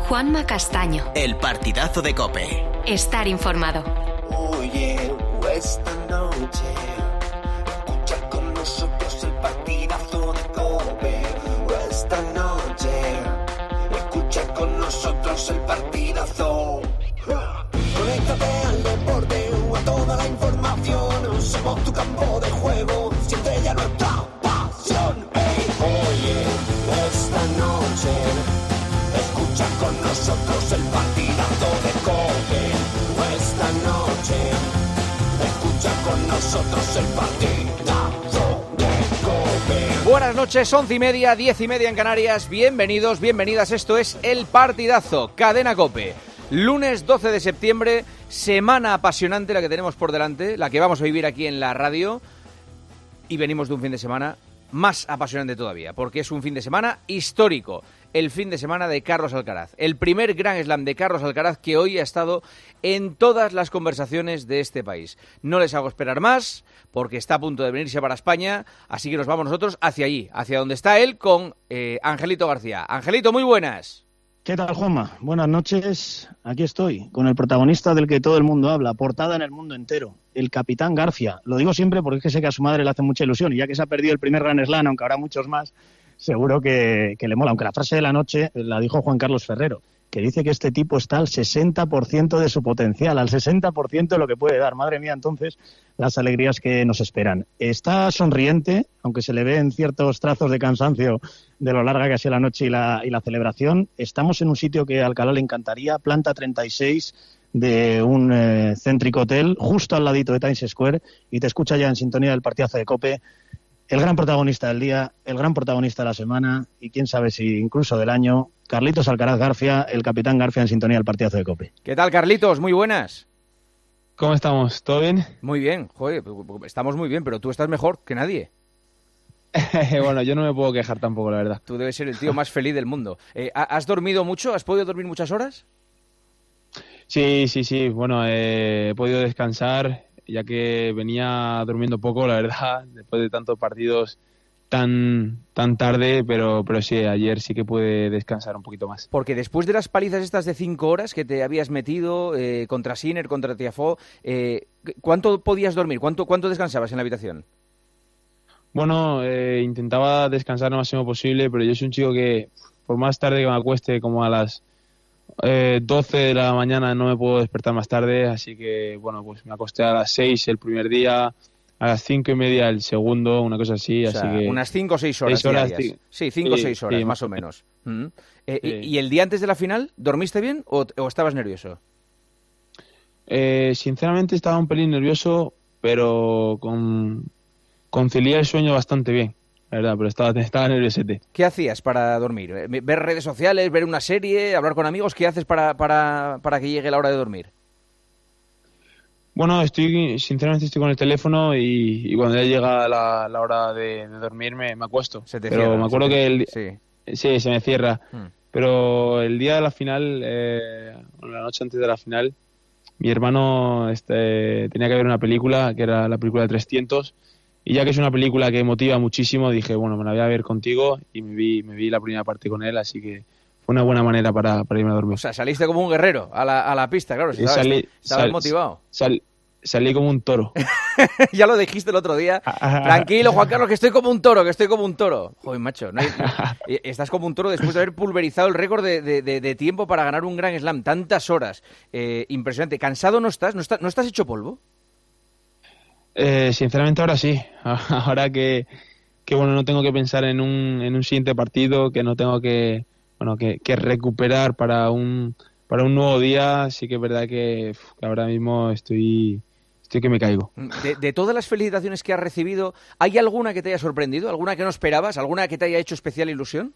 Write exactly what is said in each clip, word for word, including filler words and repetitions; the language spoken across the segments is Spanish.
Juanma Castaño. El partidazo de COPE. Estar informado. Oye, esta noche escucha con nosotros el partidazo de COPE. Esta noche escucha con nosotros el partidazo. Conéctate al deporte, a toda la información. Somos tu campo de juego, siempre ya nuestra pasión. Hey, oye, esta noche escucha con nosotros el partidazo de COPE. Esta noche escucha con nosotros el partidazo de COPE. Buenas noches, once y media, diez y media en Canarias. Bienvenidos, bienvenidas. Esto es El Partidazo, Cadena COPE. Lunes doce de septiembre, semana apasionante la que tenemos por delante, la que vamos a vivir aquí en la radio. Y venimos de un fin de semana más apasionante todavía, porque es un fin de semana histórico. El fin de semana de Carlos Alcaraz. El primer Grand Slam de Carlos Alcaraz que hoy ha estado en todas las conversaciones de este país. No les hago esperar más, porque está a punto de venirse para España, así que nos vamos nosotros hacia allí, hacia donde está él, con eh, Angelito García. Angelito, muy buenas. ¿Qué tal, Juanma? Buenas noches. Aquí estoy, con el protagonista del que todo el mundo habla, portada en el mundo entero, el capitán García. Lo digo siempre porque es que sé que a su madre le hace mucha ilusión, y ya que se ha perdido el primer Grand Slam, aunque habrá muchos más, seguro que, que le mola. Aunque la frase de la noche la dijo Juan Carlos Ferrero, que dice que este tipo está al sesenta por ciento de su potencial, al sesenta por ciento de lo que puede dar. Madre mía, entonces, las alegrías que nos esperan. Está sonriente, aunque se le ven ciertos trazos de cansancio de lo larga que ha sido la noche y la, y la celebración. Estamos en un sitio que a Alcalá le encantaría, planta treinta y seis de un eh, céntrico hotel, justo al ladito de Times Square, y te escucha ya en sintonía del partidazo de COPE. El gran protagonista del día, el gran protagonista de la semana, y quién sabe si incluso del año, Carlitos Alcaraz García, el capitán García en sintonía del partidazo de COPE. ¿Qué tal, Carlitos? Muy buenas. ¿Cómo estamos? ¿Todo bien? Muy bien, joder, estamos muy bien, pero tú estás mejor que nadie. Bueno, yo no me puedo quejar tampoco, la verdad. Tú debes ser el tío más feliz del mundo. Eh, ¿Has dormido mucho? ¿Has podido dormir muchas horas? Sí, sí, sí. Bueno, eh, he podido descansar, ya que venía durmiendo poco, la verdad, después de tantos partidos tan tan tarde, pero pero sí, ayer sí que pude descansar un poquito más. Porque después de las palizas estas de cinco horas que te habías metido eh, contra Sinner, contra Tiafoe, eh, ¿cuánto podías dormir? ¿Cuánto cuánto descansabas en la habitación? Bueno, eh, intentaba descansar lo máximo posible, pero yo soy un chico que, por más tarde que me acueste, como a las eh, doce de la mañana, no me puedo despertar más tarde, así que, bueno, pues me acosté a las seis el primer día, a las cinco y media el segundo, una cosa así, o sea, así que... unas cinco o seis horas, seis horas diarias. Sí, cinco o sí, seis horas, sí, más o menos. Uh-huh. eh, sí. ¿Y el día antes de la final, dormiste bien o, o estabas nervioso? Eh, sinceramente estaba un pelín nervioso, pero con... concilié el sueño bastante bien, la verdad, pero estaba, estaba nerviosete. ¿Qué hacías para dormir? ¿Ver redes sociales, ver una serie, hablar con amigos? ¿Qué haces para, para, para que llegue la hora de dormir? Bueno, estoy sinceramente estoy con el teléfono y, y cuando ya llega la, la hora de, de dormir me, me acuesto. Se te pero cierra, me acuerdo que el, sí. sí, se me cierra. Hmm. Pero el día de la final, eh, la noche antes de la final, mi hermano este, tenía que ver una película, que era la película de trescientos, y ya que es una película que motiva muchísimo, dije, bueno, me la voy a ver contigo, y me vi, me vi la primera parte con él, así que fue una buena manera para, para irme a dormir. O sea, saliste como un guerrero a la, a la pista, claro, estabas, salí, estabas sal, motivado. Sal, salí como un toro. Ya lo dijiste el otro día. Tranquilo, Juan Carlos, que estoy como un toro, que estoy como un toro. Joder, macho, no hay, no, estás como un toro después de haber pulverizado el récord de, de, de, de tiempo para ganar un Grand Slam, tantas horas. Eh, impresionante. ¿Cansado no estás? ¿No, está, ¿No estás hecho polvo? Eh, sinceramente ahora sí, ahora que, que bueno, no tengo que pensar en un, en un siguiente partido, que no tengo que, bueno, que, que recuperar para un, para un nuevo día, sí que es verdad que, uf, que ahora mismo estoy, estoy que me caigo. De, de todas las felicitaciones que has recibido, ¿hay alguna que te haya sorprendido? ¿Alguna que no esperabas? ¿Alguna que te haya hecho especial ilusión?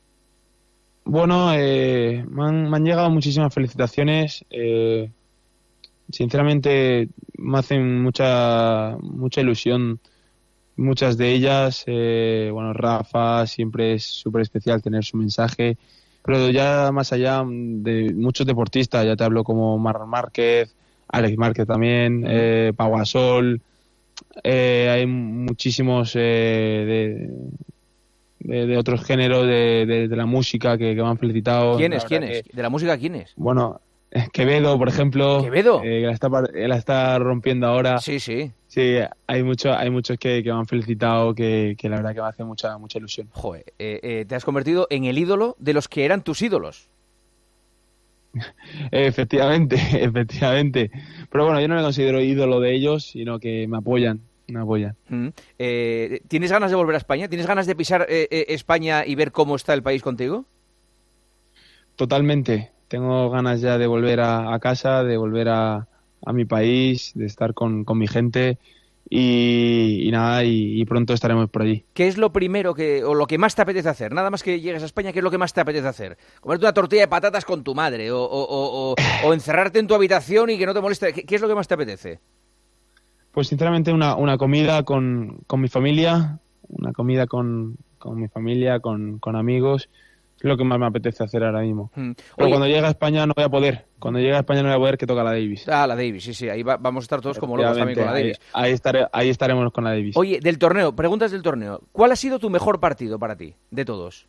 Bueno, eh, me, han, me han llegado muchísimas felicitaciones, eh, sinceramente me hacen mucha mucha ilusión muchas de ellas. Eh, bueno, Rafa, siempre es súper especial tener su mensaje, pero ya más allá de muchos deportistas, ya te hablo como Marc Márquez, Alex Márquez también, eh, Pau Gasol, eh, hay muchísimos eh, de, de, de otros géneros de, de, de la música que, que me han felicitado. ¿Quién es? ¿Quién es? ¿De la música quién es? Bueno, Quevedo, por ejemplo. ¿Quevedo? Eh, que la está, la está rompiendo ahora. Sí, sí. Sí, hay, mucho, hay muchos que, que me han felicitado, que, que la verdad que me hace mucha, mucha ilusión. Joder, eh, eh, te has convertido en el ídolo de los que eran tus ídolos. Efectivamente, efectivamente. Pero bueno, yo no me considero ídolo de ellos, sino que me apoyan, me apoyan. Mm. Eh, ¿Tienes ganas de volver a España? ¿Tienes ganas de pisar eh, eh, España y ver cómo está el país contigo? Totalmente. Tengo ganas ya de volver a, a casa, de volver a, a mi país, de estar con, con mi gente y, y nada, y, y pronto estaremos por allí. ¿Qué es lo primero que, o lo que más te apetece hacer? Nada más que llegues a España, ¿qué es lo que más te apetece hacer? ¿Comerte una tortilla de patatas con tu madre? ¿O, o, o, o, o encerrarte en tu habitación y que no te moleste? ¿Qué, qué es lo que más te apetece? Pues sinceramente una, una comida con, con mi familia, una comida con, con mi familia, con, con amigos. Es lo que más me apetece hacer ahora mismo. Mm. Pero cuando llegue a España no voy a poder. Cuando llegue a España no voy a poder, que toca la Davis. Ah, la Davis, sí, sí. Ahí va, vamos a estar todos como locos también con la Davis. Ahí, ahí, estaré, ahí estaremos con la Davis. Oye, del torneo, preguntas del torneo. ¿Cuál ha sido tu mejor partido para ti, de todos?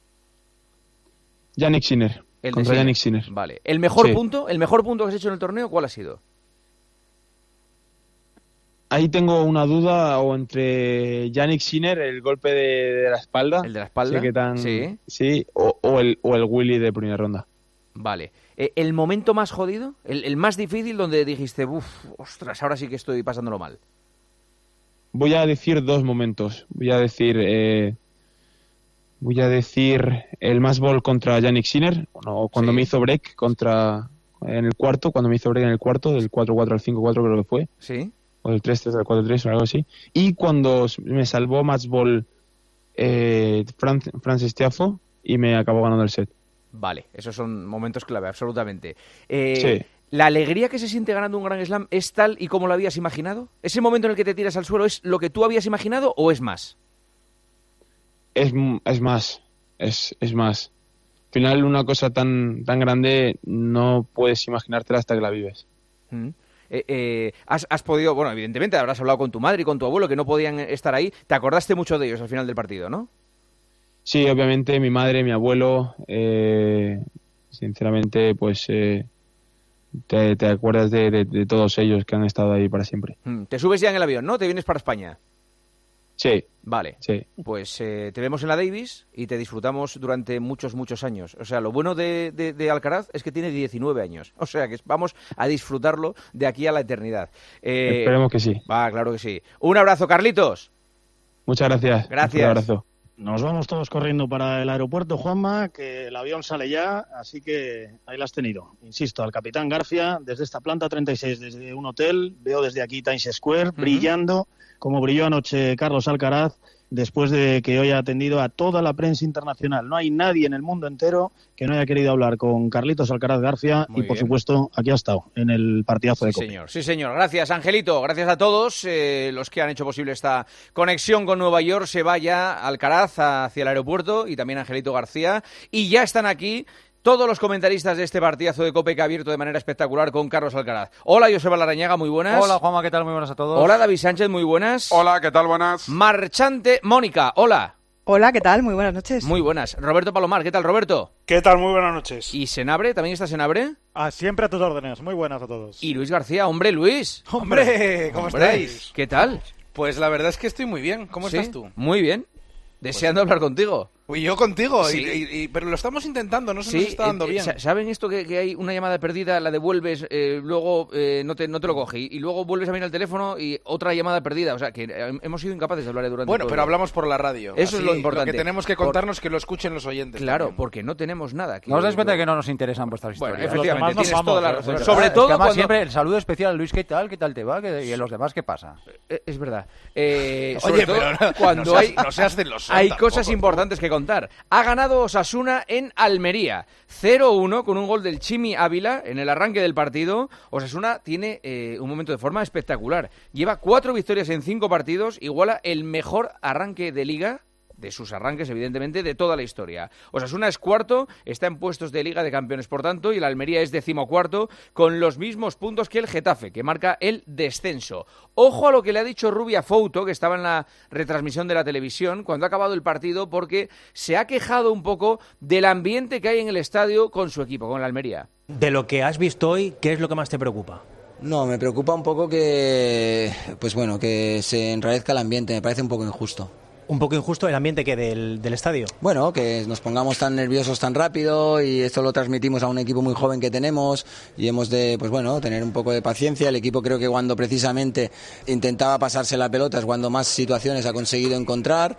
Jannik Sinner. El contra Jannik Sinner. Vale. ¿El mejor sí. punto, el mejor punto que has hecho en el torneo, cuál ha sido? Ahí tengo una duda, o entre Jannik Sinner, el golpe de, de la espalda. El de la espalda, sí, que tan, sí. sí o, o, el, o el Willy de primera ronda. Vale. Eh, ¿El momento más jodido? ¿El, el más difícil donde dijiste, uff, ostras, ahora sí que estoy pasándolo mal? Voy a decir dos momentos. Voy a decir... Eh, voy a decir el match ball contra Jannik Sinner, bueno, cuando sí. me hizo break contra... En el cuarto, cuando me hizo break en el cuarto, del cuatro cuatro al cinco cuatro creo que fue. Sí. O del tres tres al cuatro tres o algo así. Y cuando me salvó match ball eh, Fran, Frances Tiafoe y me acabó ganando el set. Vale, esos son momentos clave, absolutamente. Eh, sí. ¿La alegría que se siente ganando un Grand Slam es tal y como lo habías imaginado? ¿Ese momento en el que te tiras al suelo es lo que tú habías imaginado o es más? Es, es más, es, es más. Al final una cosa tan, tan grande no puedes imaginártela hasta que la vives. Mm. Eh, eh, has, has podido, bueno, evidentemente habrás hablado con tu madre y con tu abuelo que no podían estar ahí. ¿Te acordaste mucho de ellos al final del partido, no? Sí, obviamente, mi madre, mi abuelo, eh, sinceramente, pues eh, te, te acuerdas de, de, de todos ellos que han estado ahí para siempre. Mm. Te subes ya en el avión, ¿no? Te vienes para España. Sí. Vale, sí. Pues eh, te vemos en la Davis y te disfrutamos durante muchos, muchos años. O sea, lo bueno de, de, de Alcaraz es que tiene diecinueve años. O sea, que vamos a disfrutarlo de aquí a la eternidad. Eh, Esperemos que sí. Va, claro que sí. Un abrazo, Carlitos. Muchas gracias. Gracias. Un abrazo. Nos vamos todos corriendo para el aeropuerto, Juanma, que el avión sale ya, así que ahí la has tenido. Insisto, al capitán García, desde esta planta treinta y seis, desde un hotel, veo desde aquí Times Square, uh-huh. brillando, como brilló anoche Carlos Alcaraz, después de que hoy ha atendido a toda la prensa internacional. No hay nadie en el mundo entero que no haya querido hablar con Carlitos Alcaraz García. Muy y, por bien. supuesto, aquí ha estado, en el partidazo de sí, Cope. Señor. Sí, señor. Gracias, Angelito. Gracias a todos eh, los que han hecho posible esta conexión con Nueva York. Se vaya Alcaraz hacia el aeropuerto y también Angelito García. Y ya están aquí todos los comentaristas de este partidazo de Cope que ha abierto de manera espectacular con Carlos Alcaraz. Hola, Joseba Larrañaga, muy buenas. Hola, Juanma, ¿qué tal? Muy buenas a todos. Hola, David Sánchez, muy buenas. Hola, ¿qué tal? Buenas. Marchante Mónica, hola. Hola, ¿qué tal? Muy buenas noches. Muy buenas. Roberto Palomar, ¿qué tal, Roberto? ¿Qué tal? Muy buenas noches. ¿Y Senabre? ¿También está Senabre? Ah, siempre a tus órdenes. Muy buenas a todos. Y Luis García, hombre, Luis. Hombre, ¿cómo hombre, estáis? ¿Qué tal? Pues la verdad es que estoy muy bien. ¿Cómo ¿Sí? estás tú? Muy bien. Deseando pues, hablar contigo. Y yo contigo, sí. y, y, y, pero lo estamos intentando, no se sí, nos está dando eh, bien. ¿Saben esto que, que hay una llamada perdida, la devuelves, eh, luego eh, no, te, no te lo coge, y luego vuelves a mirar el teléfono y otra llamada perdida? O sea, que eh, hemos sido incapaces de hablar durante Bueno, todo pero el... hablamos por la radio. Eso Así, es lo importante. Lo que tenemos que contarnos por... que lo escuchen los oyentes. Claro, también. porque no tenemos nada. ¿No os dais cuenta de que no nos interesan vuestras historias? Bueno, efectivamente, tienes vamos, toda la ¿eh? razón. Sobre Sobre es todo que además cuando... siempre el saludo especial, Luis, ¿qué tal? ¿Qué tal te va? ¿Y los demás qué pasa? Eh, es verdad. Eh, Oye, todo pero no, cuando no hay, seas, no seas de los hay tampoco, cosas ¿no? importantes que contar. Ha ganado Osasuna en Almería, cero uno con un gol del Chimi Ávila en el arranque del partido. Osasuna tiene eh, un momento de forma espectacular. Lleva cuatro victorias en cinco partidos, iguala el mejor arranque de Liga de sus arranques, evidentemente, de toda la historia. Osasuna es cuarto, está en puestos de Liga de Campeones, por tanto, y el Almería es decimocuarto, con los mismos puntos que el Getafe, que marca el descenso. Ojo a lo que le ha dicho Rubia Fouto, que estaba en la retransmisión de la televisión, cuando ha acabado el partido, porque se ha quejado un poco del ambiente que hay en el estadio con su equipo, con el Almería. De lo que has visto hoy, ¿qué es lo que más te preocupa? No, me preocupa un poco que, pues bueno, que se enrarezca el ambiente, me parece un poco injusto. ¿Un poco injusto el ambiente que del, del estadio? Bueno, que nos pongamos tan nerviosos tan rápido y esto lo transmitimos a un equipo muy joven que tenemos y hemos de, pues bueno, tener un poco de paciencia. El equipo creo que cuando precisamente intentaba pasarse la pelota es cuando más situaciones ha conseguido encontrar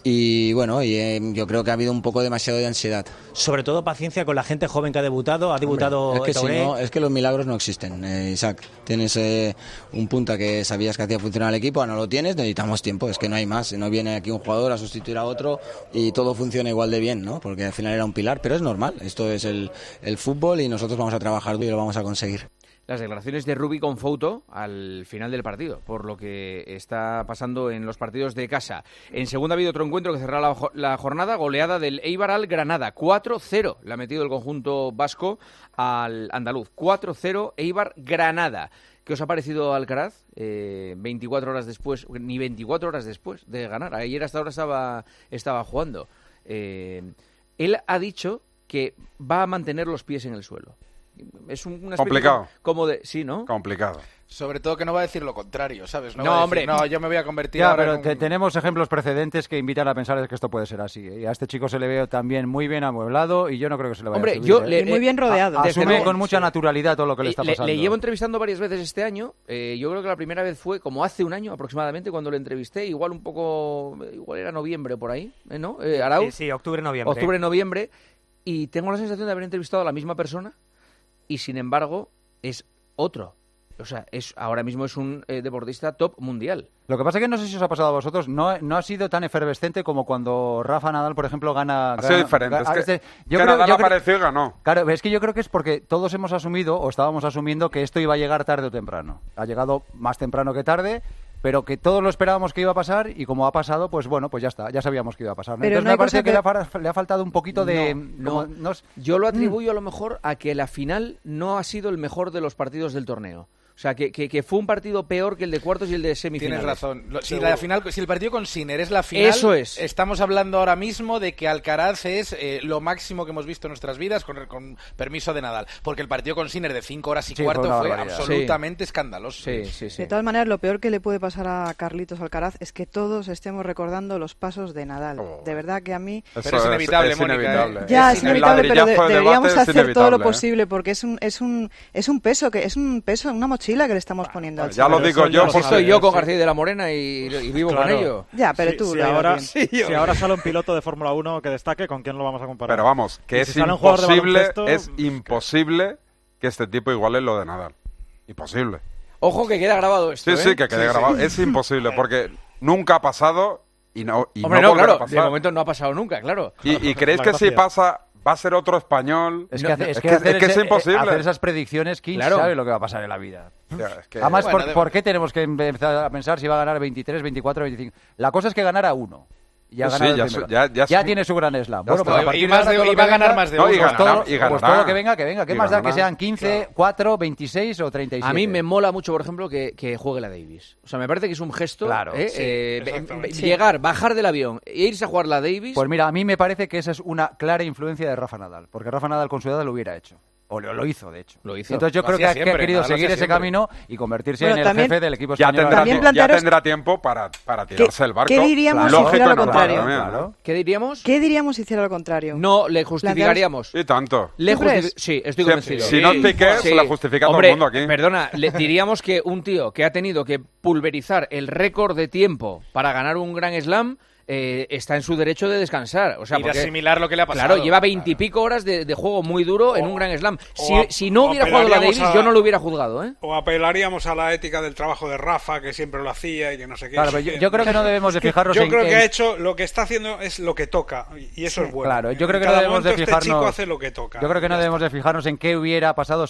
y bueno, y eh, yo creo que ha habido un poco demasiado de ansiedad. Sobre todo paciencia con la gente joven que ha debutado, ha debutado... Hombre, es, que si no, es que los milagros no existen, eh, Isaac. Tienes eh, un punta que sabías que hacía funcionar el equipo, ahora no lo tienes, necesitamos tiempo, es que no hay más, no viene aquí un jugador a sustituir a otro y todo funciona igual de bien, ¿no? Porque al final era un pilar, pero es normal, esto es el, el fútbol y nosotros vamos a trabajar y lo vamos a conseguir. Las declaraciones de Rubi con Fouto al final del partido, por lo que está pasando en los partidos de casa. En segunda ha habido otro encuentro que cerrará la, la jornada, goleada del Eibar al Granada, cuatro cero, le ha metido el conjunto vasco al andaluz, cuatro cero Eibar-Granada. ¿Qué os ha parecido Alcaraz? Eh, veinticuatro horas después, ni veinticuatro horas después de ganar. Ayer hasta ahora estaba, estaba jugando. Eh, él ha dicho que va a mantener los pies en el suelo. Es un, una complicado. Como de, sí, ¿no? Complicado. Sobre todo que no va a decir lo contrario, ¿sabes? No, no va a decir, hombre. No, yo me voy a convertir ya, ahora pero con... te, tenemos ejemplos precedentes que invitan a pensar que esto puede ser así. Y a este chico se le ve también muy bien amueblado y yo no creo que se le vaya hombre, a subir. yo ¿eh? le, y muy bien rodeado. A, asume luego, con mucha sí. naturalidad todo lo que le está pasando. Le, le llevo entrevistando varias veces este año. Eh, yo creo que la primera vez fue como hace un año aproximadamente cuando le entrevisté. Igual un poco, igual era noviembre por ahí, ¿eh, ¿no? Eh, Arauz. Sí, sí, octubre, noviembre. Octubre, noviembre. Y tengo la sensación de haber entrevistado a la misma persona y sin embargo es otro. O sea, es ahora mismo es un eh, deportista top mundial. Lo que pasa es que no sé si os ha pasado a vosotros, no, no ha sido tan efervescente como cuando Rafa Nadal, por ejemplo, gana... Ha sido gana, diferente, gana, es que, este, que yo creo, Nadal yo creo, apareció y ganó. Claro, es que yo creo que es porque todos hemos asumido, o estábamos asumiendo, que esto iba a llegar tarde o temprano. Ha llegado más temprano que tarde, pero que todos lo esperábamos que iba a pasar y como ha pasado, pues bueno, pues ya está, ya sabíamos que iba a pasar. ¿no? Pero Entonces no hay me parece cosa que, que- Le, ha, le ha faltado un poquito de... No, como- no. no es- Yo lo atribuyo a lo mejor a que la final no ha sido el mejor de los partidos del torneo. O sea, que, que, que fue un partido peor que el de cuartos y el de semifinales. Tienes razón. Lo- Si, la final, si el partido con Sinner es la final, Eso es. estamos hablando ahora mismo de que Alcaraz es eh, lo máximo que hemos visto en nuestras vidas, con, con permiso de Nadal. Porque el partido con Sinner de cinco horas y Sí, cuarto fue una fue, barbaridad. absolutamente escandaloso. Sí, sí, sí. De todas maneras, lo peor que le puede pasar a Carlitos Alcaraz es que todos estemos recordando los pasos de Nadal. Oh. De verdad que a mí... Eso Pero es inevitable, es Mónica, inevitable. ¿eh? Ya, Es es El inevitable, pero de- ladrillazo de deberíamos debate es hacer todo lo inevitable, ¿eh? posible porque es un, es un, es un peso, que es un peso, una mochila que le estamos poniendo al Ya lo chaval. digo yo, Pues por estoy si- yo con García de la Morena y, y vivo Claro. con ello. Ya, pero Sí, tú si lo llevas ahora, bien. si ahora sale un piloto de Fórmula uno que destaque, ¿con quién lo vamos a comparar? Pero vamos, que Y es si sale un jugador de imposible, baloncesto, es imposible que este tipo iguale lo de Nadal. Imposible. Ojo que queda grabado esto, Sí, ¿eh? sí, que quede grabado. Es imposible, porque nunca ha pasado y no, y Hombre, no, no, volverá claro, a de pasar. momento no ha pasado nunca, claro. ¿Y, y creéis La que si gracia. pasa va a ser otro español? Es No, que, hace- no, es es que que- hacer es que es ese- imposible. hacer esas predicciones, ¿quién Claro. sabe lo que va a pasar en la vida? Ya, es que- Además, Bueno, ¿por, de- por qué tenemos que empezar a pensar si va a ganar veintitrés, veinticuatro, veinticinco? La cosa es que ganara uno. Ya, ha Sí, ganado el ya primero. su- ya- ya su- tiene su gran slam. Ya Bueno, está. pues a Y partir más ahora de- todo lo y va a que ganar venga- más de No, uno. y pues ganará, todo, y pues ganará. todo lo que venga, que venga. ¿Qué Y más da que ganará. sean quince, cuatro, veintiséis o treinta y siete? A mí me mola mucho, por ejemplo, que, que juegue la Davis. O sea, me parece que es un gesto Claro, ¿eh? sí, Eh, exactamente. be- llegar, bajar del avión e irse a jugar la Davis. Pues mira, a mí me parece que esa es una clara influencia de Rafa Nadal, porque Rafa Nadal con su edad lo hubiera hecho. O lo, lo hizo, de hecho. Lo hizo. Entonces yo Lo creo que hacía ha, que ha siempre, querido Nadal lo seguir hacía ese siempre. camino y convertirse Bueno, en el también- jefe del equipo Ya español. tendrá, También tie- ya plantearos- tendrá tiempo para, para tirarse el barco. ¿Qué diríamos Lógico si hiciera lo y normal contrario? también, ¿no? Claro. ¿Qué diríamos? ¿Qué diríamos si hiciera lo contrario? No, le justificaríamos. Y tanto. Le ¿Tú crees? justifi- Sí, estoy Si- convencido. si no es Piqué, se la justifica todo el Hombre, mundo aquí. Perdona, le diríamos que un tío que ha tenido que pulverizar el récord de tiempo para ganar un gran slam eh, está en su derecho de descansar. O sea, Y de porque, asimilar lo que le ha pasado. claro, lleva veintipico horas de, de juego muy duro en un gran slam. Si, a- si no o hubiera jugado la apelaríamos Davis, a- yo no lo hubiera juzgado, ¿eh? O apelaríamos a la ética del trabajo de Rafa, que siempre lo hacía y que no sé qué. Claro, pero yo, yo creo que no debemos de Es que fijarnos yo en... creo que en- ha hecho lo que está haciendo es lo que toca y eso es bueno. Claro, yo creo En que no cada debemos de momento fijarnos... Este chico hace lo que toca. Yo creo que no Ya debemos de fijarnos en qué hubiera pasado si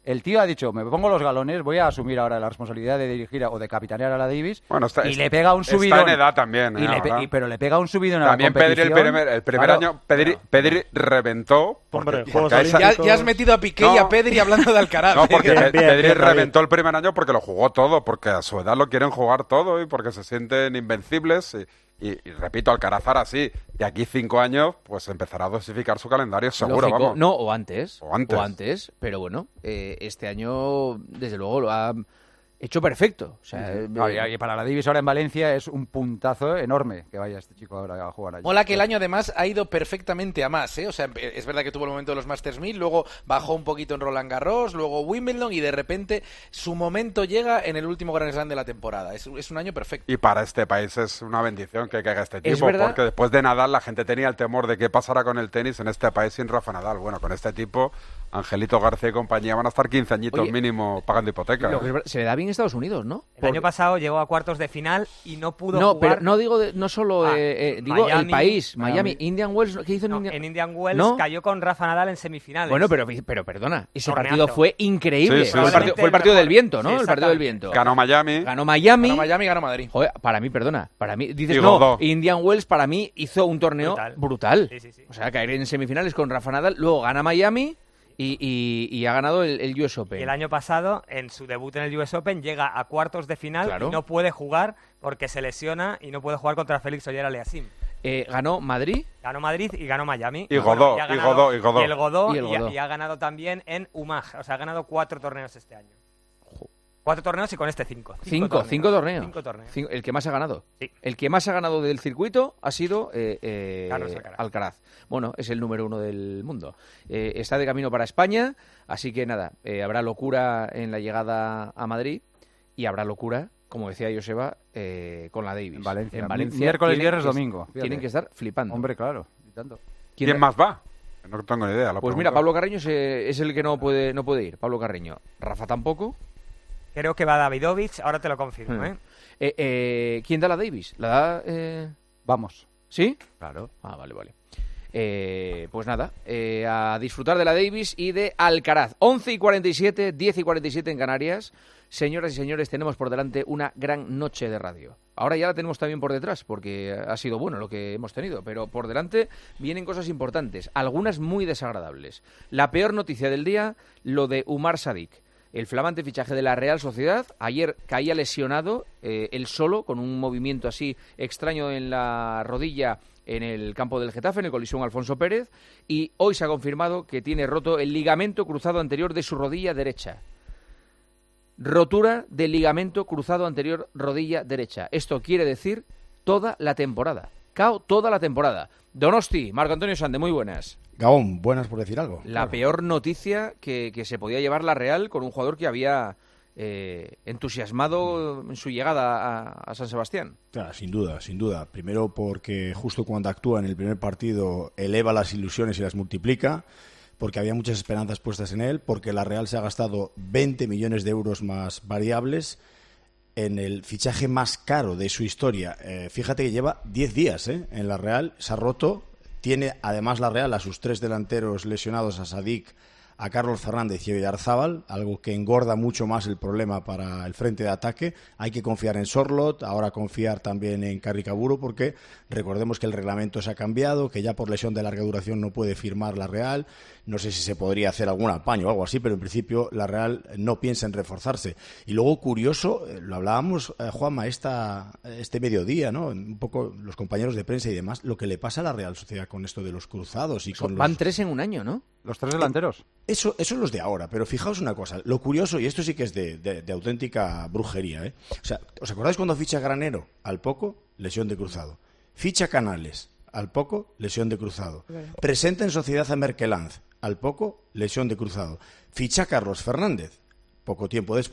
El tío ha dicho, me pongo los galones, voy a asumir ahora la responsabilidad de dirigir a, o de capitanear a la Davis. Bueno, está, y está, le pega un subidón. Está en edad también. Y ¿eh? le pe- y, pero le pega un subidón a también la competición. Pedri el primer, el primer claro, año, Pedri, claro. Pedri reventó. Porque, Hombre, porque esa... ya, ya has metido a Piqué no, y a Pedri hablando de Alcaraz. No, porque bien, bien, Pedri bien, reventó el primer año porque lo jugó todo, porque a su edad lo quieren jugar todo y porque se sienten invencibles. Y, y, y repito, Alcaraz ahora sí. Y aquí cinco años, pues empezará a dosificar su calendario, seguro, Lógico. vamos. No, o antes. O antes. O antes, pero bueno, eh, este año, desde luego, lo ha hecho perfecto. O sea, eh, No, y, y para la Davis ahora en Valencia es un puntazo enorme que vaya este chico ahora a jugar allí. Mola que el año además ha ido perfectamente a más, ¿eh? O sea, es verdad que tuvo el momento de los Masters mil, luego bajó un poquito en Roland Garros, luego Wimbledon y de repente su momento llega en el último Grand Slam de la temporada. Es, es un año perfecto. Y para este país es una bendición que caiga este Es tipo, verdad. porque después de Nadal la gente tenía el temor de qué pasará con el tenis en este país sin Rafa Nadal. Bueno, con este tipo, Angelito García y compañía van a estar quince añitos Oye, mínimo pagando hipoteca. Lo ¿eh? que es verdad, se le da bien Estados Unidos, ¿no? El año pasado llegó a cuartos de final y no pudo No, jugar. pero no digo de- no solo Ah, eh, eh, digo el Miami, país, Miami, Miami. Indian Wells, ¿qué hizo en No, Indian? en Indian Wells ¿No? cayó con Rafa Nadal en semifinales. Bueno, pero pero perdona, ese Torneazo. partido fue increíble. Sí, sí, fue, el sí. partido, fue el partido del viento, ¿no? Sí, el partido del exactamente. viento. Ganó Miami. Ganó Miami. Ganó Miami, ganó Madrid. Joder, para mí, perdona, para mí dices Y no, Godó. Indian Wells para mí hizo un torneo brutal. Brutal. Sí, sí, sí. O sea, caer en semifinales con Rafa Nadal, luego gana Miami y, y, y ha ganado el, el U S Open. Y el año pasado, en su debut en el U S Open, llega a cuartos de final Claro. y no puede jugar porque se lesiona y no puede jugar contra Félix Auger-Aliassime. Eh, ganó Madrid. Ganó Madrid y ganó Miami. Y Godó, y, ha y ganado- Godó, y Godó. y el Godó, Y el y ha- Godó. y ha ganado también en U M A G. O sea, ha ganado cuatro torneos este año. Cuatro torneos y con este cinco. Cinco, cinco torneos. Cinco torneos. Cinco- el que más ha ganado. Sí. El que más ha ganado del circuito ha sido eh, eh, Carlos Alcaraz. Alcaraz. Bueno, es el número uno del mundo. Eh, está de camino para España, así que nada, eh, habrá locura en la llegada a Madrid y habrá locura, como decía Joseba, eh, con la Davis. En Valencia. En Valencia Miércoles, tienen viernes, que- domingo. Fíjate. Tienen que estar flipando. Hombre, claro. Y tanto. ¿Quién ¿Quién más va? No tengo ni idea. lo Pues mira, pregunto. Pablo Carreño se- es el que no puede, no puede ir. Pablo Carreño. Rafa tampoco. Creo que va Davidovich, ahora te lo confirmo, Hmm. ¿eh? Eh, eh, ¿Quién da la Davis? ¿La da...? Eh... Vamos. ¿Sí? Claro. Ah, vale, vale. Eh, pues nada, eh, a disfrutar de la Davis y de Alcaraz. once y cuarenta y siete, diez y cuarenta y siete en Canarias. Señoras y señores, tenemos por delante una gran noche de radio. Ahora ya la tenemos también por detrás, porque ha sido bueno lo que hemos tenido, pero por delante vienen cosas importantes, algunas muy desagradables. La peor noticia del día, lo de Umar Sadik. El flamante fichaje de la Real Sociedad, ayer caía lesionado, eh, él solo, con un movimiento así extraño en la rodilla en el campo del Getafe, en el colisión Alfonso Pérez, y hoy se ha confirmado que tiene roto el ligamento cruzado anterior de su rodilla derecha. Rotura del ligamento cruzado anterior rodilla derecha. Esto quiere decir toda la temporada. Cao toda la temporada. Donosti, Marco Antonio Sande, muy buenas. Gabón, buenas por decir algo. La peor noticia que, que se podía llevar la Real con un jugador que había eh, entusiasmado en su llegada a, a San Sebastián. Claro, sin duda, sin duda. Primero porque justo cuando actúa en el primer partido eleva las ilusiones y las multiplica, porque había muchas esperanzas puestas en él, porque la Real se ha gastado veinte millones de euros más variables en el fichaje más caro de su historia. Eh, fíjate que lleva diez días ¿eh? en la Real, se ha roto. Tiene además la Real a sus tres delanteros lesionados, a Sadik, a Carlos Fernández y a Oyarzábal, algo que engorda mucho más el problema para el frente de ataque. Hay que confiar en Sorloth, ahora confiar también en Carricaburu, porque recordemos que el reglamento se ha cambiado, que ya por lesión de larga duración no puede firmar la Real. No sé si se podría hacer algún apaño o algo así, pero en principio la Real no piensa en reforzarse. Y luego, curioso, eh, lo hablábamos, eh, Juanma, esta, este mediodía, ¿no? Un poco los compañeros de prensa y demás, lo que le pasa a la Real Sociedad con esto de los cruzados y con Van los... tres en un año, ¿no? Los tres delanteros. Eso, eso es los de ahora, pero fijaos una cosa, lo curioso, y esto sí que es de, de, de auténtica brujería, ¿eh? O sea, ¿os acordáis cuando ficha Granero? Al poco, lesión de cruzado. Ficha Canales, al poco, lesión de cruzado. Claro. Presenta en sociedad a Merkelanz, al poco, lesión de cruzado. Ficha Carlos Fernández, poco tiempo después,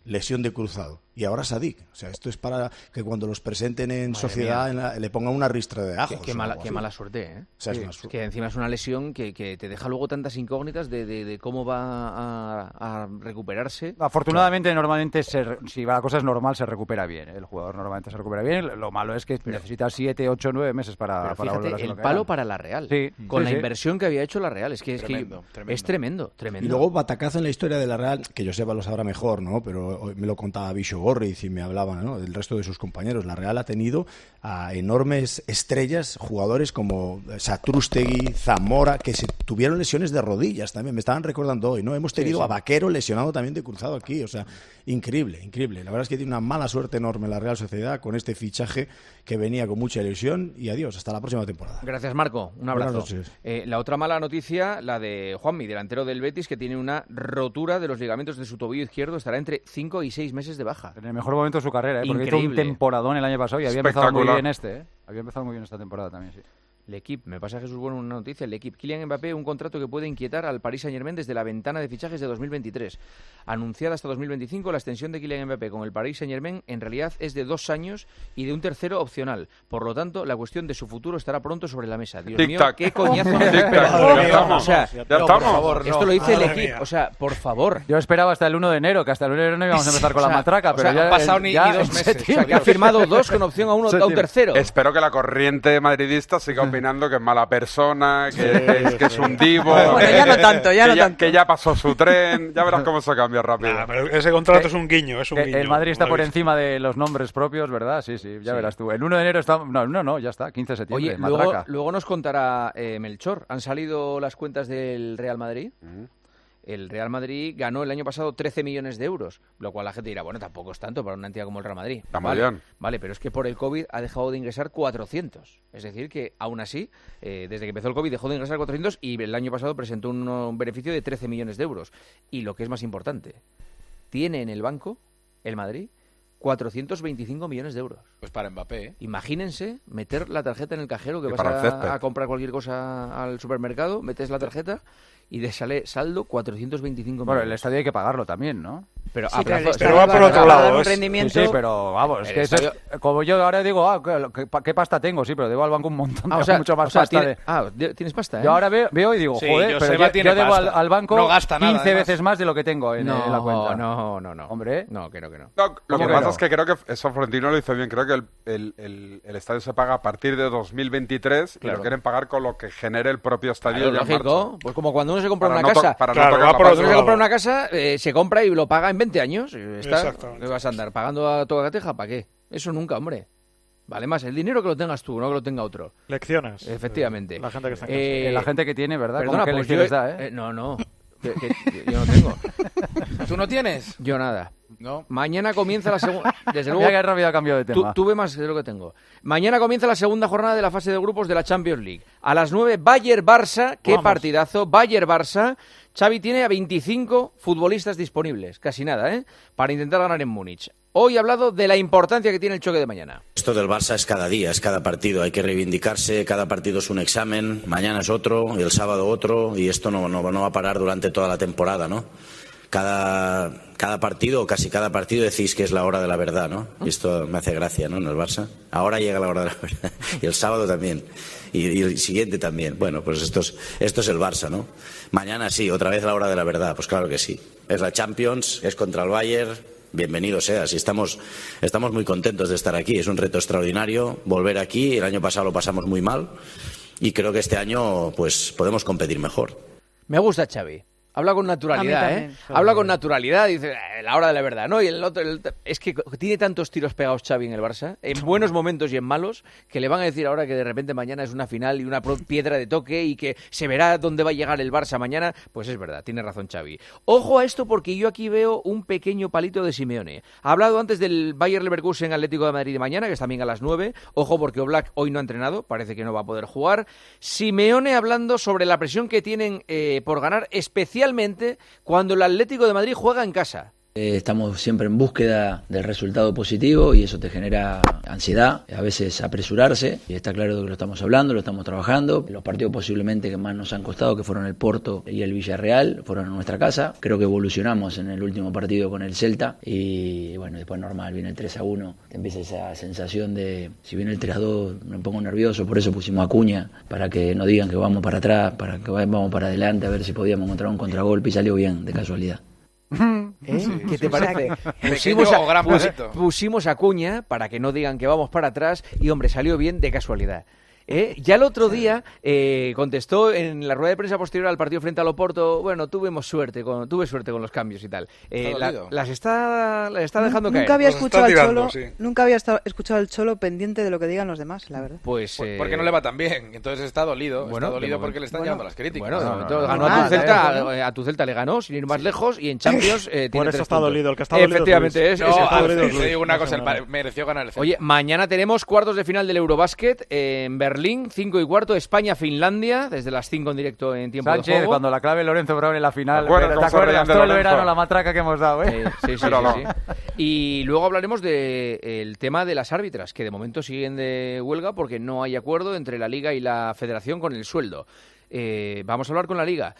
lesión de cruzado. Y ahora Sadik. O sea, esto es para que cuando los presenten en Madre sociedad en la, le pongan una ristra de ajos. Qué, qué mala, qué mala suerte, ¿eh? O sea, es Sí, una su- que encima es una lesión que, que te deja luego tantas incógnitas de, de, de cómo va a, a recuperarse. Afortunadamente, normalmente, se re- si la cosa es normal, se recupera bien. El jugador normalmente se recupera bien. Lo malo es que necesita siete, ocho, nueve meses para, Pero para volver a fíjate, ser el lo que palo era. para la Real. Sí, con sí, la sí. inversión que había hecho la Real. Es que es, Tremendo, que tremendo. es tremendo, tremendo. Y luego batacazo en la historia de la Real, que yo sepa lo sabrá mejor, ¿no? Pero hoy me lo contaba Bicho Gorriz y me hablaba, ¿no?, del resto de sus compañeros. La Real ha tenido a enormes estrellas, jugadores como Satrústegui, Zamora, que se tuvieron lesiones de rodillas también. Me estaban recordando hoy, ¿no? Hemos tenido Sí, sí. a Vaquero lesionado también de cruzado aquí. O sea, increíble, increíble. La verdad es que tiene una mala suerte enorme la Real Sociedad con este fichaje que venía con mucha ilusión. Y adiós, hasta la próxima temporada. Gracias, Marco. Un abrazo. Buenas noches. Eh, la otra mala noticia, la de Juanmi, delantero del Betis, que tiene una rotura de los ligamentos de su tobillo izquierdo. Estará entre cinco y seis meses de baja. En el mejor momento de su carrera, ¿eh? Porque hizo un Increíble. temporadón el año pasado y había empezado muy Espectacular. bien este, ¿eh? Había empezado muy bien esta temporada también, sí. L'Equipe, me pasa Jesús Bueno una noticia, L'Equipe. Kylian Mbappé, un contrato que puede inquietar al Paris Saint-Germain desde la ventana de fichajes de dos mil veintitrés. Anunciada hasta dos mil veinticinco, la extensión de Kylian Mbappé con el Paris Saint-Germain en realidad es de dos años y de un tercero opcional. Por lo tanto, la cuestión de su futuro estará pronto sobre la mesa. Dios mío, Tic-tac. qué coñazo. Tic-tac. Pero, Ya estamos. o sea, Ya no, estamos. por favor, esto lo dice Madre L'Equipe. mía. O sea, por favor. Yo esperaba hasta el uno de enero, que hasta el uno de enero no íbamos a empezar con O sea, la matraca, o pero sea, ya han pasado en- ni- ya ni dos en meses. septiembre. O sea, que ha firmado dos con opción a uno a un tercero. Espero que la corriente madridista siga opinando que es mala persona, que, que es, que es un divo. Bueno, que, ya no tanto, ya que no tanto. que ya pasó su tren. Ya verás cómo se cambia rápido. Nah, pero ese contrato es un guiño, es un Que guiño. el Madrid está ¿Lo por habéis encima de los nombres propios, ¿verdad? Sí, sí, ya Sí. verás tú. El uno de enero está... No, no, no, ya está, quince de septiembre, Oye, luego, matraca. luego nos contará eh, Melchor. ¿Han salido las cuentas del Real Madrid? Mm. El Real Madrid ganó el año pasado trece millones de euros, lo cual la gente dirá, bueno, tampoco es tanto para una entidad como el Real Madrid. Está muy vale, bien. vale, pero es que por el COVID ha dejado de ingresar cuatrocientos. Es decir, que aún así, eh, desde que empezó el COVID dejó de ingresar cuatrocientos y el año pasado presentó un, un beneficio de trece millones de euros. Y lo que es más importante, tiene en el banco, el Madrid, cuatrocientos veinticinco millones de euros. Pues para Mbappé, ¿eh? Imagínense meter la tarjeta en el cajero que Y vas para el césped. a, a comprar cualquier cosa al supermercado, metes la tarjeta y te sale saldo cuatrocientos veinticinco Bueno, el millones. estadio hay que pagarlo también, ¿no? Pero Sí, a pero el plazo- Pero va por estadio otro va a lado, dar un es- rendimiento. Sí, sí, pero vamos, es El que eso es- estadio- como yo ahora digo, ah, ¿qué, qué, qué pasta tengo? Sí, pero debo al banco un montón, Ah, o tengo sea, mucho más o sea, pasta. tiene- de- ah, de- tienes pasta, ¿eh? Yo ahora veo, veo y digo, Sí, joder, pero Joseba yo, tiene yo debo al, pasta. al banco No gasta nada, quince además. veces más de lo que tengo en, no, en la cuenta. no, no, no. Hombre. No, que no, que no. No, lo ¿Cómo que que pasa no? es que creo que eso Florentino lo hizo bien. Creo que el, el, el, el estadio se paga a partir de dos mil veintitrés y Claro. lo quieren pagar con lo que genere el propio estadio. Claro, ya en lógico. marcha. Pues como cuando uno se compra Para una no to- casa. para no Claro, tocar va la por pasta. Cuando uno otro se lado. compra una casa, eh, se compra y lo paga en veinte años. Eh, Está, Exactamente. ¿Qué vas a andar pagando a toda cateja? ¿Para qué? Eso nunca, hombre. Vale más el dinero que lo tengas tú, no que lo tenga otro. Lecciones. Efectivamente. Eh, La gente que está en casa. Eh, Eh, la gente que tiene, ¿verdad? Perdona, Como que pues lecciones yo- da, ¿eh? eh, no, no. Que- que- yo no tengo. ¿Tú no tienes? Yo nada. No. Mañana comienza la segunda. Desde Mira que luego, rápido ha cambiado de tú, tema. tuve más de lo que tengo. Mañana comienza la segunda jornada de la fase de grupos de la Champions League. A las nueve, Bayern-Barça. Qué Vamos. partidazo. Bayern-Barça. Xavi tiene a veinticinco futbolistas disponibles. Casi nada, ¿eh? Para intentar ganar en Múnich. Hoy he hablado de la importancia que tiene el choque de mañana. Esto del Barça es cada día, es cada partido, hay que reivindicarse, cada partido es un examen, mañana es otro, y el sábado otro, y esto no, no, no va a parar durante toda la temporada, ¿no? Cada, cada partido, o casi cada partido, decís que es la hora de la verdad, ¿no? Y esto me hace gracia, ¿no? En el Barça. Ahora llega la hora de la verdad, y el sábado también, y, y el siguiente también. Bueno, pues esto es, esto es el Barça, ¿no? Mañana sí, otra vez la hora de la verdad, pues claro que sí. Es la Champions, es contra el Bayern. Bienvenido seas y estamos, estamos muy contentos de estar aquí. Es un reto extraordinario volver aquí. El año pasado lo pasamos muy mal y creo que este año pues podemos competir mejor. Me gusta Xavi. Habla con naturalidad, A mí ¿eh? también. Habla con naturalidad, dice, eh, la hora de la verdad, ¿no? Y el otro, el- es que tiene tantos tiros pegados Xavi en el Barça, en buenos momentos y en malos, que le van a decir ahora que de repente mañana es una final y una pro- piedra de toque y que se verá dónde va a llegar el Barça mañana. Pues es verdad, tiene razón Xavi. Ojo a esto porque yo aquí veo un pequeño palito de Simeone. Ha hablado antes del Bayer Leverkusen Atlético de Madrid de mañana, que es también a las nueve. Ojo porque Oblak hoy no ha entrenado, parece que no va a poder jugar. Simeone hablando sobre la presión que tienen eh, por ganar, especialmente cuando el Atlético de Madrid juega en casa. Eh, estamos siempre en búsqueda del resultado positivo y eso te genera ansiedad, a veces apresurarse, y está claro que lo estamos hablando, lo estamos trabajando. Los partidos posiblemente que más nos han costado, que fueron el Porto y el Villarreal, fueron en nuestra casa. Creo que evolucionamos en el último partido con el Celta y bueno, después normal, viene el tres a uno, te empieza esa sensación de, si viene el tres a dos me pongo nervioso, por eso pusimos a Acuña, para que no digan que vamos para atrás, para que vamos para adelante, a ver si podíamos encontrar un contragolpe, y salió bien, de casualidad. ¿Eh? Sí. ¿Qué te O sea, parece? que- Pusimos, pequeño o a, gran pus- pasito. pusimos a Cuña para que no digan que vamos para atrás y, hombre, salió bien de casualidad. ¿Eh? Ya el otro día eh, contestó en la rueda de prensa posterior al partido frente al Oporto, bueno, tuvimos suerte con, tuve suerte con los cambios y tal. Eh, Está la- dolido. las está, las está dejando caer. Nunca había Los está escuchado al tirando, Cholo, sí. nunca había estado- escuchado al Cholo pendiente de lo que digan los demás, la verdad. Pues, Por- eh, porque no le va tan bien, entonces está dolido. Bueno, está dolido de porque le están momento- llegando las críticas. Bueno, de No, momento no, no, ganó no, a, tu no, Celta, no, a tu Celta le ganó, sin ir más lejos, y en Champions eh, tiene Por eso tres está puntos. dolido, el que está dolido es Efectivamente, Luis. es, No, es el ah, Celta. te- te digo una cosa, el pa- mereció ganar el Celta. Oye, mañana tenemos cuartos de final del Eurobasket en Berlín, cinco y cuarto, España-Finlandia, desde las cinco en directo en tiempo de Sánchez, juego. cuando la clave Lorenzo Brown en la final. ¿Te acuerdas ¿Te cómo se acuerdas? reían de Todo el Lorenzo? verano la matraca que hemos dado, ¿eh? Eh, sí, sí, Pero sí, no. sí. Y luego hablaremos del tema de las árbitras, que de momento siguen de huelga porque no hay acuerdo entre la Liga y la Federación con el sueldo. Eh, vamos a hablar con la Liga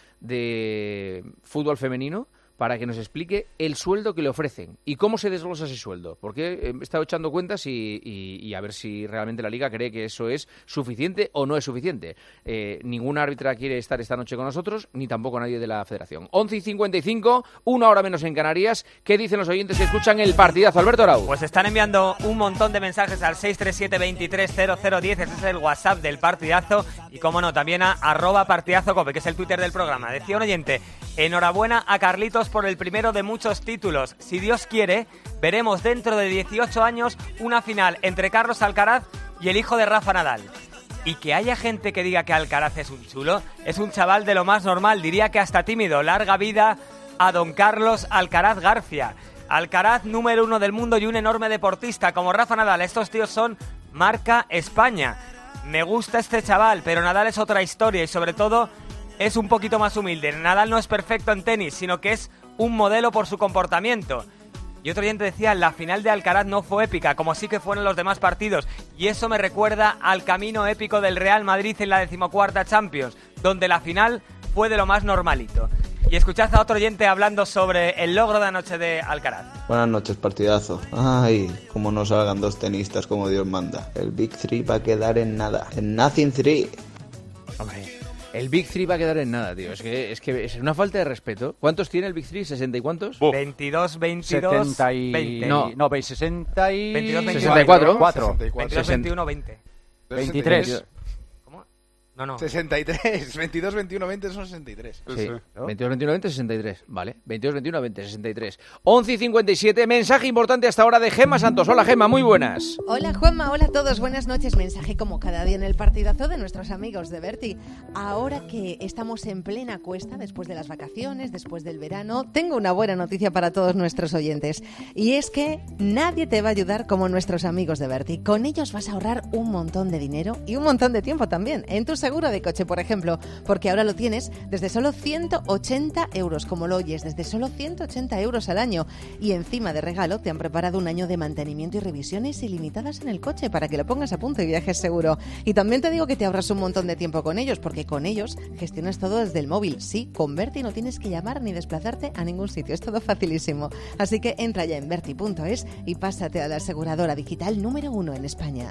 de fútbol femenino para que nos explique el sueldo que le ofrecen y cómo se desglosa ese sueldo. Porque he estado echando cuentas y, y- y a ver si realmente la Liga cree que eso es suficiente o no es suficiente. Eh, ninguna árbitra quiere estar esta noche con nosotros, ni tampoco nadie de la Federación. once y cincuenta y cinco, una hora menos en Canarias. ¿Qué dicen los oyentes que escuchan el partidazo? Alberto Arau. Pues están enviando un montón de mensajes al seis tres siete, veintitrés cero cero diez, ese es el WhatsApp del partidazo, y como no, también a arroba partidazo cope, que es el Twitter del programa. Decía un oyente, enhorabuena a Carlitos por el primero de muchos títulos. Si Dios quiere, veremos dentro de dieciocho años una final entre Carlos Alcaraz y el hijo de Rafa Nadal. Y que haya gente que diga que Alcaraz es un chulo, es un chaval de lo más normal, diría que hasta tímido. Larga vida a don Carlos Alcaraz García. Alcaraz, número uno del mundo y un enorme deportista como Rafa Nadal. Estos tíos son marca España. Me gusta este chaval, pero Nadal es otra historia y sobre todo es un poquito más humilde. Nadal no es perfecto en tenis, sino que es un modelo por su comportamiento. Y otro oyente decía, la final de Alcaraz no fue épica, como sí que fueron los demás partidos. Y eso me recuerda al camino épico del Real Madrid en la decimocuarta Champions, donde la final fue de lo más normalito. Y escuchad a otro oyente hablando sobre el logro de anoche de Alcaraz. Buenas noches, partidazo. Ay, como no salgan dos tenistas como Dios manda. El Big Three va a quedar en nada. En Nothing Three. Hombre, el Big Three va a quedar en nada, tío. Es que es, que es una falta de respeto. ¿Cuántos tiene el Big Three? ¿sesenta y cuántos? veintidós, veintidós, setenta y... veinte. No. No, veis, sesenta y... veintidós, sesenta y cuatro. Cuatro. veintidós, veintiuno, veinte. veintitrés. ¿Cómo? No, no. sesenta y tres. veintidós, veintiuno, veinte son sesenta y tres. Sí, veintidós, veintiuno, veinte, sesenta y tres. Vale, veintidós, veintiuno, veinte, sesenta y tres. once y cincuenta y siete, mensaje importante hasta ahora de Gemma Santos. Hola, Gemma, muy buenas. Hola Juanma, hola a todos, buenas noches. Mensaje como cada día en el partidazo de nuestros amigos de Berti. Ahora que estamos en plena cuesta, después de las vacaciones, después del verano, tengo una buena noticia para todos nuestros oyentes. Y es que nadie te va a ayudar como nuestros amigos de Berti. Con ellos vas a ahorrar un montón de dinero y un montón de tiempo también. En tu seguro de coche, por ejemplo, porque ahora lo tienes desde solo ciento ochenta euros, como lo oyes, desde solo ciento ochenta euros al año. Y encima de regalo te han preparado un año de mantenimiento y revisiones ilimitadas en el coche para que lo pongas a punto y viajes seguro. Y también te digo que te ahorras un montón de tiempo con ellos, porque con ellos gestionas todo desde el móvil. Sí, con Berti no tienes que llamar ni desplazarte a ningún sitio, es todo facilísimo. Así que entra ya en berti punto es y pásate a la aseguradora digital número uno en España.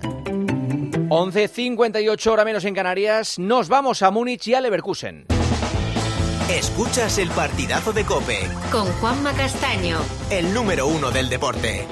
once cincuenta y ocho, hora menos en Canarias. Nos vamos a Múnich y a Leverkusen. Escuchas el partidazo de COPE. Con Juanma Castaño. El número uno del deporte.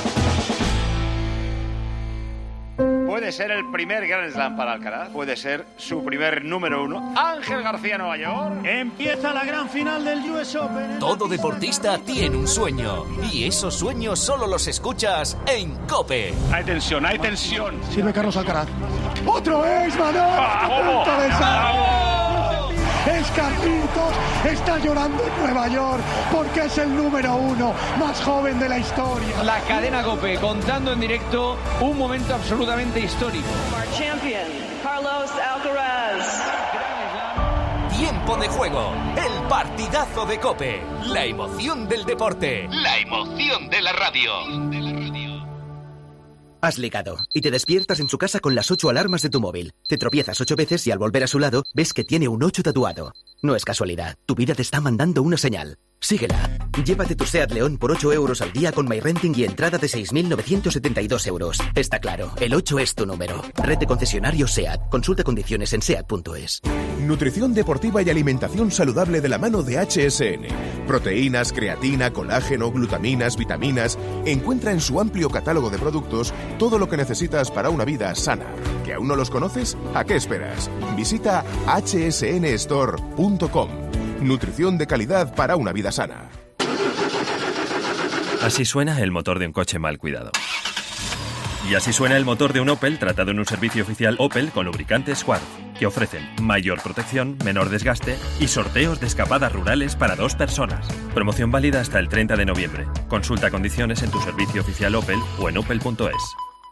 Puede ser el primer Grand Slam para Alcaraz, puede ser su primer número uno. Ángel García, Nueva York. Empieza la gran final del U S Open. Todo deportista tiene un sueño y esos sueños solo los escuchas en COPE. Hay tensión, hay tensión. Sirve Carlos Alcaraz. ¡Otro es, Manolo! ¡Vamos! ¡A punto de salir! Es Carlitos, está llorando en Nueva York porque es el número uno más joven de la historia. La cadena COPE contando en directo un momento absolutamente histórico. Our champion, Carlos Alcaraz. Tiempo de juego. El partidazo de COPE. La emoción del deporte. La emoción de la radio. Has ligado y te despiertas en su casa con las ocho alarmas de tu móvil. Te tropiezas ocho veces y al volver a su lado ves que tiene un ocho tatuado. No es casualidad, tu vida te está mandando una señal. Síguela. Llévate tu SEAT León por ocho euros al día con MyRenting y entrada de seis mil novecientos setenta y dos euros. Está claro, el ocho es tu número. Red de concesionarios SEAT. Consulta condiciones en seat punto es. Nutrición deportiva y alimentación saludable de la mano de H S N. Proteínas, creatina, colágeno, glutaminas, vitaminas. Encuentra en su amplio catálogo de productos todo lo que necesitas para una vida sana. ¿Que aún no los conoces? ¿A qué esperas? Visita h s n store punto com. Nutrición de calidad para una vida sana. Así suena el motor de un coche mal cuidado. Y así suena el motor de un Opel tratado en un servicio oficial Opel con lubricantes Quartz, que ofrecen mayor protección, menor desgaste y sorteos de escapadas rurales para dos personas. Promoción válida hasta el treinta de noviembre. Consulta condiciones en tu servicio oficial Opel o en opel punto es.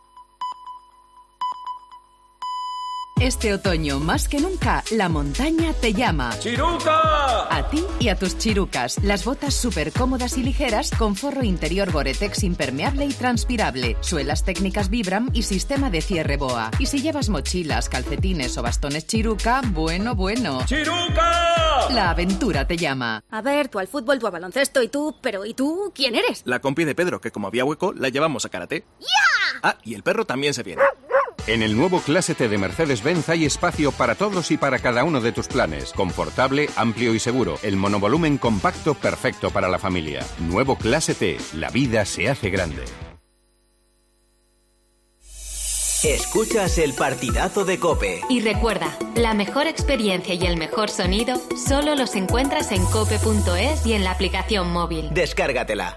Este otoño, más que nunca, la montaña te llama. ¡Chiruca! A ti y a tus chirucas. Las botas súper cómodas y ligeras con forro interior Gore-Tex impermeable y transpirable, suelas técnicas Vibram y sistema de cierre BOA. Y si llevas mochilas, calcetines o bastones Chiruca, bueno, bueno. ¡Chiruca! La aventura te llama. A ver, tú al fútbol, tú a baloncesto y tú... Pero ¿y tú quién eres? La compi de Pedro, que como había hueco, la llevamos a karate. ¡Ya! Ah, y el perro también se viene. En el nuevo Clase T de Mercedes-Benz hay espacio para todos y para cada uno de tus planes. Confortable, amplio y seguro. El monovolumen compacto perfecto para la familia. Nuevo Clase T. La vida se hace grande. Escuchas el partidazo de COPE. Y recuerda, la mejor experiencia y el mejor sonido solo los encuentras en cope punto es y en la aplicación móvil. Descárgatela.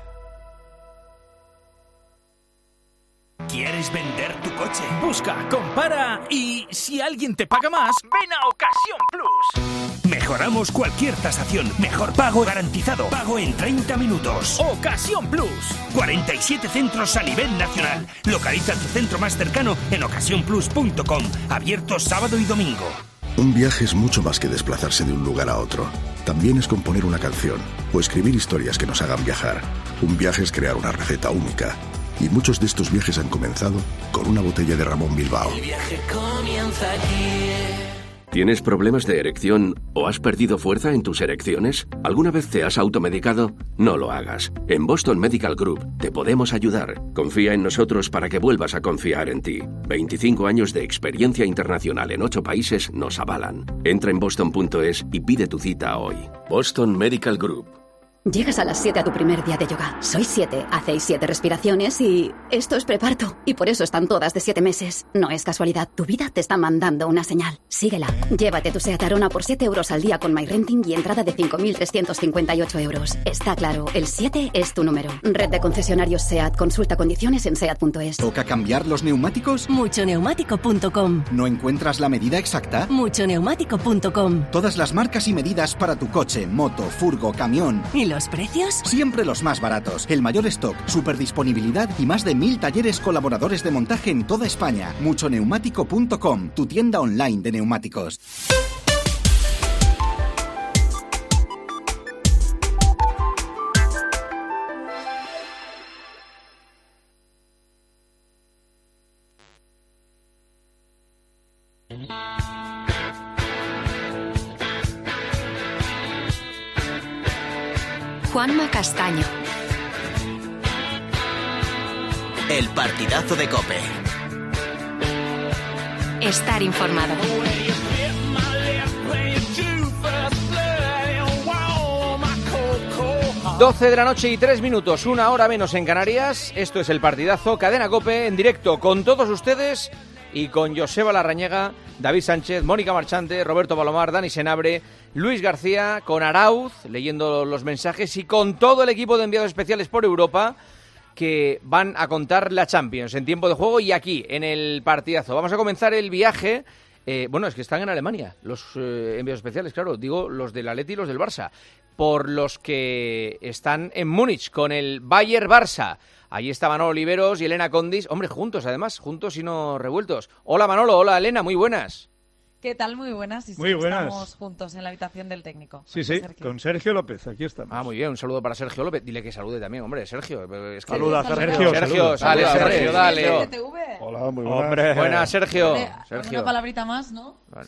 ¿Quieres vender tu coche? Busca, compara y si alguien te paga más, ven a Ocasión Plus. Mejoramos cualquier tasación. Mejor pago garantizado. Pago en treinta minutos. Ocasión Plus. cuarenta y siete centros a nivel nacional. Localiza tu centro más cercano en ocasión plus punto com. Abierto sábado y domingo. Un viaje es mucho más que desplazarse de un lugar a otro. También es componer una canción o escribir historias que nos hagan viajar. Un viaje es crear una receta única. Y muchos de estos viajes han comenzado con una botella de Ramón Bilbao. El viaje comienza aquí. ¿Tienes problemas de erección o has perdido fuerza en tus erecciones? ¿Alguna vez te has automedicado? No lo hagas. En Boston Medical Group te podemos ayudar. Confía en nosotros para que vuelvas a confiar en ti. veinticinco años de experiencia internacional en ocho países nos avalan. Entra en boston punto es y pide tu cita hoy. Boston Medical Group. Llegas a las siete a tu primer día de yoga. Sois siete, hacéis siete respiraciones y... esto es preparto. Y por eso están todas de siete meses. No es casualidad, tu vida te está mandando una señal. Síguela. Llévate tu SEAT Arona por siete euros al día con MyRenting y entrada de cinco mil trescientos cincuenta y ocho euros. Está claro, el siete es tu número. Red de concesionarios SEAT. Consulta condiciones en seat punto es. ¿Toca cambiar los neumáticos? mucho neumático punto com. ¿No encuentras la medida exacta? mucho neumático punto com. Todas las marcas y medidas para tu coche, moto, furgo, camión. ¿Y los precios? Siempre los más baratos. El mayor stock, super disponibilidad y más de mil talleres colaboradores de montaje en toda España. mucho neumático punto com, tu tienda online de neumáticos. Juanma Castaño. El partidazo de COPE. Estar informado. doce de la noche y tres minutos, una hora menos en Canarias. Esto es el partidazo, Cadena COPE, en directo con todos ustedes y con Joseba Larrañaga, David Sánchez, Mónica Marchante, Roberto Palomar, Dani Senabre, Luis García, con Arauz, leyendo los mensajes, y con todo el equipo de enviados especiales por Europa que van a contar la Champions en tiempo de juego y aquí, en el partidazo. Vamos a comenzar el viaje. Eh, bueno, es que están en Alemania los eh, enviados especiales, claro, digo los del Atleti y los del Barça, por los que están en Múnich con el Bayer Barça. Allí está Manolo Oliveros y Elena Condis, hombre, juntos además, juntos y no revueltos. Hola Manolo, hola Elena, muy buenas. ¿Qué tal? Muy buenas. Y sí, Muy buenas. Estamos juntos en la habitación del técnico. Sí, sí, Sergio. Con Sergio López, aquí estamos. Ah, muy bien, un saludo para Sergio López. Dile que salude también, hombre, Sergio. Es que... Saluda, Sergio. Sergio, Sergio, saluda. dale, Sergio, dale. Hola, muy buenas. Hombre. Buenas, Sergio. Vale, Sergio. Una palabrita más, ¿no? Vale.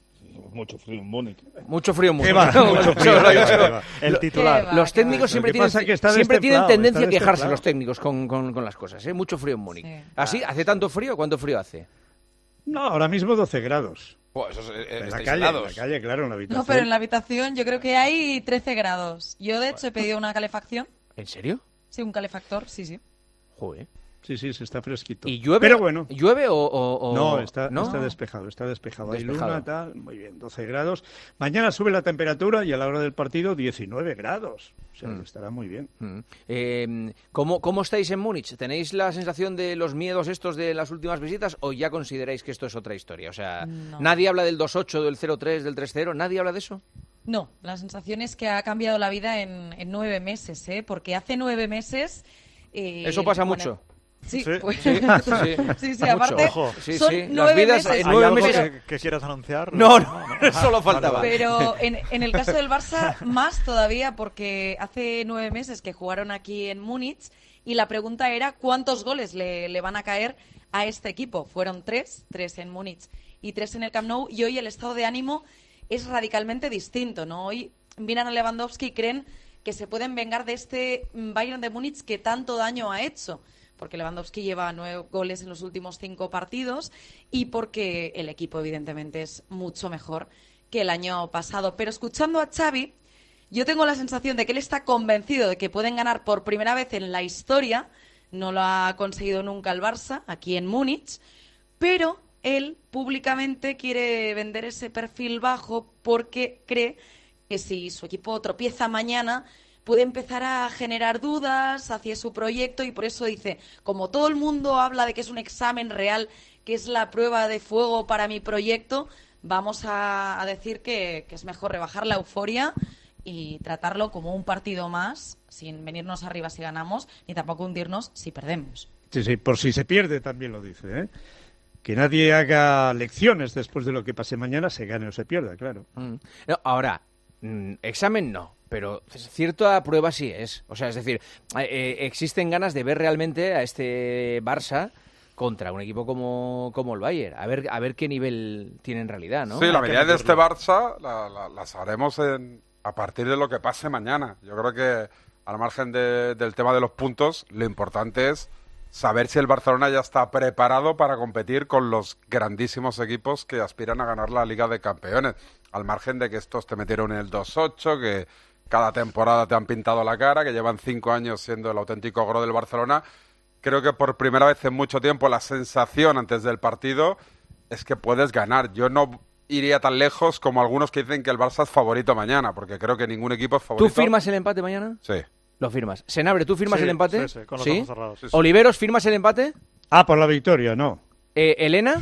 Mucho frío en Múnich. Mucho frío en Múnich. ¿Qué va? Mucho frío, ¿qué va? ¿Qué va? El titular. Los técnicos siempre Lo que tienen, pasa es que está siempre tienen destemplado, tendencia a está quejarse destemplado. los técnicos con, con, con las cosas. ¿eh? Mucho frío en Múnich. Sí. ¿Así? ¿Hace tanto frío? ¿Cuánto frío hace? No, ahora mismo doce grados. Pues eso es, En la estáis calle, en helados. la calle, claro, en la habitación. No, pero en la habitación yo creo que hay trece grados. Yo, de hecho, he pedido una calefacción. ¿En serio? Sí, un calefactor, sí, sí. Joder. Sí, sí, se está fresquito. ¿Y llueve? Pero bueno. ¿Llueve o...? o, o- No, está, ¿no? está despejado, está despejado. Hay Despejado. luna, tal, muy bien, doce grados. Mañana sube la temperatura y a la hora del partido diecinueve grados. O sea, Mm. que estará muy bien. Mm. Eh, ¿cómo, ¿Cómo estáis en Múnich? ¿Tenéis la sensación de los miedos estos de las últimas visitas o ya consideráis que esto es otra historia? O sea, No. ¿nadie habla del dos ocho, del cero tres, del tres cero? ¿Nadie habla de eso? No, la sensación es que ha cambiado la vida en, en nueve meses, ¿eh? Porque hace nueve meses... eh, Eso pasa bueno, mucho. Sí, Sí. pues- Sí, sí. sí, sí, Mucho. aparte Ojo. Sí, son sí. Las nueve vidas meses. en nueve algo meses... que, que quieras anunciar? No, no, solo faltaba. Pero en, en el caso del Barça, más todavía, porque hace nueve meses que jugaron aquí en Múnich y la pregunta era cuántos goles le, le van a caer a este equipo. Fueron tres, tres en Múnich y tres en el Camp Nou, y hoy el estado de ánimo es radicalmente distinto, ¿no? Hoy miran a Lewandowski y creen que se pueden vengar de este Bayern de Múnich que tanto daño ha hecho, porque Lewandowski lleva nueve goles en los últimos cinco partidos y porque el equipo evidentemente es mucho mejor que el año pasado. Pero escuchando a Xavi, yo tengo la sensación de que él está convencido de que pueden ganar por primera vez en la historia. No lo ha conseguido nunca el Barça aquí en Múnich, pero él públicamente quiere vender ese perfil bajo porque cree que si su equipo tropieza mañana puede empezar a generar dudas hacia su proyecto, y por eso dice, como todo el mundo habla de que es un examen real, que es la prueba de fuego para mi proyecto, vamos a, a decir que, que es mejor rebajar la euforia y tratarlo como un partido más, sin venirnos arriba si ganamos, ni tampoco hundirnos si perdemos. Sí, sí, por si se pierde también lo dice, ¿eh? Que nadie haga lecciones después de lo que pase mañana, se gane o se pierda, claro. Mm. No, ahora, mm, examen no, pero cierta prueba sí es. O sea, es decir, eh, existen ganas de ver realmente a este Barça contra un equipo como, como el Bayern. A ver, a ver qué nivel tiene en realidad, ¿no? Sí, la Hay que medida de este medirlo. Barça la, la, la sabremos en, a partir de lo que pase mañana. Yo creo que, al margen de- del tema de los puntos, lo importante es saber si el Barcelona ya está preparado para competir con los grandísimos equipos que aspiran a ganar la Liga de Campeones. Al margen de que estos te metieron en el dos ocho, que cada temporada te han pintado la cara, que llevan cinco años siendo el auténtico gro del Barcelona. Creo que por primera vez en mucho tiempo la sensación antes del partido es que puedes ganar. Yo no iría tan lejos como algunos que dicen que el Barça es favorito mañana, porque creo que ningún equipo es favorito. ¿Tú firmas el empate mañana? Sí. Lo firmas. Senabre, ¿tú firmas Sí, el empate? sí, sí, con los ojos cerrados, sí, sí. Oliveros, ¿firmas el empate? Ah, por la victoria, no. Eh, Elena,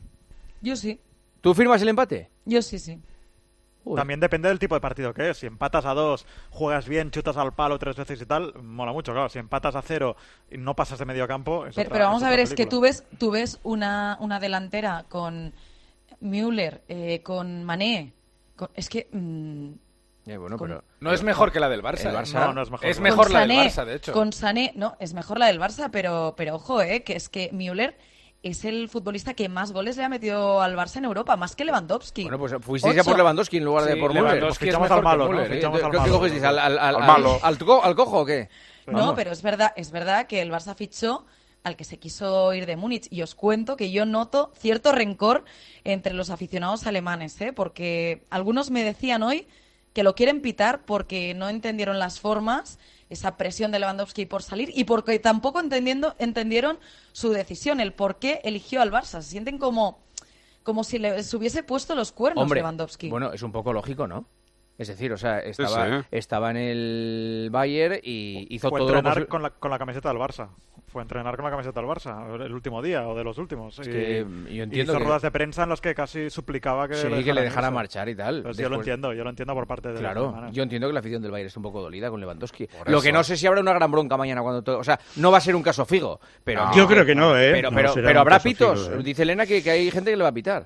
Yo sí, ¿tú firmas el empate? yo sí, sí. También depende del tipo de partido que es. Si empatas a dos, juegas bien, chutas al palo tres veces y tal, mola mucho, claro. Si empatas a cero y no pasas de medio campo... Es Pero, otra- pero vamos es a ver, otra es que película. tú ves, tú ves una, una delantera con Müller, eh, con Mané, con- es que... mm, Eh, bueno, con- pero No es mejor que la del Barça. El ¿eh? Barça- No, no es mejor. Es Con mejor la del Sané, Barça, de hecho. Con Sané, no, es mejor la del Barça, pero, pero ojo, eh, que es que Müller es el futbolista que más goles le ha metido al Barça en Europa, más que Lewandowski. Bueno, pues fuisteis ya Ocho. por Lewandowski en lugar de Sí, por Müller. Lewandowski es Fichamos mejor al malo, que ¿no? Müller, ¿eh? Fichamos al ¿Qué- malo. ¿Qué cogisteis? ¿Al, al, al, Al malo. al- al co- al cojo o qué? No, pero es verdad, es verdad que el Barça fichó al que se quiso ir de Múnich. Y os cuento que yo noto cierto rencor entre los aficionados alemanes, ¿eh? Porque algunos me decían hoy que lo quieren pitar porque no entendieron las formas, esa presión de Lewandowski por salir, y porque tampoco entendiendo, entendieron su decisión, el por qué eligió al Barça. Se sienten como, como si le se hubiese puesto los cuernos Hombre, Lewandowski. bueno, es un poco lógico, ¿no? Es decir, o sea, estaba, sí. estaba en el Bayern y hizo Fue todo lo entrenar posible. con la, con la camiseta del Barça. Fue entrenar con la camiseta del Barça el último día o de los últimos. Es Y- que yo entiendo hizo que- ruedas de prensa en las que casi suplicaba que, Sí, le que le dejara irse. marchar y tal. Pues yo lo Después- entiendo, yo lo entiendo por parte de Claro, los alemanes. yo entiendo que la afición del Bayern está un poco dolida con Lewandowski. Por Lo eso. que no sé si habrá una gran bronca mañana cuando todo... O sea, no va a ser un caso fijo, pero... No. Yo creo que no, ¿eh? Pero, No pero, será pero un habrá caso pitos. fijo, ¿eh? Dice Elena que, que hay gente que le va a pitar.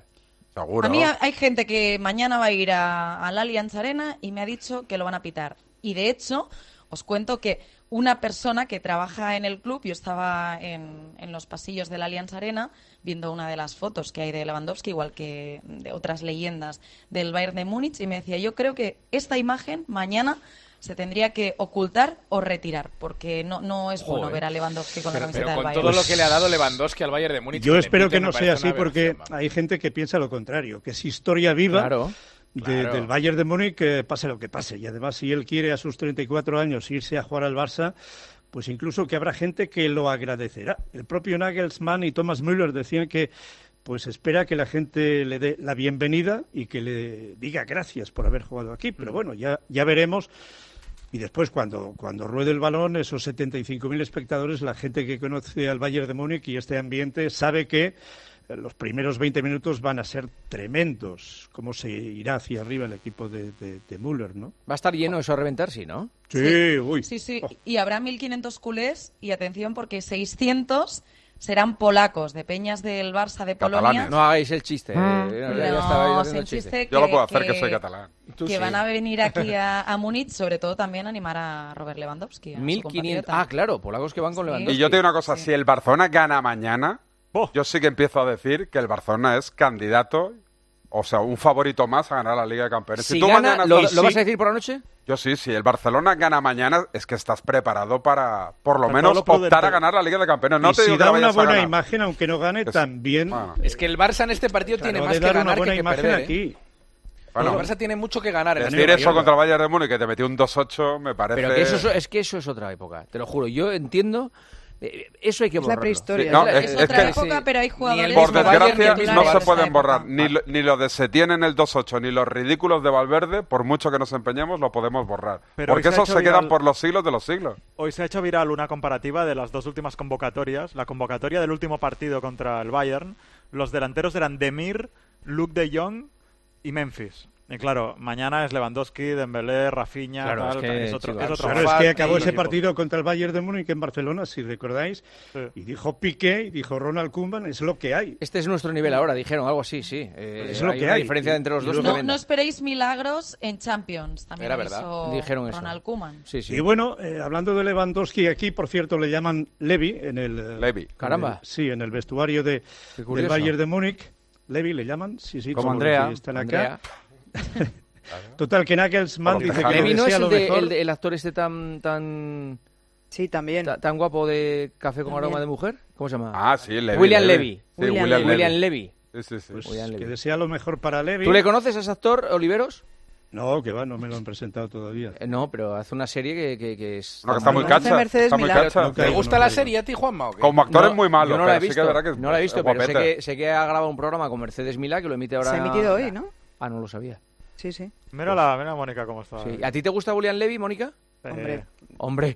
Seguro. A mí hay gente que mañana va a ir a, al Allianz Arena y me ha dicho que lo van a pitar. Y de hecho, os cuento que una persona que trabaja en el club, yo estaba en, en los pasillos del Allianz Arena viendo una de las fotos que hay de Lewandowski, igual que de otras leyendas del Bayern de Múnich, y me decía, yo creo que esta imagen mañana se tendría que ocultar o retirar, porque no, no es bueno Joder. ver a Lewandowski con la Pero, camiseta pero del con Bayern. todo lo que le ha dado Lewandowski al Bayern de Múnich... Yo le espero piten, que no me sea parece así una porque versión, hay gente que piensa lo contrario, que es historia viva Claro, de- claro. del Bayern de Múnich, que pase lo que pase. Y además, si él quiere a sus treinta y cuatro años irse a jugar al Barça, pues incluso que habrá gente que lo agradecerá. El propio Nagelsmann y Thomas Müller decían que pues espera que la gente le dé la bienvenida y que le diga gracias por haber jugado aquí. Pero bueno, ya, ya veremos. Y después, cuando, cuando ruede el balón, esos setenta y cinco mil espectadores, la gente que conoce al Bayern de Múnich y este ambiente sabe que eh, los primeros veinte minutos van a ser tremendos. Cómo se irá hacia arriba el equipo de, de, de Müller, ¿no? Va a estar lleno eso a reventar, sí, ¿no? Sí, uy. Sí, sí, y habrá mil quinientos culés, y atención porque seiscientos serán polacos, de peñas del Barça de Polonia. Catalanes. No hagáis el chiste. eh, No, ya- ya estaba yo haciendo el chiste Yo lo que- puedo hacer, que- que soy catalán. Tú que sí. van a venir aquí a, a Múnich, sobre todo también a animar a Robert Lewandowski. a su mil quinientos. compatriota. Ah, claro, polacos que van con Sí. Lewandowski. Y yo te digo una cosa, si el Barcelona gana mañana, Oh. yo sí que empiezo a decir que el Barcelona es candidato, o sea, un favorito más a ganar la Liga de Campeones. Si tú gana, mañana ¿lo, dices lo vas sí, a decir por la noche? yo sí, si el Barcelona gana mañana, es que estás preparado para, por lo Para menos, todo lo prudente. optar a ganar la Liga de Campeones. No y te si digo que da la una vayas a buena ganar. imagen, aunque no gane, Es- también... bueno, Es que el Barça en este partido claro, tiene de más que dar una ganar que, buena que imagen perder. ¿eh? aquí. bueno, el Barça tiene mucho que ganar en decir este eso partido. contra el Bayern de Múnich, que te metió un dos ocho, me parece... Pero que eso es, es que eso es otra época, te lo juro. Yo entiendo. eh, Eso hay que Es la borrarlo. prehistoria. Sí, no, Es, es- es es otra que- época, pero hay jugadores Por como Bayern desgracia, titulares no de se esta pueden época. borrar ni lo, ni lo de Setién en el dos ocho, ni los ridículos de Valverde, por mucho que nos empeñemos, lo podemos borrar. Pero Porque hoy se ha eso hecho se queda viral- por los siglos de los siglos. Hoy se ha hecho viral una comparativa de las dos últimas convocatorias. La convocatoria del último partido contra el Bayern, los delanteros eran Demir, Luke de Jong y Memphis. Y claro, mañana es Lewandowski, Dembélé, Rafinha, Claro, tal, es que, es otro, chicos, es otro Claro, es Fati, que acabó ese equipo. partido contra el Bayern de Múnich en Barcelona, si recordáis, Sí. y dijo Piqué, y dijo Ronald Koeman, es lo que hay. Este es nuestro nivel ahora, dijeron algo así, sí. Eh, Es lo hay que una hay. diferencia entre los Y dos luego- No, tremenda. no esperéis milagros en Champions. También Era lo verdad. hizo Dijeron eso. Ronald Koeman. Sí, sí. Y bueno, eh, hablando de Lewandowski, aquí, por cierto, le llaman Levi en el... eh, Levi. en el- Caramba. sí, en el vestuario de, Qué del curioso. Bayern de Múnich. Levi le llaman, sí, sí, Como todos los Andrea. que están Andrea. acá. Total, que Nagelsmann Por lo dice tejano. que Levi le no es desea el, lo de- mejor. el, de- el actor este tan tan Sí, también. ta- tan guapo de Café con También. aroma de mujer. ¿Cómo se llama? Ah, sí, Levi. William Levi. Levy. Sí, William William, Levy. William Levy. Levy. Sí, sí, sí. Pues, William que Levy. desea lo mejor para Levi. ¿Tú le conoces a ese actor, Oliveros? No, que va, no me lo han presentado todavía. Eh, no, pero hace una serie que, que, que es... No, que está muy Hace cacha. Mercedes Está muy Milán. cacha. No ¿Te caigo, gusta no la caigo. serie a ti, Juanma? ¿o qué? Como actor No, es muy malo, yo no la he pero sí visto, que es verdad que es- no la he visto, es pero sé guapete. que, sé que ha grabado un programa con Mercedes Milá que lo emite ahora... Se ha emitido hoy, ¿no? Ah, no lo sabía. Sí, sí. Mira la, mira Mónica cómo está. Sí. ¿A ti te gusta William Levy, Mónica? Eh, Hombre. Hombre.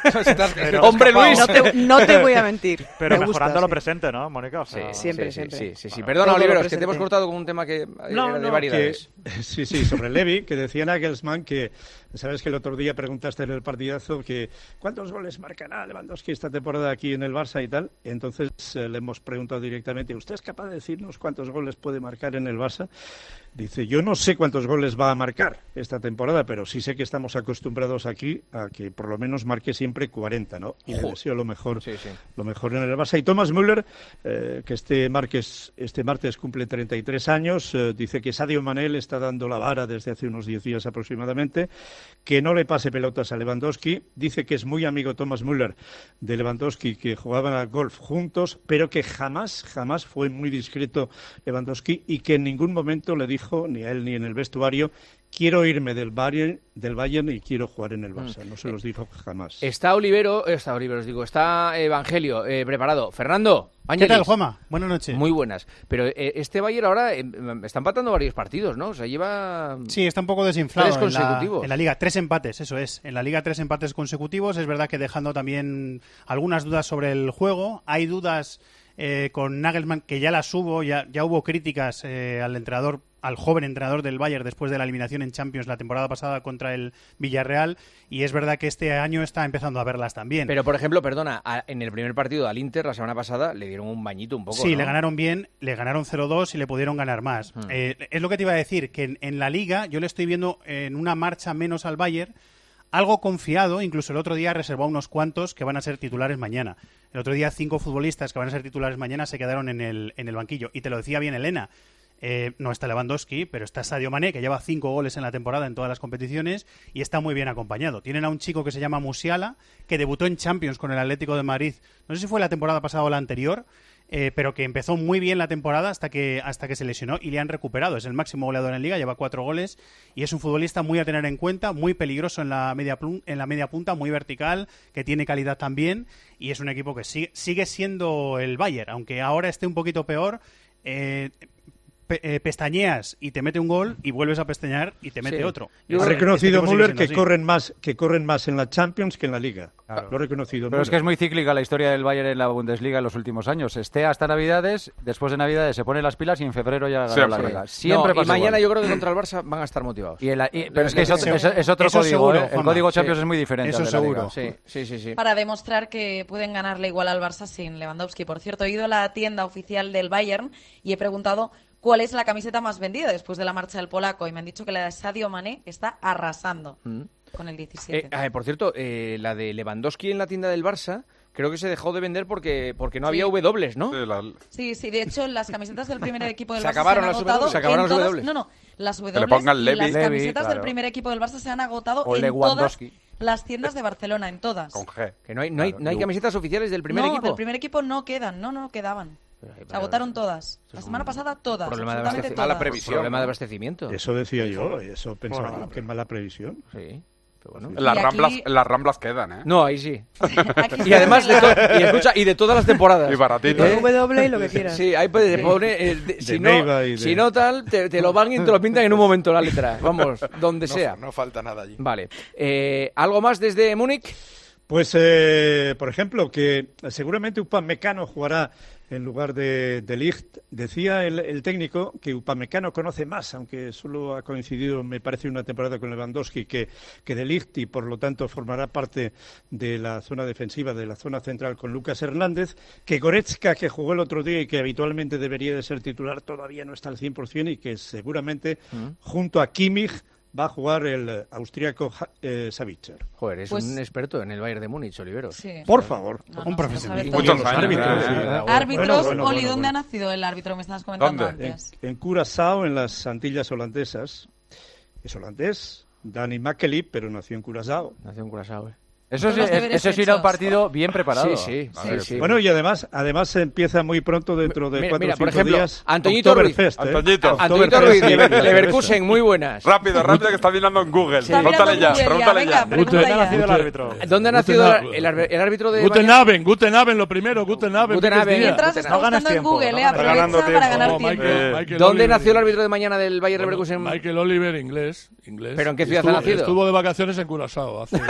Pero- Hombre, Luis. No te, no te voy a mentir. Pero Me mejorando gusta, lo sí. presente, ¿no, Mónica? O sea, Siempre, sí, sí, siempre. Sí, sí, sí. Bueno, Perdona, todo lo Oliveros, que te presente. hemos cortado con un tema que No, era de no, variedades. que- sí, sí, sobre Levi, que decía Nagelsmann que, sabes que el otro día preguntaste en el partidazo que ¿cuántos goles marcará Lewandowski esta temporada aquí en el Barça y tal? Entonces eh, le hemos preguntado directamente, ¿usted es capaz de decirnos cuántos goles puede marcar en el Barça? Dice, yo no sé cuántos goles va a marcar esta temporada, pero sí sé que estamos acostumbrados aquí a que por lo menos marque siempre cuarenta, ¿no? Y le Joder. deseo lo mejor, Sí, sí. lo mejor en el Barça. Y Thomas Müller, eh, que este martes, este martes cumple treinta y tres años, eh, dice que Sadio Mané le está dando la vara desde hace unos diez días aproximadamente, que no le pase pelotas a Lewandowski. Dice que es muy amigo Thomas Müller de Lewandowski, que jugaban al golf juntos, pero que jamás, jamás fue muy discreto Lewandowski y que en ningún momento le dijo, ni a él ni en el vestuario, quiero irme del Bayern, del Bayern y quiero jugar en el Barça. No se los dijo jamás. Está Olivero, está Olivero, os digo, está Evangelio eh, preparado. Fernando, ¿Qué Ángelis. tal, Juanma? Buenas noches. Muy buenas. Pero eh, este Bayern ahora eh, está empatando varios partidos, ¿no? O sea, lleva... Sí, está un poco desinflado. Tres en la- consecutivos. En la, Liga, tres empates, eso es. En la Liga, tres empates consecutivos. Es verdad que dejando también algunas dudas sobre el juego. Hay dudas eh, con Nagelsmann, que ya las hubo, ya, ya hubo críticas eh, al entrenador, al joven entrenador del Bayern después de la eliminación en Champions la temporada pasada contra el Villarreal, y es verdad que este año está empezando a verlas también. Pero, por ejemplo, perdona, a, en el primer partido al Inter la semana pasada le dieron un bañito un poco, Sí, ¿no? le ganaron bien, le ganaron cero dos y le pudieron ganar más. Hmm. Eh, es lo que te iba a decir, que en, en la Liga yo le estoy viendo en una marcha menos al Bayern, algo confiado, incluso el otro día reservó unos cuantos que van a ser titulares mañana. El otro día cinco futbolistas que van a ser titulares mañana se quedaron en el, en el banquillo. Y te lo decía bien Elena, eh, no está Lewandowski, pero está Sadio Mané, que lleva cinco goles en la temporada en todas las competiciones y está muy bien acompañado. Tienen a un chico que se llama Musiala, que debutó en Champions con el Atlético de Madrid, no sé si fue la temporada pasada o la anterior, Eh, pero que empezó muy bien la temporada hasta que hasta que se lesionó y le han recuperado. Es el máximo goleador en Liga, lleva cuatro goles y es un futbolista muy a tener en cuenta, muy peligroso en la media en la media punta, muy vertical, que tiene calidad también, y es un equipo que sigue, sigue siendo el Bayern, aunque ahora esté un poquito peor. Eh, pe eh, pestañeas y te mete un gol y vuelves a pestañear y te mete Sí. otro. Yo he Este reconocido equipo sigue Müller siendo que así. corren más que corren más en la Champions que en la Liga. Claro. Lo he reconocido. Pero es Müller. que es muy cíclica la historia del Bayern en la Bundesliga en los últimos años. Esté hasta Navidades, después de Navidades se pone las pilas y en febrero ya gana la Liga. Siempre No, y pasa mañana igual. yo creo que contra el Barça van a estar motivados. Y el- y- pero es que es otro, es, es otro Eso código, seguro, ¿eh? El Juanma. código Champions Sí. es muy diferente Eso al de la seguro. Liga. Sí, sí, sí, sí. Para demostrar que pueden ganarle igual al Barça sin Lewandowski. Por cierto, he ido a la tienda oficial del Bayern y he preguntado cuál es la camiseta más vendida después de la marcha del polaco y me han dicho que la de Sadio Mané está arrasando Mm. con el diecisiete. Eh, ah, por cierto, eh, la de Lewandowski en la tienda del Barça creo que se dejó de vender porque porque no Sí. había W, ¿no? Sí, sí, de hecho las camisetas del primer equipo del Se Barça acabaron se han las agotado W. Se acabaron en las todas- W. No, no, las le W pongan y Levi. las Levi, camisetas claro. del primer equipo del Barça se han agotado O en todas Lewandowski. las tiendas de Barcelona, en todas. Con G. Que no hay, no hay, no hay camisetas oficiales del primer no, equipo. del primer equipo no quedan, no, no quedaban. Se agotaron todas. La semana pasada todas, Problema de, absolutamente abasteci- todas. mala previsión, problema de abastecimiento. Eso decía yo, eso pensaba Bueno. yo, que mala previsión. Sí. Pero bueno. En las, Y aquí- ramblas, en las ramblas quedan, ¿eh? No, ahí sí. Aquí Y además de, to- y, escucha, y de todas las temporadas. Y baratito. ¿Eh? W y lo que quieras. Sí, ahí puede, pone, eh, de- si, no, Neiva y de- si no tal, te, te lo van y te lo pintan en un momento la letra. Vamos, donde No, sea. no falta nada allí. Vale. Eh, ¿Algo más desde Múnich? Pues, eh, por ejemplo, que seguramente Upamecano jugará en lugar de, de Ligt. Decía el, el técnico que Upamecano conoce más, aunque solo ha coincidido, me parece, una temporada con Lewandowski, que, que de Ligt, y por lo tanto formará parte de la zona defensiva, de la zona central con Lucas Hernández, que Goretzka, que jugó el otro día y que habitualmente debería de ser titular, todavía no está al cien por ciento y que seguramente, junto a Kimmich, va a jugar el eh, austríaco Ja- eh, Savitzer. Joder, es Pues- un experto en el Bayern de Múnich, Oliveros. Sí. Por favor. No, no, Un no profesional. sabe todo. Muchos Los años. árbitros, ¿eh? sí. Árbitros, Bueno, bueno, Oli, bueno, ¿dónde bueno. ha nacido el árbitro? Me estabas comentando ¿Dónde? En, antes. en Curazao, en las Antillas holandesas. Es holandés, Danny Makely, pero nació en Curazao. Nació en Curazao, eh. Eso es, Todos los es- deberes eso es ir a un hechos. partido bien preparado. Sí, sí, A sí, ver, sí. Bueno, y además, además se empieza muy pronto, dentro de Mira, cuatro mira, o por cinco ejemplo, días. Antoñito Ruiz. Oktoberfest, ¿eh? Antoñito. Antonito Oktoberfest Ruiz, y Lever- Oktoberfest. Leverkusen, muy buenas. Rápido, rápido, que está mirando en Google. Está mirando Pregúntale ya, Google ya, pregúntale venga, ya. pregunta ¿Dónde ha ya. nacido el árbitro? ¿Dónde ha nacido el, el arbi- el árbitro de Guten Bayern? Abend, Guten Abend, lo primero, Guten Abend. Guten buenos Abend. días. Mientras No está ganas buscando en tiempo, Google, no eh, ganas aprovecha ganando para tiempo. ganar No, tiempo. Michael, Eh, Michael ¿Dónde Oliver. nació el árbitro de mañana del Bayern Bueno, Leverkusen? Michael Oliver, inglés. inglés. ¿Pero en qué ciudad estuvo, ha nacido? Estuvo de vacaciones en Curazao. Hace...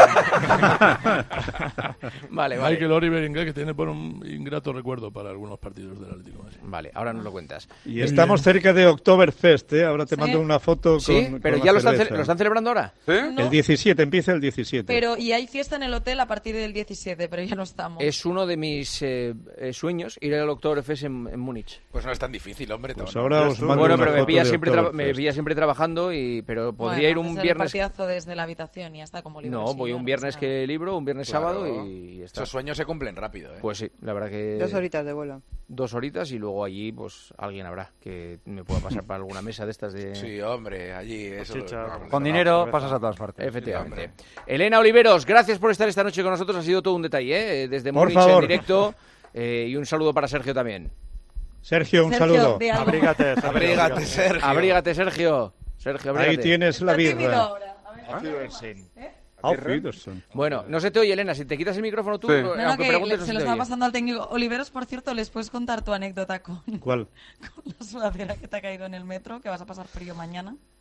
Vale, vale. Michael Oliver, inglés, que tiene por un ingrato recuerdo para algunos partidos del Atlético. Así. Vale, ahora nos lo cuentas. Y estamos cerca de Oktoberfest, ¿eh? Ahora te Sí. mando una foto ¿Sí? con, ¿Pero con ya la lo están, ce- cerveza. lo están celebrando ahora? ¿Sí? No, El diecisiete, empieza el diecisiete. pero y hay fiesta en el hotel a partir del diecisiete, pero ya no estamos. Es uno de mis eh, eh, sueños ir al Oktoberfest en, en Múnich. Pues no es tan difícil, hombre. Pues no. ahora Yo os estuve- mando Bueno, una pero me foto pilla, de siempre tra- me Oktoberfest. pilla siempre trabajando, y pero podría Bueno, ir un haces viernes... el partidazo desde la habitación y ya está como libre. No, voy un viernes que libro, un viernes Claro. sábado y ya está. Esos sueños se cumplen rápido, ¿eh? Pues sí, la verdad que... Dos horitas de vuelo. Dos horitas y luego allí pues alguien habrá que me pueda pasar para alguna mesa de estas de... Sí, hombre, allí eso... Chicha, vamos, Con no, dinero no, pasas a todas partes. Efectivamente. Sí, Elena Oliveros, gracias por estar esta noche con nosotros, ha sido todo un detalle, ¿eh? Desde Por Múnich en favor. directo, eh, y un saludo para Sergio también. Sergio, un Sergio, saludo. de algo. Abrígate, Sergio, Abrígate, Sergio. Abrígate, Sergio. Sergio, abrígate. Ahí tienes la Está tímido birra. ahora. A ver. Auf Wiedersehen. Bueno, no se te oye, Elena, si te quitas el micrófono tú, Sí. No, no, aunque que preguntes, le- no se se lo te estaba oye. pasando al técnico. Oliveros, por cierto, ¿les puedes contar tu anécdota con, ¿Cuál? con la sudadera que te ha caído en el metro? Que vas a pasar frío mañana.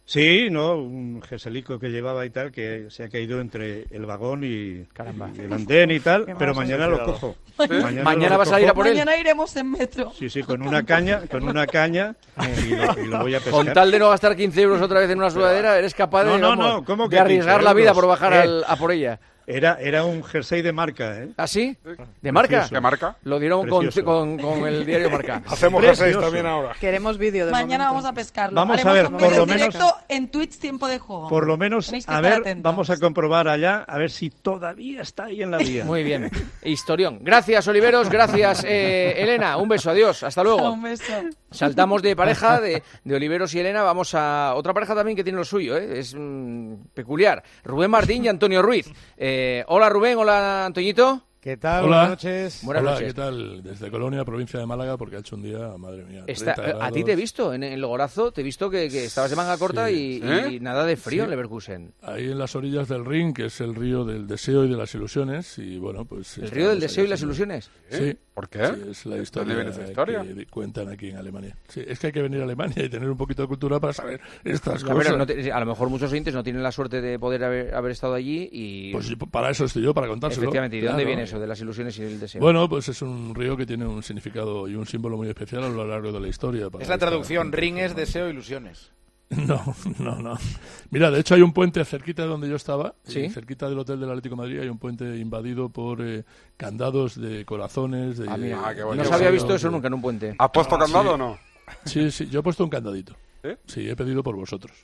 Sí, no, un geselico que llevaba y tal, que se ha caído entre el vagón y, Caramba. y el andén y tal, Qué pero mal, mañana sí, lo cuidado. cojo. ¿Sí? Mañana, Mañana lo vas a recojo. ir a por él. Mañana iremos en metro. Sí, sí, con una caña, con una caña y lo, y lo voy a pescar. Con tal de no gastar quince euros otra vez en una sudadera, eres capaz de, No, no, vamos, no, ¿cómo que de arriesgar quince la vida euros? por bajar Eh, al- a por ella. Era, era un jersey de marca, ¿eh? ¿Ah, sí? ¿De marca? Precioso. ¿De marca? Lo dieron con, Precioso. con, con el diario Marca. Hacemos jerseys también ahora. Queremos vídeo de Mañana vamos a pescarlo. Vamos a Haremos ver, un por vídeo lo en menos- directo en Twitch Tiempo de Juego. Por lo menos, Tenéis que a estar ver, atentos. vamos a comprobar allá, a ver si todavía está ahí en la vía. Muy bien. Historión. Gracias, Oliveros. Gracias, eh, Elena. Un beso. Adiós. Hasta luego. Un beso. Saltamos de pareja, de, de Oliveros y Elena. Vamos a otra pareja también que tiene lo suyo, ¿eh? Es mm, peculiar. Rubén Martín y Antonio Ruiz. Eh, hola, Rubén. Hola, Antoñito. ¿Qué tal? Hola. Buenas noches. Buenas Hola, noches. ¿qué tal? Desde Colonia, provincia de Málaga, porque ha hecho un día, madre mía, Está- treinta a ti grados. te he visto en el Logorazo, te he visto que, que estabas de manga corta Sí. y, ¿Eh? y nada de frío Sí. en Leverkusen. Ahí en las orillas del Rin, que es el río del deseo y de las ilusiones, y bueno, pues... ¿El río del estábamos deseo ahí y las haciendo- ilusiones? Sí. ¿Por qué? Sí, es la historia, ¿Dónde viene esa historia? que cuentan aquí en Alemania. Sí, es que hay que venir a Alemania y tener un poquito de cultura para saber estas A, cosas. ver, no te- a lo mejor muchos oyentes no tienen la suerte de poder haber, haber estado allí y... Pues sí, para eso estoy yo, para contárselo. Efectivamente, ¿y de dónde Claro. viene eso, de las ilusiones y del deseo? Bueno, pues es un río que tiene un significado y un símbolo muy especial a lo largo de la historia. para Es la esta traducción, gente. ring es deseo, ilusiones. No, no, no. Mira, de hecho hay un puente cerquita de donde yo estaba, ¿Sí? eh, cerquita del hotel del Atlético de Madrid, hay un puente invadido por eh, candados de corazones. De, Ah, mira, Ah, qué no bonito. se había visto de- eso nunca en un puente. ¿Has puesto Ah, candado sí. o no? Sí, sí, yo he puesto un candadito. ¿Eh? Sí, he pedido por vosotros.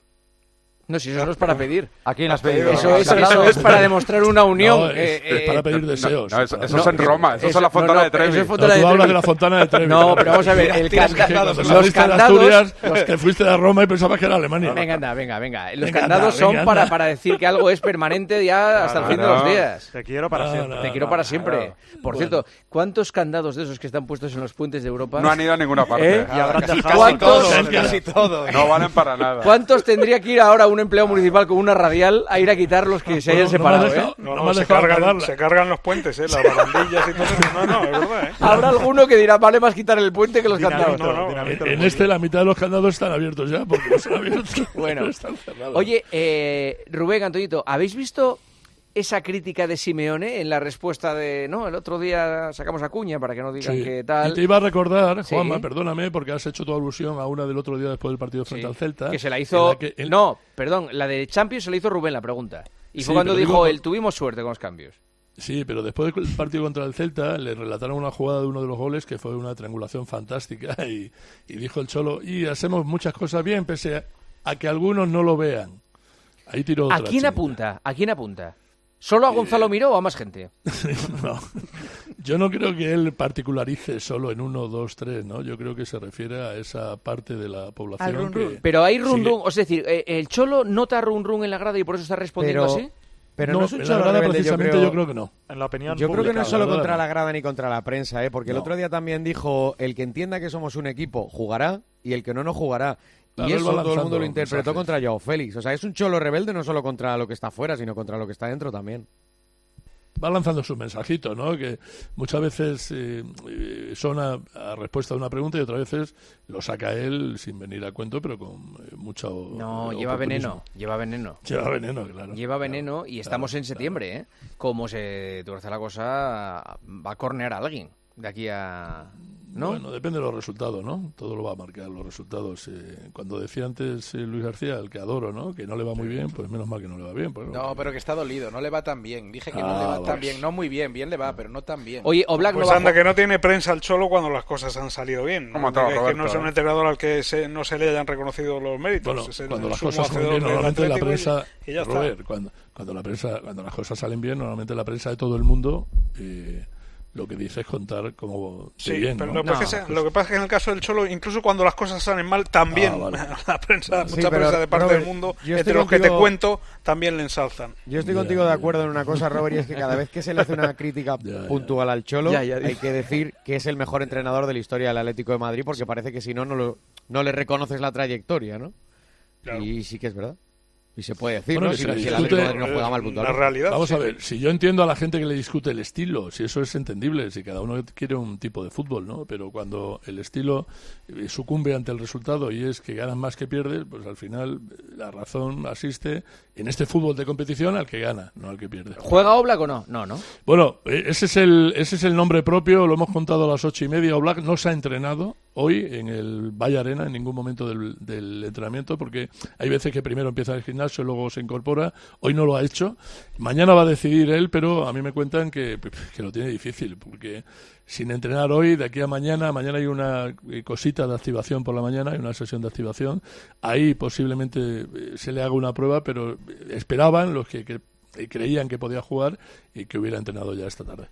No, si eso no es para pedir. ¿A quién has pedido? Eso es, ¿Candado? eso es para demostrar una unión. No, es, eh, es para eh, pedir No, deseos. no, eso, Para- eso es en Roma, eso, es en la Fontana no, no, de Trevi. eso es No, Fontana tú de hablas Trevi. de la Fontana de Trevi. No, claro. pero vamos a ver, el Tiras canda- candados. Cuando los saliste de candados... Asturias, los- que fuiste a Roma y pensabas que era Alemania. Venga, anda, venga, venga. Los Venga, candados anda, son venga, para, anda. para decir que algo es permanente ya hasta el fin de los Claro. días. Te quiero para No, siempre. no, Te quiero no, para no, siempre. claro. Por Bueno. cierto, ¿cuántos candados de esos que están puestos en los puentes de Europa? No han ido a ninguna parte. ¿Eh? Y habrán Casi, dejado casi ¿Cuántos? todos, casi todos. No valen para nada. ¿Cuántos tendría que ir ahora un empleado municipal con una radial a ir a quitar los que se hayan No, no me separado? has dejado- ¿eh? no No, me has se, dejado cargan, acabarla. se cargan los puentes, ¿eh? Las barandillas y todo eso. No, no, es verdad, ¿eh? Habrá alguno que dirá, vale más quitar el puente que los Dinamito, candados. no, no. dinamito En, el en este muelle. la mitad de los candados están abiertos ya, porque los han abierto. Bueno. Están cerrados. Oye, eh, Rubén, Antoñito, ¿habéis visto esa crítica de Simeone en la respuesta de... No, el otro día sacamos a Cuña para que no digan Sí. que tal... Y te iba a recordar, Sí. Juanma, perdóname, porque has hecho tu alusión a una del otro día después del partido frente Sí, al Celta. que se la en hizo... la que él- No, perdón, la de Champions se la hizo Rubén la pregunta. Y fue Sí, cuando pero dijo digo- él, tuvimos suerte con los cambios. Sí, pero después del partido contra el Celta le relataron una jugada de uno de los goles que fue una triangulación fantástica y, y dijo el Cholo, y hacemos muchas cosas bien pese a, a que algunos no lo vean. Ahí tiró ¿A otra quién chinita. apunta? ¿A quién apunta? ¿Solo a Gonzalo Miró o a más gente? No. Yo no creo que él particularice solo en uno, dos, tres, ¿no? Yo creo que se refiere a esa parte de la población Al run que... run. Pero hay run sigue- run, es decir, eh, ¿el Cholo nota run run en la grada y por eso está respondiendo Pero, así? pero no, no, es un en la cholo grada rebelde, yo precisamente creo, yo creo que no. En la opinión yo creo que no es pública, solo la verdad, contra no. la grada ni contra la prensa, ¿eh? Porque el No. otro día también dijo, el que entienda que somos un equipo jugará y el que no, no jugará. Claro, Y él eso va todo el mundo lanzando lo interpretó mensajes. contra Joao Félix. O sea, es un cholo rebelde no solo contra lo que está afuera, sino contra lo que está dentro también. Va lanzando sus mensajitos, ¿no? Que muchas veces eh, eh, son a, a respuesta de una pregunta y otras veces lo saca él sin venir a cuento, pero con eh, mucho No, eh, lleva oportunismo. veneno, lleva veneno. Lleva veneno, claro. Lleva veneno y estamos en septiembre, ¿eh? Como se tuerce la cosa, va a cornear a alguien de aquí a... ¿No? Bueno, depende de los resultados, ¿no? Todo lo va a marcar, los resultados. Eh, cuando decía antes eh, Luis García, el que adoro, ¿no? Que no le va muy bien, pues menos mal que no le va bien. Pues, No, pero que está dolido, no le va tan bien. Dije que no Ah, le va vale. tan bien, no muy bien, bien le va, pero no tan bien. Oye, Oblak Pues no va anda a... que no tiene prensa el Cholo cuando las cosas han salido bien. Como No todo, digáis que Roberto, no es un ¿eh? entrenador al que se- no se le hayan reconocido los méritos. Bueno, es el cuando las sumo cosas salen hacedor bien, del normalmente la Atlético y- prensa, y ya está. Robert, cuando, cuando la prensa, cuando las cosas salen bien, normalmente la prensa de todo el mundo eh, lo que dice es contar como de Sí, bien, pero ¿no? lo, que pasa es que, lo que pasa es que en el caso del Cholo, incluso cuando las cosas salen mal, también Ah, vale. la prensa, Sí, mucha pero, prensa de parte Robert, del mundo, yo entre estoy los que te contigo- cuento, también le ensalzan. Yo estoy Ya, contigo de ya, acuerdo ya. en una cosa, Robert, y es que cada vez que se le hace una crítica Ya, ya. puntual al Cholo, Ya, ya, hay que decir que es el mejor entrenador de la historia del Atlético de Madrid, porque parece que si no, no, lo- no le reconoces la trayectoria, ¿no? Claro. Y sí que es verdad. Y se puede decir, Bueno, ¿no? que Si, se le si el discute, Atlético de Madrid no juega mal puntualmente. La realidad, Vamos sí. a ver, si yo entiendo a la gente que le discute el estilo, si eso es entendible, si cada uno quiere un tipo de fútbol, ¿no? Pero cuando el estilo sucumbe ante el resultado y es que ganas más que pierdes, pues al final la razón asiste en este fútbol de competición al que gana, no al que pierde. ¿Juega Oblak o no? No, ¿no? Bueno, ese es el ese es el nombre propio, lo hemos contado a las ocho y media. Oblak no se ha entrenado hoy en el Valle Arena en ningún momento del, del entrenamiento, porque hay veces que primero empieza el gimnasio, luego se incorpora. Hoy no lo ha hecho. Mañana va a decidir él, pero a mí me cuentan que, que lo tiene difícil, porque sin entrenar hoy, de aquí a mañana, mañana hay una cosita de activación por la mañana, hay una sesión de activación. Ahí posiblemente se le haga una prueba, pero esperaban los que, que creían que podía jugar y que hubiera entrenado ya esta tarde.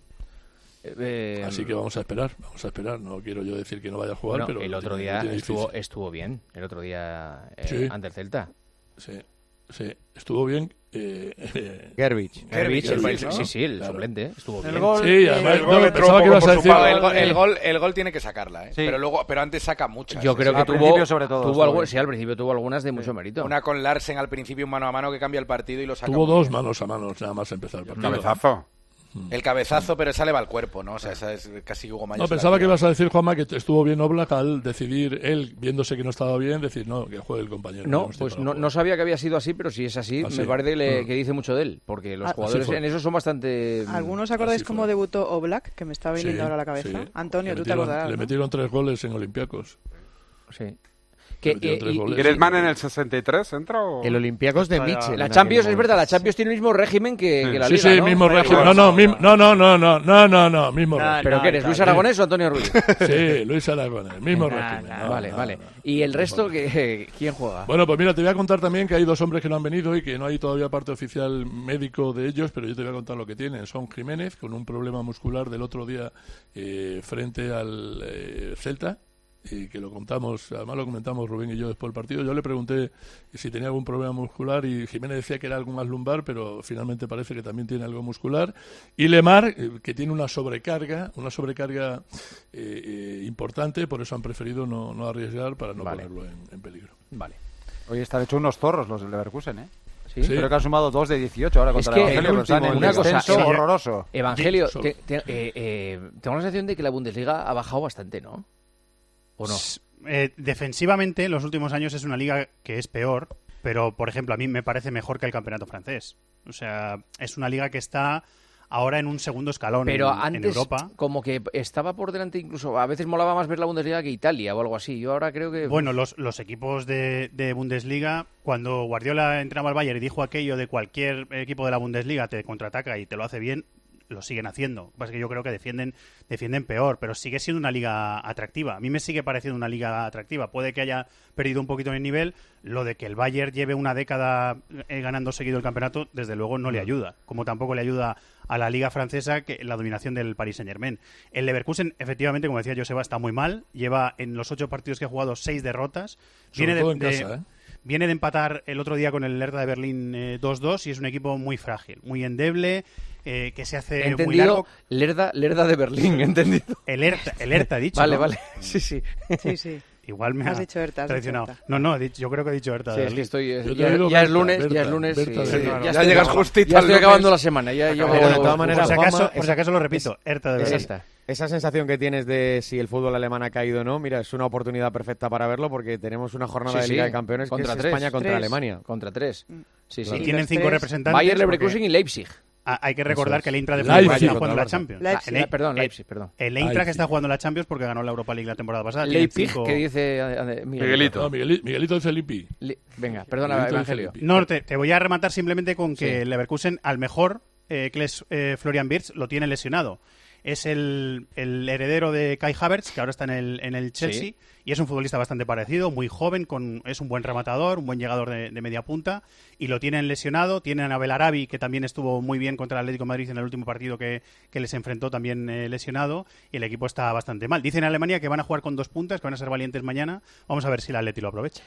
Eh, Así que vamos a esperar, vamos a esperar. No quiero yo decir que no vaya a jugar, Bueno, pero el otro tiene- día tiene estuvo, difícil. estuvo bien. El otro día eh, Sí. ante el Celta. Sí, sí, estuvo bien. Eh, eh, Gerbich. Gerbich, el- Gerbich, el- ¿no? sí, sí, el Claro. suplente, ¿eh? Estuvo El bien. gol, Sí, además, el no, gol de pensaba que Trompo ibas a por su decir- padre. el, gol, el, gol, el gol tiene que sacarla, ¿eh? Sí. Pero luego, pero antes saca muchas. Yo ¿eh? creo que Al tuvo, principio, sobre todo, tuvo estuvo algo, bien. sí, al principio tuvo algunas de mucho mérito. Una con Larsen al principio, un mano a mano que cambia el partido y lo saca. Tuvo muy dos bien. manos a manos nada más empezar el partido. Cabezazo. El cabezazo, pero esa le va al cuerpo, ¿no? O sea, esa es casi Hugo Mayo. No, se la pensaba que tira. ibas a decir, Juanma, que estuvo bien Oblak al decidir él, viéndose que no estaba bien, decir, no, que juegue el compañero. No, estoy pues para no, jugar. no sabía que había sido así, pero si es así, Ah, me sí. parece que, le- Mm. que dice mucho de él, porque los Ah, jugadores así fue. en eso son bastante... ¿Algunos acordáis Así cómo fue. debutó Oblak? Que me está viniendo Sí, ahora a la cabeza. sí. Antonio, Le tú te metieron- acordarás, Le ¿no? metieron tres goles en Olympiacos. Sí. Que, Que, eh, y- y- ¿Griezmann en el sesenta y tres entra o...? El Olympiacos de Está ya- Mitchell. La en Champions, aquel es verdad, la momento. Champions tiene el mismo régimen que, que la Sí, Liga, sí, ¿no? mismo Da régimen. No, igual. no, mim- no, no, no, no, no, no, no, mismo No, régimen. ¿Pero no, qué eres, no, Luis no. Aragonés o Antonio Ruiz? Sí, Luis Aragonés, mismo Nah, régimen. nah, No, vale, no, vale. no. ¿Y el resto, que, quién juega? Bueno, pues mira, te voy a contar también que hay dos hombres que no han venido y que no hay todavía parte oficial médico de ellos, pero yo te voy a contar lo que tienen. Son Jiménez, con un problema muscular del otro día eh, frente al eh, Celta, y que lo contamos, además lo comentamos Rubén y yo después del partido. Yo le pregunté si tenía algún problema muscular y Jiménez decía que era algo más lumbar, pero finalmente parece que también tiene algo muscular. Y Lemar, eh, que tiene una sobrecarga, una sobrecarga eh, eh, importante, por eso han preferido no, no arriesgar para no Vale. ponerlo en, en peligro. Vale. Hoy están hechos unos zorros los del Leverkusen, ¿eh? Sí. Sí. Creo que han sumado dos de dieciocho ahora Es contra que el Evangelio, el pero están último, en un una cosa, descenso Eva- horroroso. Evangelio, Sí, te- te- eh, eh, tengo la sensación de que la Bundesliga ha bajado bastante, ¿no? ¿O no? S- eh, defensivamente, en los últimos años es una liga que es peor, pero, por ejemplo, a mí me parece mejor que el campeonato francés. O sea, es una liga que está ahora en un segundo escalón Pero en, en antes, Europa. como que estaba por delante incluso, a veces molaba más ver la Bundesliga que Italia o algo así. Yo ahora creo que... Bueno, los, los equipos de, de Bundesliga, cuando Guardiola entrenaba al Bayern y dijo aquello de cualquier equipo de la Bundesliga te contraataca y te lo hace bien, lo siguen haciendo. Lo que pasa es que yo creo que defienden, defienden peor, pero sigue siendo una liga atractiva. A mí me sigue pareciendo una liga atractiva. Puede que haya perdido un poquito en el nivel. Lo de que el Bayern lleve una década eh, ganando seguido el campeonato, desde luego no le ayuda. Como tampoco le ayuda a la liga francesa que la dominación del Paris Saint-Germain. El Leverkusen, efectivamente, como decía Joseba, está muy mal. Lleva en los ocho partidos que ha jugado seis derrotas. Sobre Viene todo de, en de- casa, ¿eh? Viene de empatar el otro día con el Hertha de Berlín eh, dos dos y es un equipo muy frágil, muy endeble, eh, que se hace He muy entendido largo. Lerda, Lerda de Berlín, he entendido. El Hertha, el Hertha, he dicho. Vale, ¿no? vale. Sí, sí. Sí, sí. Igual me Has ha dicho Hertha, has dicho traicionado. Hertha. No, no, he dicho- yo creo que he dicho Hertha Sí, de es que Berlín. estoy, Yo te ya, digo ya es Berta, lunes, Berta, ya es lunes. Berta y- de sí, Berlín. ya Ya estoy llegas acabando- justito Ya al estoy lunes. acabando la semana. Ya, yo- Pero de todas maneras, por, si acaso, Juanma, por si acaso lo repito, Hertha de Esa, Berlín. está. esa sensación que tienes de si el fútbol alemán ha caído o no, mira, es una oportunidad perfecta para verlo porque tenemos una jornada Sí, de Liga sí, de Campeones que contra es tres. España contra Tres. Alemania. Contra tres. Sí, sí. Y Y tienen los cinco tres- representantes. Bayern, porque Leverkusen y Leipzig. ha- hay que recordar es. que el Eintracht de Leipzig Frankfurt está contra jugando la el Barça. Champions. Leipzig. Ah, el- Ah, perdón, el- Leipzig, perdón. El Eintracht Leipzig. está jugando la Champions porque ganó la Europa League la temporada pasada. Tienen Leipzig, cinco- que dice eh, eh, Miguelito. Miguelito. No, Miguelito, Miguelito dice Lippi. Le- Venga, perdona, Miguelito Evangelio. dice Lippi. No, te, te voy a rematar simplemente con que Sí. el Leverkusen, al mejor, eh, que es eh, Florian Wirtz, lo tiene lesionado. Es el, el heredero de Kai Havertz, que ahora está en el, en el Chelsea, Sí. y es un futbolista bastante parecido, muy joven, con, es un buen rematador, un buen llegador de, de media punta, y lo tienen lesionado. Tienen a Belarabi, que también estuvo muy bien contra el Atlético de Madrid en el último partido que, que les enfrentó, también eh, lesionado, y el equipo está bastante mal. Dicen en Alemania que van a jugar con dos puntas, que van a ser valientes mañana. Vamos a ver si el Atleti lo aprovecha.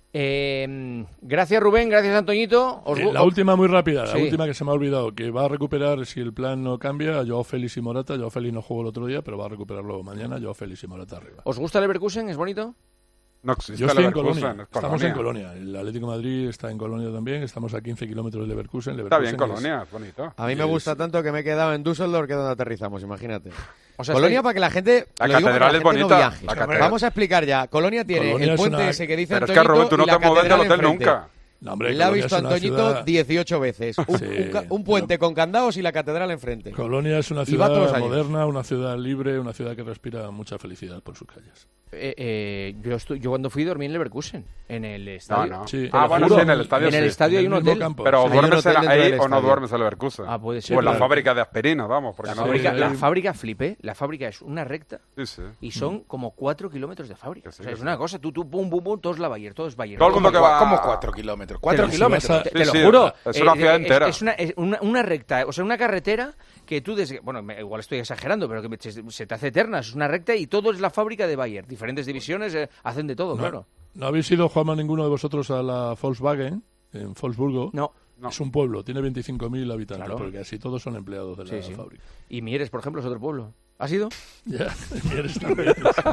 Eh, gracias, Rubén. Gracias, Antoñito. Os Eh, gu- la última muy rápida, Sí. la última que se me ha olvidado, que va a recuperar, si el plan no cambia, a Joao Félix y Morata. Joao Félix no jugó el otro día, pero va a recuperarlo mañana, Joao Félix y Morata arriba. ¿Os gusta el Leverkusen? ¿Es bonito? No existe Yo estoy en Leverkusen, Colonia. es Estamos Colonia. en Colonia. El Atlético de Madrid está en Colonia también. Estamos a quince kilómetros de Leverkusen. Está Leverkusen bien es- Colonia, es bonito. A mí me gusta tanto que me he quedado en Düsseldorf, que es donde aterrizamos, imagínate. O sea, Colonia estoy- para que la gente... La lo digo para catedral que es la gente no bonita. viaje. La catedral- Vamos a explicar ya. Colonia tiene Colonia el es puente una- ese que dice Pero es que, Antoñito Rubén, tú no y la te mueves del catedral hotel enfrente. nunca. No, hombre, La ha Colonia visto es una Antoñito ciudad- dieciocho veces. Un, Sí, un ca- un puente con candados y la catedral enfrente. Colonia es una Y va todos los ciudad años. moderna, una ciudad libre, una ciudad que respira mucha felicidad por sus calles. Eh, eh, yo, estu- yo cuando fui dormí en Leverkusen, en el estadio. No, no. Sí. Ah, lo bueno, juro. sí, en el estadio En el sí. estadio En hay el un mismo hotel. campo. Pero Hay un duermes hotel en- dentro ahí del o no estadio. duermes en Leverkusen. Ah, puede O ser. en la claro. fábrica de aspirina, vamos. Porque La no fábrica, duermes la ahí. fábrica flipé, la fábrica es una recta Sí, sí. y son como cuatro kilómetros de fábrica. Que sí, o sea, que es sí. una cosa, tú, tú, pum, pum, pum, todo es la Bayer, todo es Bayer. Todo el mundo que va- ¿Cómo cuatro kilómetros? ¿Cuatro Pero si kilómetros? vas a- Te, Sí, te lo sí, juro. es una ciudad es- entera. Es, una, es una, una recta, o sea, una carretera que tú desde... Bueno, me- igual estoy exagerando, pero que me- se, se te hace eterna. Es una recta y todo es la fábrica de Bayer. Diferentes divisiones eh, hacen de todo, No, claro. ¿No habéis ido, Juanma, ninguno de vosotros a la Volkswagen en Wolfsburgo? No. No. Es un pueblo, tiene veinticinco mil habitantes, Claro. porque casi todos son empleados de la Sí, sí. fábrica. Y Mieres, por ejemplo, es otro pueblo. ¿Has ido? Ya, Mieres también.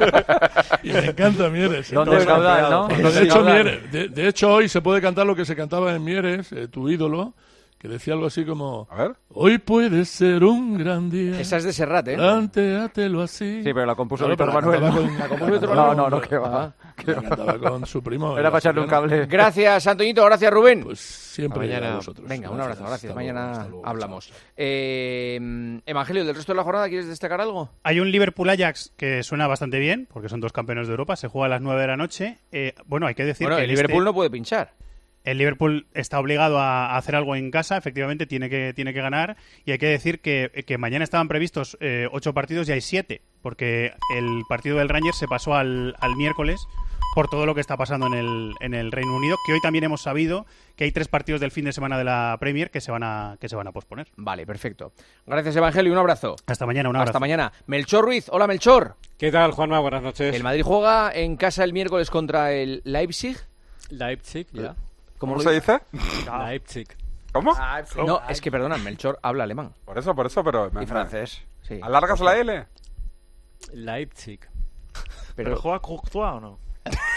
Y me encanta Mieres. ¿eh? ¿Dónde es caudal, no? Bueno, de, Sí, hecho, caudal. Mieres- de, de hecho, hoy se puede cantar lo que se cantaba en Mieres, eh, tu ídolo, que decía algo así como: A ver. hoy puede ser un gran día. Esa es de Serrat, ¿eh? Plantéatelo así. Sí, pero la compuso Claro, Víctor pero la Manuel. cantaba ¿no? con- La compuso la Víctor cantaba Manuel. No, con- no, que va. La cantaba con su primo. Era para echarle un cable. Gracias, Antoñito. Gracias, Rubén. Pues siempre Mañana. a vosotros. Venga, un abrazo, gracias. Hasta Mañana luego, hasta luego. hablamos. Eh, Evangelio, ¿del resto de la jornada quieres destacar algo? Hay un Liverpool-Ajax que suena bastante bien, porque son dos campeones de Europa, se juega a las nueve de la noche. Eh, bueno, hay que decir Bueno, que el en Liverpool este- no puede pinchar. el Liverpool está obligado a a hacer algo en casa, efectivamente tiene que, tiene que ganar, y hay que decir que, que mañana estaban previstos eh, ocho partidos y hay siete, porque el partido del Rangers se pasó al, al miércoles por todo lo que está pasando en el, en el Reino Unido, que hoy también hemos sabido que hay tres partidos del fin de semana de la Premier que se van a, que se van a posponer. Vale, perfecto. Gracias, Evangelio, un abrazo. Hasta mañana, un abrazo. Hasta mañana. Melchor Ruiz, hola Melchor. ¿Qué tal, Juanma? Buenas noches. El Madrid juega en casa el miércoles contra el Leipzig. Leipzig, ya. ¿Cómo, ¿Cómo lo se dice? Leipzig. ¿Cómo? No, es que perdona, Melchor habla alemán. Por eso, por eso, pero... me- Y francés. Sí. ¿Alargas la L? Leipzig. ¿Pero, Pero, juega Courtois o no?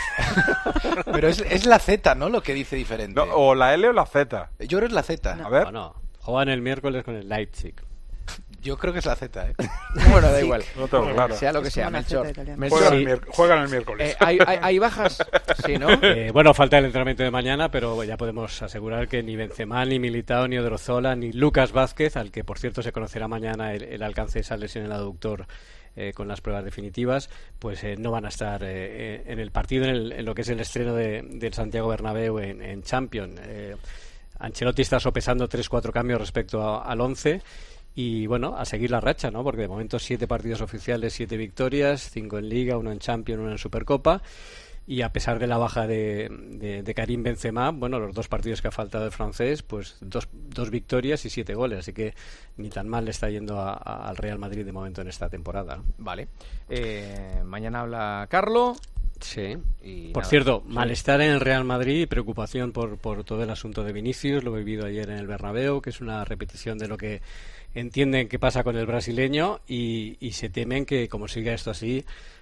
Pero es, es la Z, ¿no? Lo que dice diferente. No, o la L o la Z. Yo creo que es la Z. A ver. No, no. Juegan el miércoles con el Leipzig. Yo creo que es la Z, ¿eh? bueno, da igual. No tengo claro. Sea lo que Es sea, como una Melchor. zeta italiana. Melchor, Juegan, sí. el miérc- juegan el miércoles. Eh, ¿hay, hay, hay bajas? Sí, ¿no? Eh, bueno, falta el entrenamiento de mañana, pero ya podemos asegurar que ni Benzema, ni Militao, ni Odriozola, ni Lucas Vázquez, al que por cierto se conocerá mañana el, el alcance de esa lesión en el aductor eh, con las pruebas definitivas, pues eh, no van a estar eh, en el partido, en, el- en lo que es el estreno de, del Santiago Bernabéu en, en Champions. Eh, Ancelotti está sopesando tres cuatro cambios respecto a- al once. Y bueno, a seguir la racha, ¿no? Porque de momento siete partidos oficiales, siete victorias, cinco en Liga, uno en Champions, uno en Supercopa. Y a pesar de la baja de, de, de Karim Benzema, bueno, los dos partidos que ha faltado el francés, pues dos, dos victorias y siete goles. Así que ni tan mal le está yendo a- a- al Real Madrid de momento en esta temporada, ¿no? Vale. Eh, mañana habla Carlo. Sí. Y Por nada, cierto, sí. malestar en el Real Madrid y preocupación por, por todo el asunto de Vinicius. Lo he vivido ayer en el Bernabéu, que es una repetición de lo que entienden que pasa con el brasileño y, y se temen que, como siga esto así,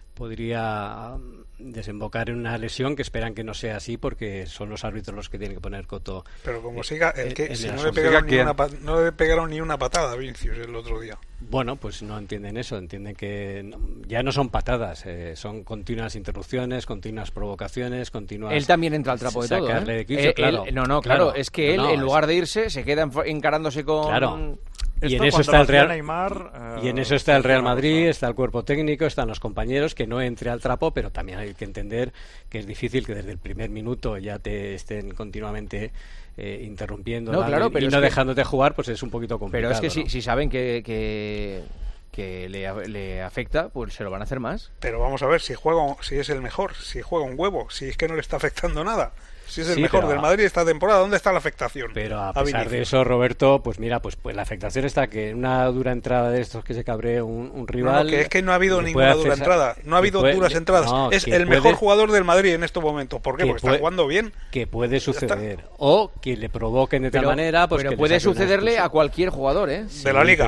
podría um, desembocar en una lesión que esperan que no sea así porque son los árbitros los que tienen que poner coto. Pero como eh, siga, el en- que en si el no le, asunto. pegaron ni ¿Siga una, quién? pa- no le pegaron ni una patada a Vinicius el otro día. Bueno, pues no entienden eso, entienden que no- ya no son patadas, eh, son continuas interrupciones, continuas provocaciones, continuas... Él también entra al trapo de todo, sacarle ¿eh? de quicio, Él- claro. él- no, no, claro, es que él, No, no, en es- lugar de irse, se queda enfo- encarándose con... Claro. Y Esto en eso cuando está lo el hacía Real Neymar, eh, y en eso está el Real funcionaba, Madrid, ¿no? está el cuerpo técnico, están los compañeros, que no entre al trapo, pero también hay que entender que es difícil que desde el primer minuto ya te estén continuamente eh, interrumpiendo No, dando claro, y- pero y es no que- dejándote jugar, pues es un poquito complicado. Pero es que si, ¿no? si saben que, que, que le, a- le afecta, pues se lo van a hacer más. Pero vamos a ver, si juega, un- si es el mejor, si juega un huevo, si es que no le está afectando nada. Si es el Sí, mejor pero del a- Madrid esta temporada, ¿dónde está la afectación? Pero a A pesar de Vinicius. eso, Roberto, pues mira, pues, pues la afectación está que en una dura entrada de estos que se cabree un, un No, rival... no, que es que no ha habido le ninguna puede dura hacer- entrada. No ha que habido puede- duras entradas. no, es que el puede- mejor jugador del Madrid en estos momentos. ¿Por qué? que Porque puede- está jugando bien. Que puede está. suceder. O que le provoquen de tal Pero, manera, pues pero que le puede saque una sucederle expulsión. a cualquier jugador, ¿eh? De la liga.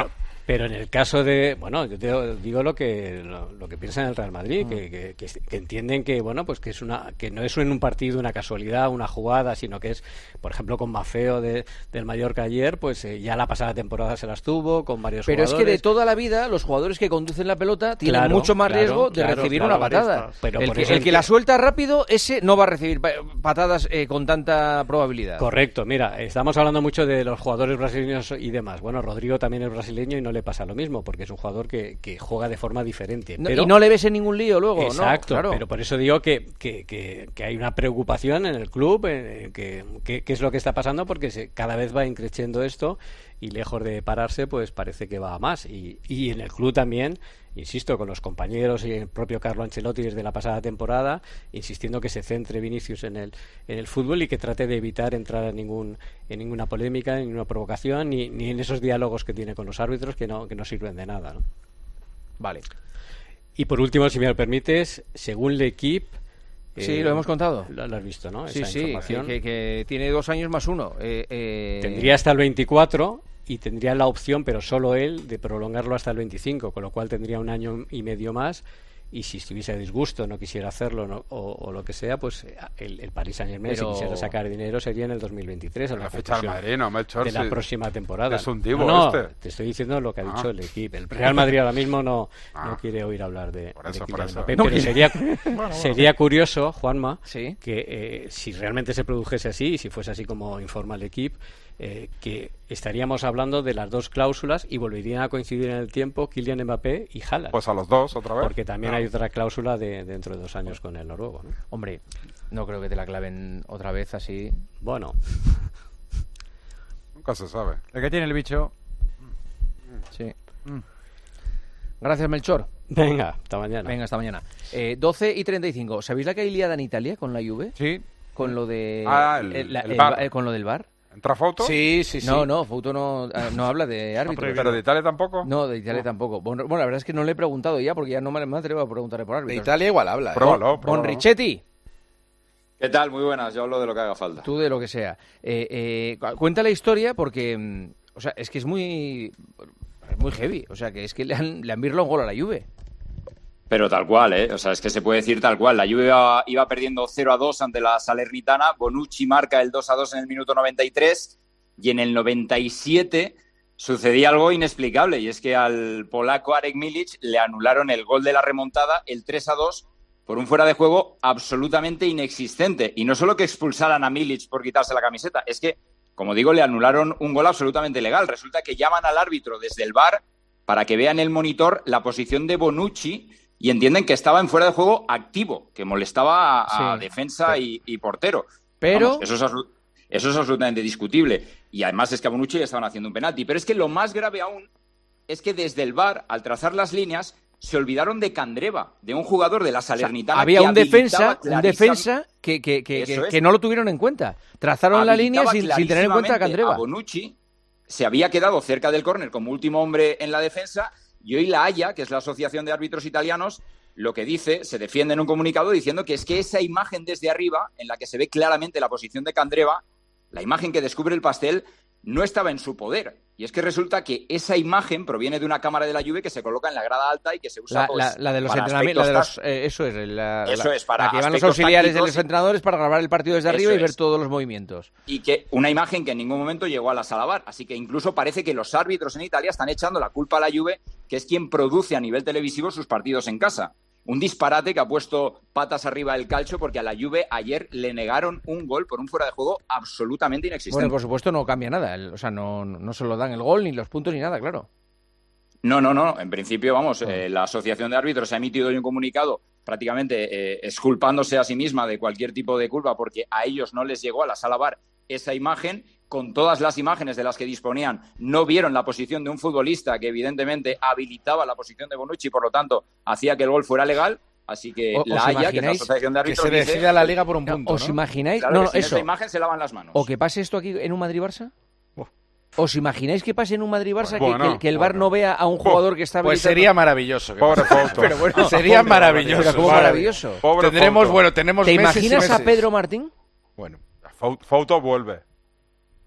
Pero en el caso de, bueno, yo te digo lo que lo, lo que piensa en el Real Madrid, mm. que, que, que, que entienden que, bueno, pues que es una que no es en un partido una casualidad, una jugada, sino que es, por ejemplo, con Maffeo de, del Mallorca ayer, pues eh, ya la pasada temporada se las tuvo con varios Pero jugadores. Pero es que de toda la vida los jugadores que conducen la pelota tienen claro, mucho más claro, riesgo de claro, recibir claro, una patada. Pero el por que, eso el que que... la suelta rápido, ese no va a recibir patadas eh, con tanta probabilidad. Correcto, mira, estamos hablando mucho de los jugadores brasileños y demás. Bueno, Rodrigo también es brasileño y no le pasa lo mismo, porque es un jugador que, que juega de forma diferente. No, pero... Y no le ves en ningún lío luego, Exacto, ¿no? Claro. Pero por eso digo que, que, que, que hay una preocupación en el club, eh, que, que, que es lo que está pasando, porque se, cada vez va increciendo esto y lejos de pararse, pues parece que va a más. Y, y en el club también, insisto, con los compañeros y el propio Carlo Ancelotti desde la pasada temporada, insistiendo que se centre Vinicius en el, en el fútbol y que trate de evitar entrar en, ningún, en ninguna polémica, en ninguna provocación, ni, ni en esos diálogos que tiene con los árbitros que no, que no sirven de nada, ¿no? Vale. Y por último, si me lo permites, según L'Equipe... Sí, eh, lo hemos contado. Lo, lo has visto, ¿no? Sí, Esa sí, información. Que, que tiene dos años más uno. Eh, eh... Tendría hasta el veinticuatro y tendría la opción, pero solo él, de prolongarlo hasta el veinticinco, con lo cual tendría un año y medio más. Y si estuviese a disgusto, no quisiera hacerlo no, o, o lo que sea, pues el, el Paris Saint-Germain, Pero... si quisiera sacar dinero, sería en el dos mil veintitrés, a la, la fecha del Madrid, no, Melchor, de la sí. próxima temporada. Es un divo no, no, este. te estoy diciendo lo que ha ah. dicho el equipo. El Real Madrid ahora mismo no, ah. no quiere oír hablar de, por eso, de por eso. Mbappé, No pero quiere. sería, bueno, bueno. sería curioso, Juanma, ¿Sí? que eh, si realmente se produjese así, y si fuese así como informa el equipo, Eh, que estaríamos hablando de las dos cláusulas y volverían a coincidir en el tiempo Kylian Mbappé y Haaland. Pues a los dos otra vez. Porque también no. hay otra cláusula de dentro de dos años con el noruego, ¿no? Hombre, no creo que te la claven otra vez así. Bueno. Nunca se sabe. El que tiene el bicho. Sí. Mm. Gracias, Melchor. Venga, hasta mañana. Venga, hasta mañana. Eh, doce y treinta y cinco. ¿Sabéis la que hay liada en Italia con la Juve? Sí. Con lo de... Ah, el, el, la, el el, bar. el, con lo del bar. ¿Entra Fouto? Sí, sí, sí. No, no, Fouto no, no habla de árbitros. ¿Pero de Italia tampoco? No, de Italia no. tampoco. Bueno, bueno, la verdad es que no le he preguntado ya, porque ya no me, me atrevo a preguntarle por árbitros. De Italia igual habla. ¿eh? Pruébalo, Bon Richetti. ¿Qué tal? Muy buenas, yo hablo de lo que haga falta. Tú de lo que sea. Eh, eh, cuenta la historia porque, o sea, es que es muy, es muy heavy. O sea, que es que le han, le han virlado un gol a la Juve. Pero tal cual, ¿eh? O sea, es que se puede decir tal cual. La Juve iba, iba perdiendo cero a dos ante la Salernitana. Bonucci marca el dos a dos en el minuto noventa y tres. Y en el noventa y siete sucedía algo inexplicable. Y es que al polaco Arek Milic le anularon el gol de la remontada, el tres a dos, por un fuera de juego absolutamente inexistente. Y no solo que expulsaran a Milic por quitarse la camiseta, es que, como digo, le anularon un gol absolutamente legal. Resulta que llaman al árbitro desde el V A R para que vean en el monitor la posición de Bonucci y entienden que estaba en fuera de juego activo, que molestaba a, a sí, defensa pero, y, y portero. Pero... Vamos, eso, es, eso es absolutamente discutible. Y además es que a Bonucci le estaban haciendo un penalti. Pero es que lo más grave aún es que desde el V A R, al trazar las líneas, se olvidaron de Candreva, de un jugador de la Salernitana. O sea, había que un defensa, un defensa que, que, que, que, es. que no lo tuvieron en cuenta. Trazaron la línea sin, sin tener en cuenta a Candreva. A Bonucci se había quedado cerca del córner como último hombre en la defensa. Y hoy la Haya, que es la Asociación de Árbitros Italianos, lo que dice, se defiende en un comunicado diciendo que es que esa imagen desde arriba, en la que se ve claramente la posición de Candreva, la imagen que descubre el pastel, no estaba en su poder. Y es que resulta que esa imagen proviene de una cámara de la Juve que se coloca en la grada alta y que se usa la, pues, la, la de los para entrenamientos. La de los, eh, eso es, la, eso la, es para la que van los auxiliares de los entrenadores para grabar el partido desde arriba y ver es. todos los movimientos. Y que una imagen que en ningún momento llegó a la sala V A R. Así que incluso parece que los árbitros en Italia están echando la culpa a la Juve, que es quien produce a nivel televisivo sus partidos en casa. Un disparate que ha puesto patas arriba el calcio porque a la Juve ayer le negaron un gol por un fuera de juego absolutamente inexistente. Bueno, por supuesto no cambia nada. El, o sea, no, no se lo dan el gol, ni los puntos, ni nada, claro. No, no, no. En principio, vamos, eh, la Asociación de Árbitros ha emitido hoy un comunicado prácticamente eh, exculpándose a sí misma de cualquier tipo de culpa porque a ellos no les llegó a la sala V A R esa imagen. Con todas las imágenes de las que disponían, no vieron la posición de un futbolista que evidentemente habilitaba la posición de Bonucci y por lo tanto hacía que el gol fuera legal. Así que o, la Haya, que es la Asociación de Árbitros, que se decida dice, la Liga por un punto, ¿Os ¿no? imagináis? Claro, no, que no, sin eso. esa imagen se lavan las manos. O que pase esto aquí en un Madrid-Barça. ¿Os imagináis que pase en un Madrid-Barça bueno, que, que, que el V A R bueno. no vea a un jugador que está habilitado? Pues sería maravilloso. Pobre Fouto. Pero bueno, sería pobre, maravilloso. Pero ¿cómo maravilloso? Pobre Tendremos, Fouto. bueno, tenemos ¿Te meses imaginas y meses. a Pedro Martín? Bueno, Fouto vuelve.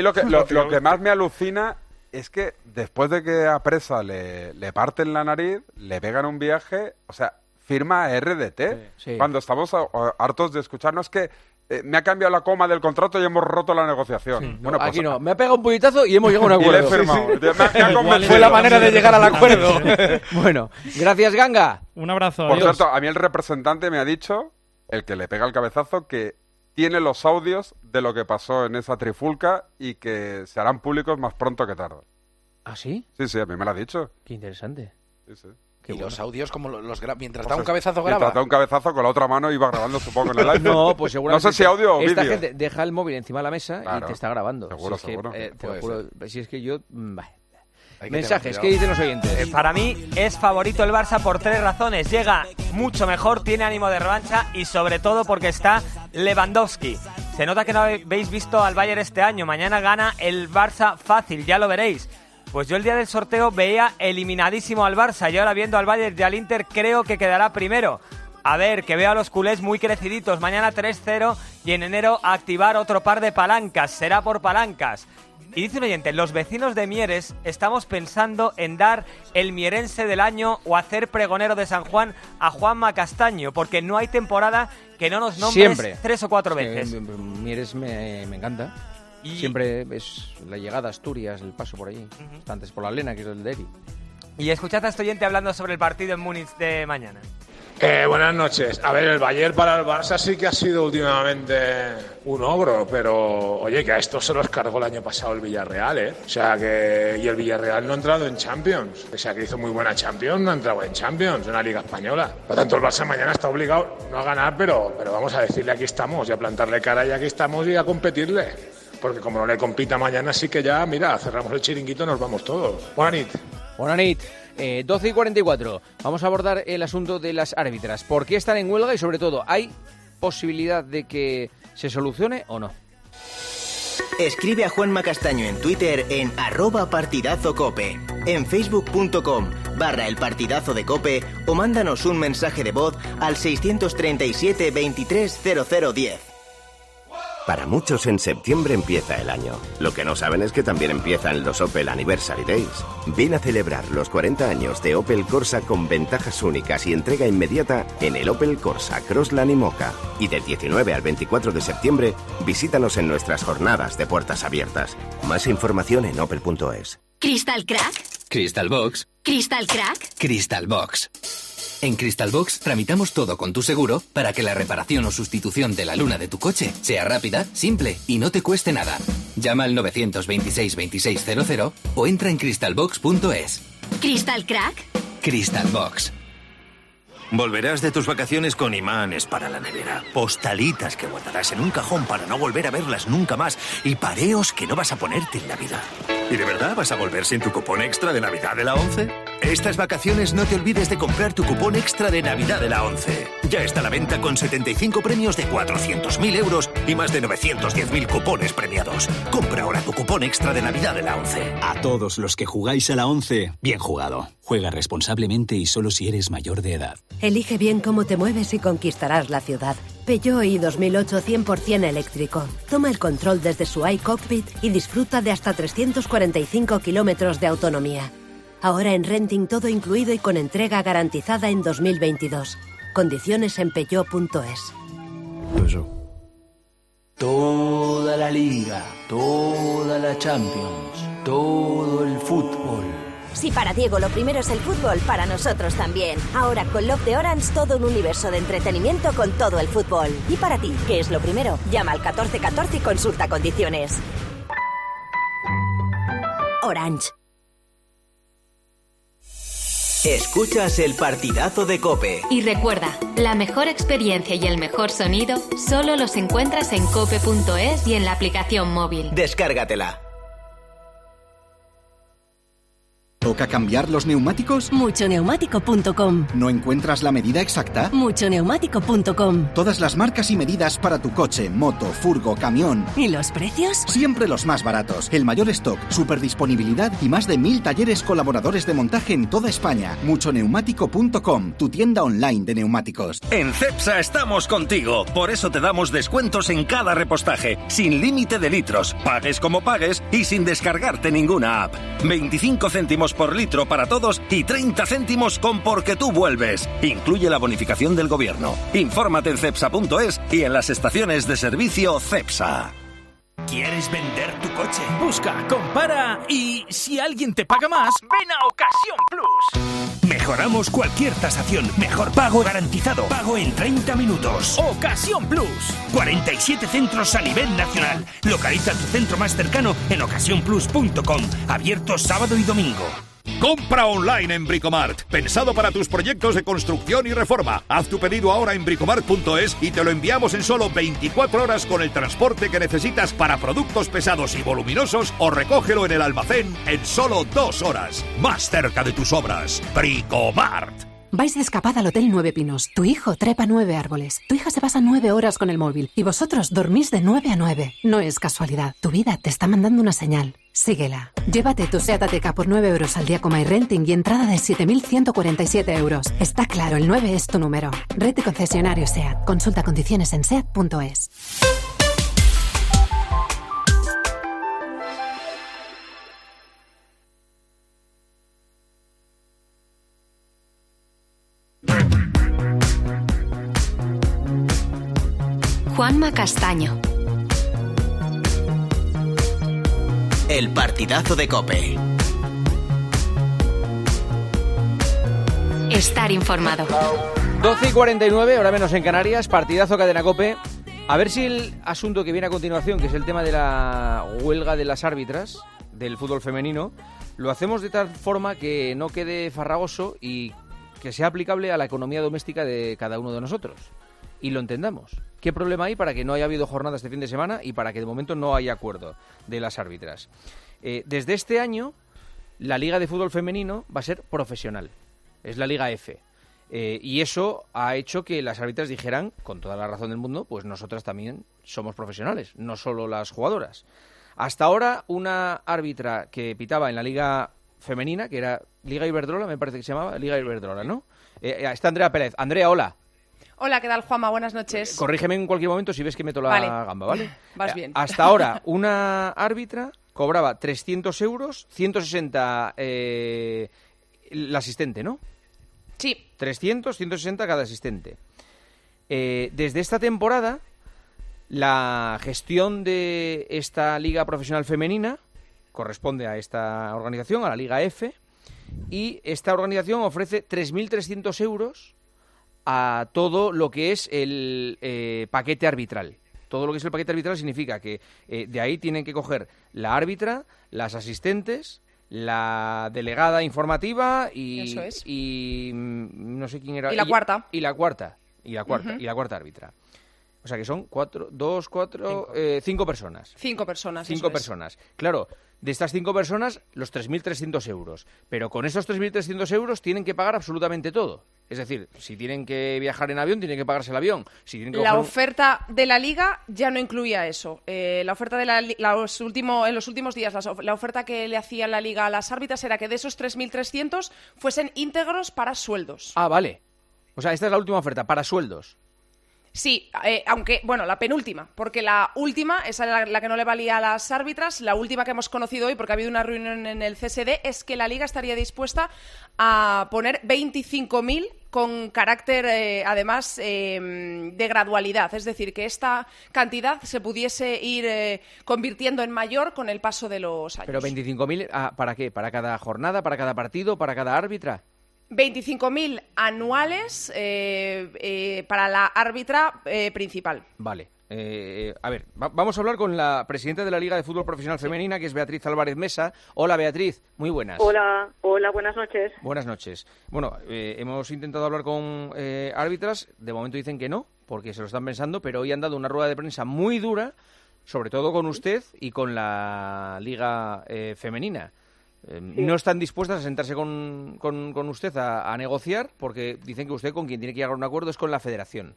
mí lo que, lo, lo que más me alucina es que después de que a Presa le, le parten la nariz, le pegan un viaje, o sea, firma R D T. Sí, sí. Cuando estamos a, a, hartos de escucharnos que eh, me ha cambiado la coma del contrato y hemos roto la negociación. Sí, bueno, no, aquí pues, no, me ha pegado un puñetazo y hemos llegado a un acuerdo. Y le he firmado. Sí, sí. Me, me ha convencido. Fue la manera de llegar al acuerdo. Bueno, gracias, Ganga. Un abrazo. Por adiós. cierto, a mí el representante me ha dicho, el que le pega el cabezazo, que tiene los audios de lo que pasó en esa trifulca y que se harán públicos más pronto que tarde. ¿Ah, sí? Sí, sí, a mí me lo ha dicho. Qué interesante. Sí, sí. Y bueno. los audios, como los gra- mientras Pues da un es- cabezazo, mientras graba. da un cabezazo, con la otra mano iba grabando, supongo, en el iPhone. No, pues seguramente. No sé si audio o Esta vídeo. gente deja el móvil encima de la mesa Claro. y te está grabando. Seguro, Si es que, seguro. eh, te lo Puede juro, si es que yo... mm, bah. Hay que Mensajes, tener ¿qué dicen los oyentes? Eh, para mí es favorito el Barça por tres razones. Llega mucho mejor, tiene ánimo de revancha y sobre todo porque está Lewandowski. Se nota que no habéis visto al Bayern este año. Mañana gana el Barça fácil, ya lo veréis. Pues yo el día del sorteo veía eliminadísimo al Barça y ahora viendo al Bayern y al Inter creo que quedará primero. A ver, que veo a los culés muy creciditos. Mañana tres cero y en enero activar otro par de palancas. Será por palancas. Y dice un oyente, los vecinos de Mieres estamos pensando en dar el mierense del año o hacer pregonero de San Juan a Juanma Castaño, porque no hay temporada que no nos nombres Siempre. tres o cuatro Sí, veces. m- m- Mieres me, me encanta. Y- Siempre es la llegada a Asturias, el paso por allí. Está antes por la Lena, que es el de Eri. Y escuchad a este oyente hablando sobre el partido en Múnich de mañana. Eh, buenas noches. A ver, el Bayern para el Barça sí que ha sido últimamente un ogro, pero oye, que a esto se los cargó el año pasado el Villarreal, ¿eh? O sea que... Y el Villarreal no ha entrado en Champions. O sea que hizo muy buena Champions, no ha entrado en Champions, en la Liga Española. Por lo tanto, el Barça mañana está obligado no a ganar, pero, pero vamos a decirle aquí estamos y a plantarle cara y aquí estamos y a competirle. Porque como no le compita mañana, sí que ya, mira, cerramos el chiringuito y nos vamos todos. Buena nit. Buena nit. Eh, doce y cuarenta y cuatro. Vamos a abordar el asunto de las árbitras. ¿Por qué están en huelga? Y sobre todo, ¿hay posibilidad de que se solucione o no? Escribe a Juanma Castaño en Twitter en arroba partidazo cope, en facebook.com barra el partidazo de cope o mándanos un mensaje de voz al seiscientos treinta y siete veintitrés cero cero diez. Para muchos en septiembre empieza el año. Lo que no saben es que también empiezan los Opel Anniversary Days. Ven a celebrar los cuarenta años de Opel Corsa con ventajas únicas y entrega inmediata en el Opel Corsa Crossland y Mocha. Y del diecinueve al veinticuatro de septiembre, visítanos en nuestras jornadas de puertas abiertas. Más información en opel punto es. ¿Crystal Crack? Crystal Box. ¿Crystal Crack? Crystal Box. En Crystal Box tramitamos todo con tu seguro para que la reparación o sustitución de la luna de tu coche sea rápida, simple y no te cueste nada. Llama al nueve dos seis, veintiséis cero cero o entra en crystal box punto es. ¿Crystal Crack? Crystal Box. Volverás de tus vacaciones con imanes para la nevera, postalitas que guardarás en un cajón para no volver a verlas nunca más y pareos que no vas a ponerte en Navidad. ¿Y de verdad vas a volver sin tu cupón extra de Navidad de la ONCE? Estas vacaciones no te olvides de comprar tu cupón extra de Navidad de la ONCE. Ya está a la venta con setenta y cinco premios de cuatrocientos mil euros y más de novecientos diez mil cupones premiados. Compra ahora tu cupón extra de Navidad de la ONCE. A todos los que jugáis a la ONCE, bien jugado. Juega responsablemente y solo si eres mayor de edad. Elige bien cómo te mueves y conquistarás la ciudad. Peugeot i dos mil ocho cien por ciento eléctrico. Toma el control desde su iCockpit y disfruta de hasta trescientos cuarenta y cinco kilómetros de autonomía. Ahora en renting todo incluido y con entrega garantizada en dos mil veintidós. Condiciones en peugeot punto es. Toda la liga, toda la Champions, todo el fútbol. Si para Diego lo primero es el fútbol, para nosotros también. Ahora con Love de Orange todo un universo de entretenimiento con todo el fútbol. Y para ti, ¿qué es lo primero? Llama al catorce catorce y consulta condiciones. Orange. Escuchas el partidazo de COPE. Y recuerda, la mejor experiencia y el mejor sonido solo los encuentras en cope punto es y en la aplicación móvil. Descárgatela. ¿Toca cambiar los neumáticos? mucho neumático punto com. ¿No encuentras la medida exacta? mucho neumático punto com. Todas las marcas y medidas para tu coche, moto, furgo, camión. ¿Y los precios? Siempre los más baratos. El mayor stock, super disponibilidad y más de mil talleres colaboradores de montaje en toda España. mucho neumático punto com, tu tienda online de neumáticos. En Cepsa estamos contigo. Por eso te damos descuentos en cada repostaje, sin límite de litros, pagues como pagues y sin descargarte ninguna app. veinticinco céntimos por litro para todos y treinta céntimos con Porque tú vuelves. Incluye la bonificación del gobierno. Infórmate en cepsa punto es y en las estaciones de servicio Cepsa. ¿Quieres vender tu coche? Busca, compara y si alguien te paga más, ven a Ocasión Plus. Mejoramos cualquier tasación. Mejor pago garantizado. Pago en treinta minutos. Ocasión Plus. cuarenta y siete centros a nivel nacional. Localiza tu centro más cercano en ocasión plus punto com. Abierto sábado y domingo. Compra online en Bricomart, pensado para tus proyectos de construcción y reforma. Haz tu pedido ahora en bricomart punto es y te lo enviamos en solo veinticuatro horas con el transporte que necesitas para productos pesados y voluminosos o recógelo en el almacén en solo dos horas. Más cerca de tus obras. Bricomart. Vais de escapada al Hotel Nueve Pinos. Tu hijo trepa nueve árboles. Tu hija se pasa nueve horas con el móvil. Y vosotros dormís de nueve a nueve. No es casualidad. Tu vida te está mandando una señal. Síguela. Llévate tu SEAT Ateca por nueve euros al día con MyRenting y entrada de siete mil ciento cuarenta y siete euros. Está claro, el nueve es tu número. Red de concesionario SEAT. Consulta condiciones en seat punto es. Juanma Castaño. El partidazo de COPE. Estar informado. doce y cuarenta y nueve, ahora menos en Canarias, partidazo Cadena COPE. A ver si el asunto que viene a continuación, que es el tema de la huelga de las árbitras del fútbol femenino, lo hacemos de tal forma que no quede farragoso y que sea aplicable a la economía doméstica de cada uno de nosotros. Y lo entendamos. ¿Qué problema hay para que no haya habido jornada este fin de semana y para que de momento no haya acuerdo de las árbitras? Eh, desde este año, la Liga de Fútbol Femenino va a ser profesional. Es la Liga F. Eh, y eso ha hecho que las árbitras dijeran, con toda la razón del mundo, pues nosotras también somos profesionales, no solo las jugadoras. Hasta ahora, una árbitra que pitaba en la Liga Femenina, que era Liga Iberdrola, me parece que se llamaba, Liga Iberdrola, ¿no? Eh, está Andrea Pérez. Andrea, hola. Hola, ¿qué tal, Juanma? Buenas noches. Corrígeme en cualquier momento si ves que meto la vale. gamba, ¿vale? Vas bien. Hasta ahora, una árbitra cobraba trescientos euros, ciento sesenta eh, el asistente, ¿no? Sí. trescientos, ciento sesenta cada asistente. Eh, desde esta temporada, la gestión de esta Liga Profesional Femenina corresponde a esta organización, a la Liga F, y esta organización ofrece tres mil trescientos euros a todo lo que es el eh, paquete arbitral. Todo lo que es el paquete arbitral significa que eh, de ahí tienen que coger la árbitra, las asistentes, la delegada informativa y, Eso es. y mm, no sé quién era. Y la cuarta. Y la cuarta. Y la cuarta, Uh-huh. y la cuarta árbitra. O sea que son cuatro, dos, cuatro, cinco, eh, cinco personas. Cinco personas. Cinco eso personas. Claro, de estas cinco personas, los tres mil trescientos euros. Pero con esos tres mil trescientos euros tienen que pagar absolutamente todo. Es decir, si tienen que viajar en avión, tienen que pagarse el avión. Si tienen que es. La coger un- oferta de la Liga ya no incluía eso. Eh, la oferta de la, li- los último, en los últimos días, las of- la oferta que le hacía la Liga a las árbitras era que de esos tres mil trescientos fuesen íntegros para sueldos. Ah, vale. O sea, esta es la última oferta, para sueldos. Sí, eh, aunque, bueno, la penúltima, porque la última, esa era la, la que no le valía a las árbitras, la última que hemos conocido hoy, porque ha habido una reunión en el C S D, es que la Liga estaría dispuesta a poner veinticinco mil con carácter, eh, además, eh, de gradualidad. Es decir, que esta cantidad se pudiese ir eh, convirtiendo en mayor con el paso de los años. Pero veinticinco mil, ah, ¿para qué? ¿Para cada jornada? ¿Para cada partido? ¿Para cada árbitra? veinticinco mil anuales eh, eh, para la árbitra eh, principal. Vale. Eh, a ver, va- vamos a hablar con la presidenta de la Liga de Fútbol Profesional Femenina, que es Beatriz Álvarez Mesa. Hola, Beatriz. Muy buenas. Hola, hola, buenas noches. Buenas noches. Bueno, eh, hemos intentado hablar con eh, árbitras. De momento dicen que no, porque se lo están pensando, pero hoy han dado una rueda de prensa muy dura, sobre todo con usted y con la Liga eh, Femenina. Eh, sí. No están dispuestas a sentarse con, con, con usted a, a negociar porque dicen que usted con quien tiene que llegar a un acuerdo es con la federación.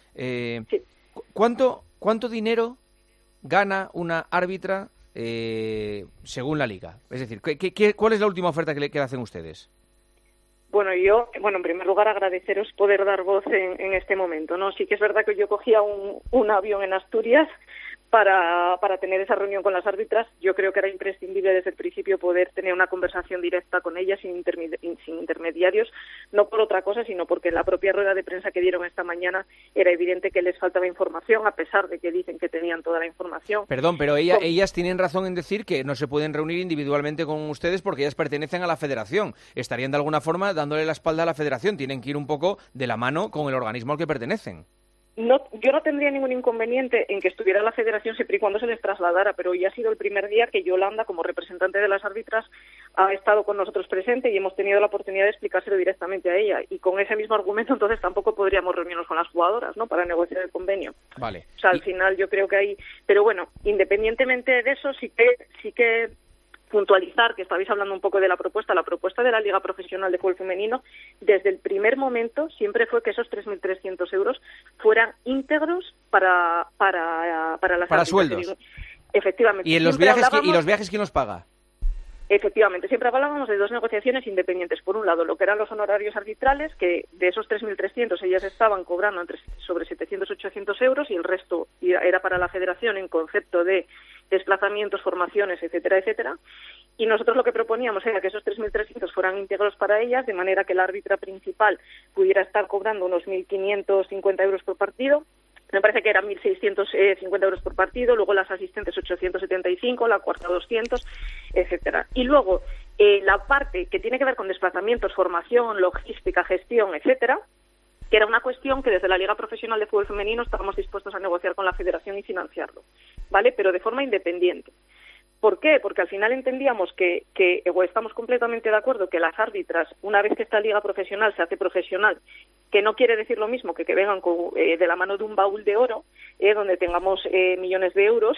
Eh, sí. ¿cuánto, ¿Cuánto dinero gana una árbitra eh, según la liga? Es decir, ¿qué, qué, ¿cuál es la última oferta que le, que le hacen ustedes? Bueno, yo, bueno, en primer lugar agradeceros poder dar voz en, en este momento, ¿no? Sí que es verdad que yo cogía un, un avión en Asturias para, para tener esa reunión con las árbitras. Yo creo que era imprescindible desde el principio poder tener una conversación directa con ellas sin, intermedi- sin intermediarios, no por otra cosa, sino porque en la propia rueda de prensa que dieron esta mañana era evidente que les faltaba información, a pesar de que dicen que tenían toda la información. Perdón, pero ella, con... ellas tienen razón en decir que no se pueden reunir individualmente con ustedes porque ellas pertenecen a la federación. Estarían de alguna forma dándole la espalda a la federación. Tienen que ir un poco de la mano con el organismo al que pertenecen. No, yo no tendría ningún inconveniente en que estuviera la federación siempre y cuando se les trasladara, pero hoy ha sido el primer día que Yolanda, como representante de las árbitras, ha estado con nosotros presente y hemos tenido la oportunidad de explicárselo directamente a ella. Y con ese mismo argumento, entonces, tampoco podríamos reunirnos con las jugadoras, ¿no?, para negociar el convenio. Vale. O sea, al y... final yo creo que hay... Pero bueno, independientemente de eso, sí que sí que... puntualizar que estabais hablando un poco de la propuesta. La propuesta de la Liga Profesional de Fútbol Femenino, desde el primer momento, siempre fue que esos tres mil trescientos euros fueran íntegros para para para las para sueldos. Efectivamente. ¿Y en los viajes hablábamos... y los viajes quién los paga? Efectivamente, siempre hablábamos de dos negociaciones independientes. Por un lado, lo que eran los honorarios arbitrales, que de esos tres mil trescientos ellas estaban cobrando entre sobre setecientos, ochocientos euros, y el resto era para la federación en concepto de desplazamientos, formaciones, etcétera, etcétera. Y nosotros lo que proponíamos era que esos tres mil trescientos fueran íntegros para ellas, de manera que la árbitra principal pudiera estar cobrando unos mil quinientos cincuenta euros por partido. Me parece que eran mil seiscientos cincuenta euros por partido, luego las asistentes ochocientos setenta y cinco, la cuarta doscientos, etcétera. Y luego eh, la parte que tiene que ver con desplazamientos, formación, logística, gestión, etcétera, que era una cuestión que desde la Liga Profesional de Fútbol Femenino estábamos dispuestos a negociar con la Federación y financiarlo, ¿vale? Pero de forma independiente. ¿Por qué? Porque al final entendíamos que, que o estamos completamente de acuerdo que las árbitras, una vez que esta liga profesional se hace profesional, que no quiere decir lo mismo que que vengan con, eh, de la mano de un baúl de oro, eh, donde tengamos eh, millones de euros,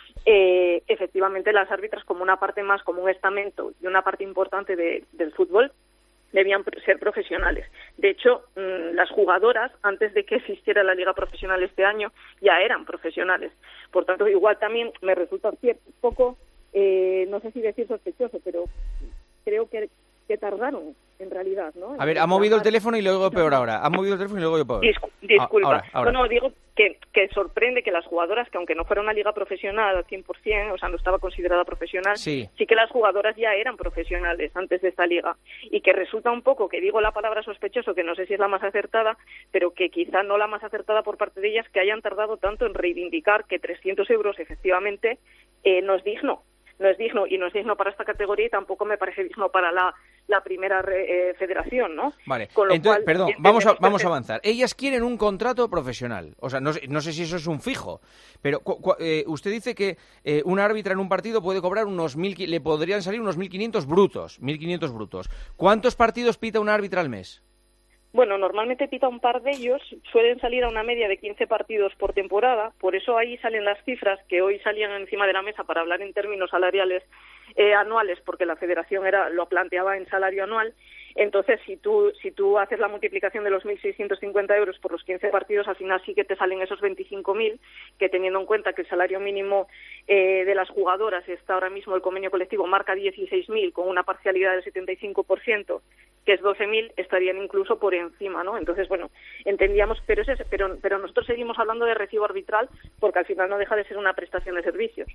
eh, efectivamente las árbitras, como una parte más, como un estamento y una parte importante de, del fútbol, debían ser profesionales. De hecho, mmm, las jugadoras, antes de que existiera la liga profesional este año, ya eran profesionales. Por tanto, igual también me resulta cierto, un poco, eh, no sé si decir sospechoso, pero creo que, que tardaron en realidad, ¿no? A ver, ha movido el teléfono y luego peor ahora. Ha movido el teléfono y luego peor. Discu- disculpa. Ahora, ahora. No, no, digo que, que sorprende que las jugadoras, que aunque no fuera una liga profesional al cien por ciento, o sea, no estaba considerada profesional, sí. sí que las jugadoras ya eran profesionales antes de esta liga. Y que resulta un poco, que digo la palabra sospechoso, que no sé si es la más acertada, pero que quizá no la más acertada por parte de ellas, que hayan tardado tanto en reivindicar que trescientos euros efectivamente eh, no es digno. No es digno, y no es digno para esta categoría, y tampoco me parece digno para la, la primera re, eh, federación, ¿no? Vale, Con lo entonces, cual, perdón, vamos a, vamos a avanzar. Ellas quieren un contrato profesional, o sea, no, no sé si eso es un fijo, pero cu, cu, eh, usted dice que eh, una árbitra en un partido puede cobrar unos mil, le podrían salir unos mil quinientos brutos, mil quinientos brutos. ¿Cuántos partidos pita una árbitra al mes? Bueno, normalmente pita un par de ellos, suelen salir a una media de quince partidos por temporada, por eso ahí salen las cifras que hoy salían encima de la mesa para hablar en términos salariales eh, anuales, porque la federación era lo planteaba en salario anual. Entonces, si tú si tú haces la multiplicación de los mil seiscientos cincuenta euros por los quince partidos, al final sí que te salen esos veinticinco mil, que teniendo en cuenta que el salario mínimo eh, de las jugadoras está ahora mismo, el convenio colectivo marca dieciséis mil con una parcialidad del setenta y cinco por ciento, que es doce mil, estarían incluso por encima, ¿no? Entonces, bueno, entendíamos, pero, ese, pero, pero nosotros seguimos hablando de recibo arbitral porque al final no deja de ser una prestación de servicios.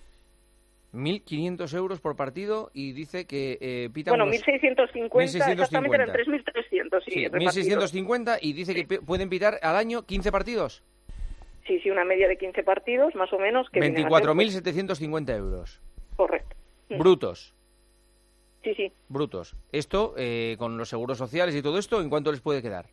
mil quinientos euros por partido y dice que eh, pita Bueno, unos... mil seiscientos cincuenta, exactamente eran tres mil trescientos, sí. Sí, mil seiscientos cincuenta, y dice sí. que pueden pitar al año quince partidos. Sí, sí, una media de quince partidos, más o menos. Que veinticuatro mil setecientos cincuenta euros. Correcto. Brutos. Sí, sí. Brutos. Esto, eh, con los seguros sociales y todo esto, ¿en cuánto les puede quedar?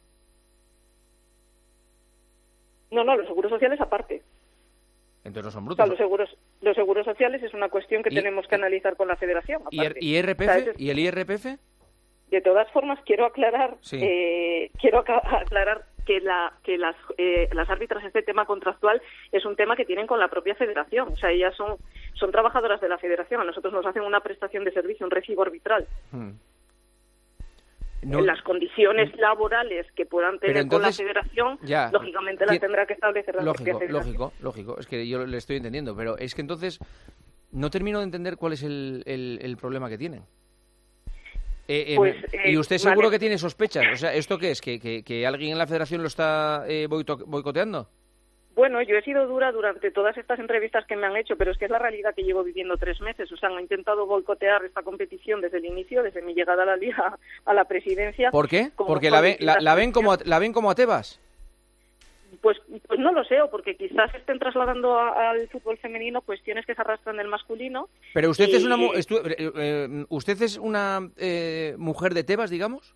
No, no, los seguros sociales aparte. Entonces no son brutos. O sea, los seguros, los seguros sociales es una cuestión que y, tenemos que analizar con la Federación. Aparte. ¿Y, R P F? O sea, es, ¿Y el I R P F? De todas formas, quiero aclarar, sí. eh, quiero aclarar que, la, que las, eh, las árbitras, este tema contractual es un tema que tienen con la propia federación. O sea, ellas son, son trabajadoras de la federación. A nosotros nos hacen una prestación de servicio, un recibo arbitral. Hmm. No, en las condiciones laborales que puedan tener entonces, con la federación, ya, lógicamente las tendrá que establecer la lógico, propia federación. Lógico, lógico. Es que yo le estoy entendiendo, pero es que entonces no termino de entender cuál es el, el, el problema que tienen. Eh, eh, pues, y eh, usted seguro vale. que tiene sospechas. O sea, ¿esto qué es? ¿Que, que, que alguien en la federación lo está eh, boito- boicoteando? Bueno, yo he sido dura durante todas estas entrevistas que me han hecho, pero es que es la realidad que llevo viviendo tres meses. O sea, han intentado boicotear esta competición desde el inicio, desde mi llegada a la Liga a la presidencia. ¿Por qué? Porque la, ve, la, la, ven como a, la ven como a Tebas. Pues, pues no lo sé, o porque quizás estén trasladando a, al fútbol femenino cuestiones que se arrastran del masculino. Pero usted y... es una mu- estu- eh, eh, usted es una eh, mujer de Tebas, digamos.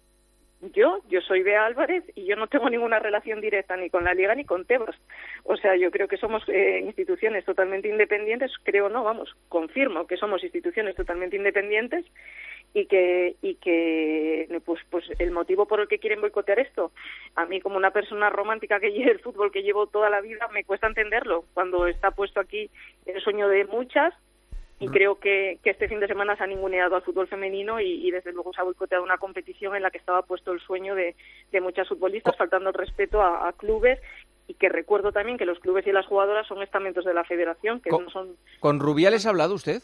Yo, yo soy Bea Álvarez y yo no tengo ninguna relación directa ni con la Liga ni con Tebas. O sea, yo creo que somos eh, instituciones totalmente independientes, creo no, vamos, confirmo que somos instituciones totalmente independientes y que y que pues pues el motivo por el que quieren boicotear esto, a mí como una persona romántica que lleva el fútbol que llevo toda la vida, me cuesta entenderlo cuando está puesto aquí el sueño de muchas. Y creo que, que este fin de semana se ha ninguneado al fútbol femenino y, y desde luego se ha boicoteado una competición en la que estaba puesto el sueño de, de muchas futbolistas, faltando el respeto a, a clubes, y que recuerdo también que los clubes y las jugadoras son estamentos de la federación, que con, no son... ¿Con Rubiales ha hablado usted?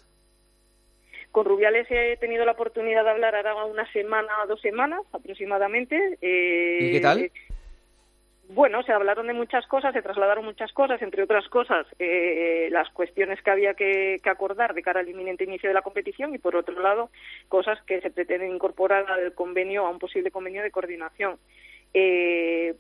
Con Rubiales he tenido la oportunidad de hablar ahora una semana, dos semanas aproximadamente. Eh, ¿Y qué tal? Bueno, se hablaron de muchas cosas, se trasladaron muchas cosas, entre otras cosas, eh, las cuestiones que había que, que acordar de cara al inminente inicio de la competición y, por otro lado, cosas que se pretenden incorporar al convenio, a un posible convenio de coordinación. Eh,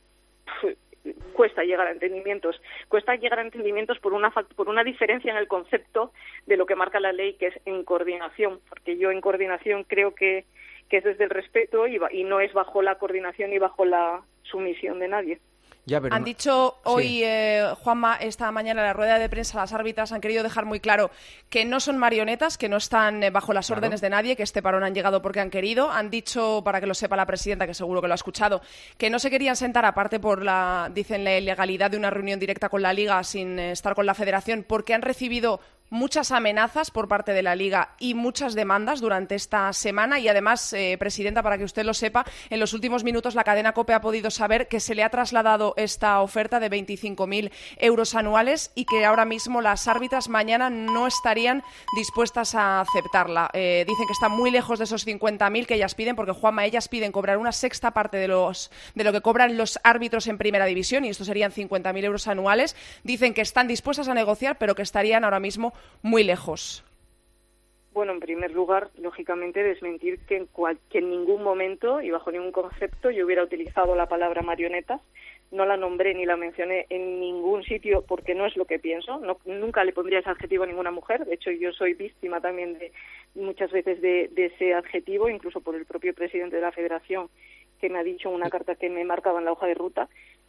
cuesta llegar a entendimientos, cuesta llegar a entendimientos por una por una diferencia en el concepto de lo que marca la ley, que es en coordinación, porque yo en coordinación creo que, que es desde el respeto y, y no es bajo la coordinación y bajo la sumisión de nadie. Ya, pero han no... dicho hoy, sí. eh, Juanma, esta mañana en la rueda de prensa, las árbitras han querido dejar muy claro que no son marionetas, que no están eh, bajo las claro. órdenes de nadie, que este parón han llegado porque han querido. Han dicho, para que lo sepa la presidenta, que seguro que lo ha escuchado, que no se querían sentar, aparte por la, dicen, la ilegalidad de una reunión directa con la Liga sin eh, estar con la Federación, porque han recibido muchas amenazas por parte de la Liga y muchas demandas durante esta semana. Y además, eh, presidenta, para que usted lo sepa, en los últimos minutos la cadena COPE ha podido saber que se le ha trasladado esta oferta de veinticinco mil euros anuales y que ahora mismo las árbitras mañana no estarían dispuestas a aceptarla. Eh, dicen que están muy lejos de esos cincuenta mil que ellas piden, porque, Juanma, ellas piden cobrar una sexta parte de, los, de lo que cobran los árbitros en primera división, y esto serían cincuenta mil euros anuales. Dicen que están dispuestas a negociar, pero que estarían ahora mismo muy lejos. Bueno, en primer lugar, lógicamente, desmentir que en, cual, que en ningún momento y bajo ningún concepto yo hubiera utilizado la palabra marionetas. No la nombré ni la mencioné en ningún sitio porque no es lo que pienso. No, nunca le pondría ese adjetivo a ninguna mujer. De hecho, yo soy víctima también de muchas veces de, de ese adjetivo, incluso por el propio presidente de la Federación, que me ha dicho una carta que me marcaba en la hoja de ruta.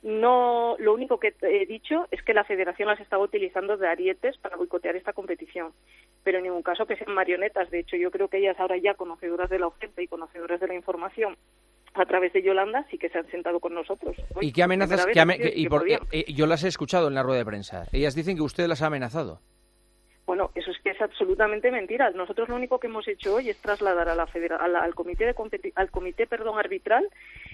No, lo único que he dicho es que la Federación las estaba utilizando de arietes para boicotear esta competición, pero en ningún caso que sean marionetas. De hecho, yo creo que ellas ahora ya, conocedoras de la oferta y conocedoras de la información, a través de Yolanda, sí que se han sentado con nosotros. Hoy, ¿Y qué amenazas? vez, ¿Qué ame- que, y que por, eh, eh, yo las he escuchado en la rueda de prensa. Ellas dicen que usted las ha amenazado. Bueno, eso es que es absolutamente mentira. Nosotros lo único que hemos hecho hoy es trasladar a la federa- a la, al comité de competi- al comité perdón arbitral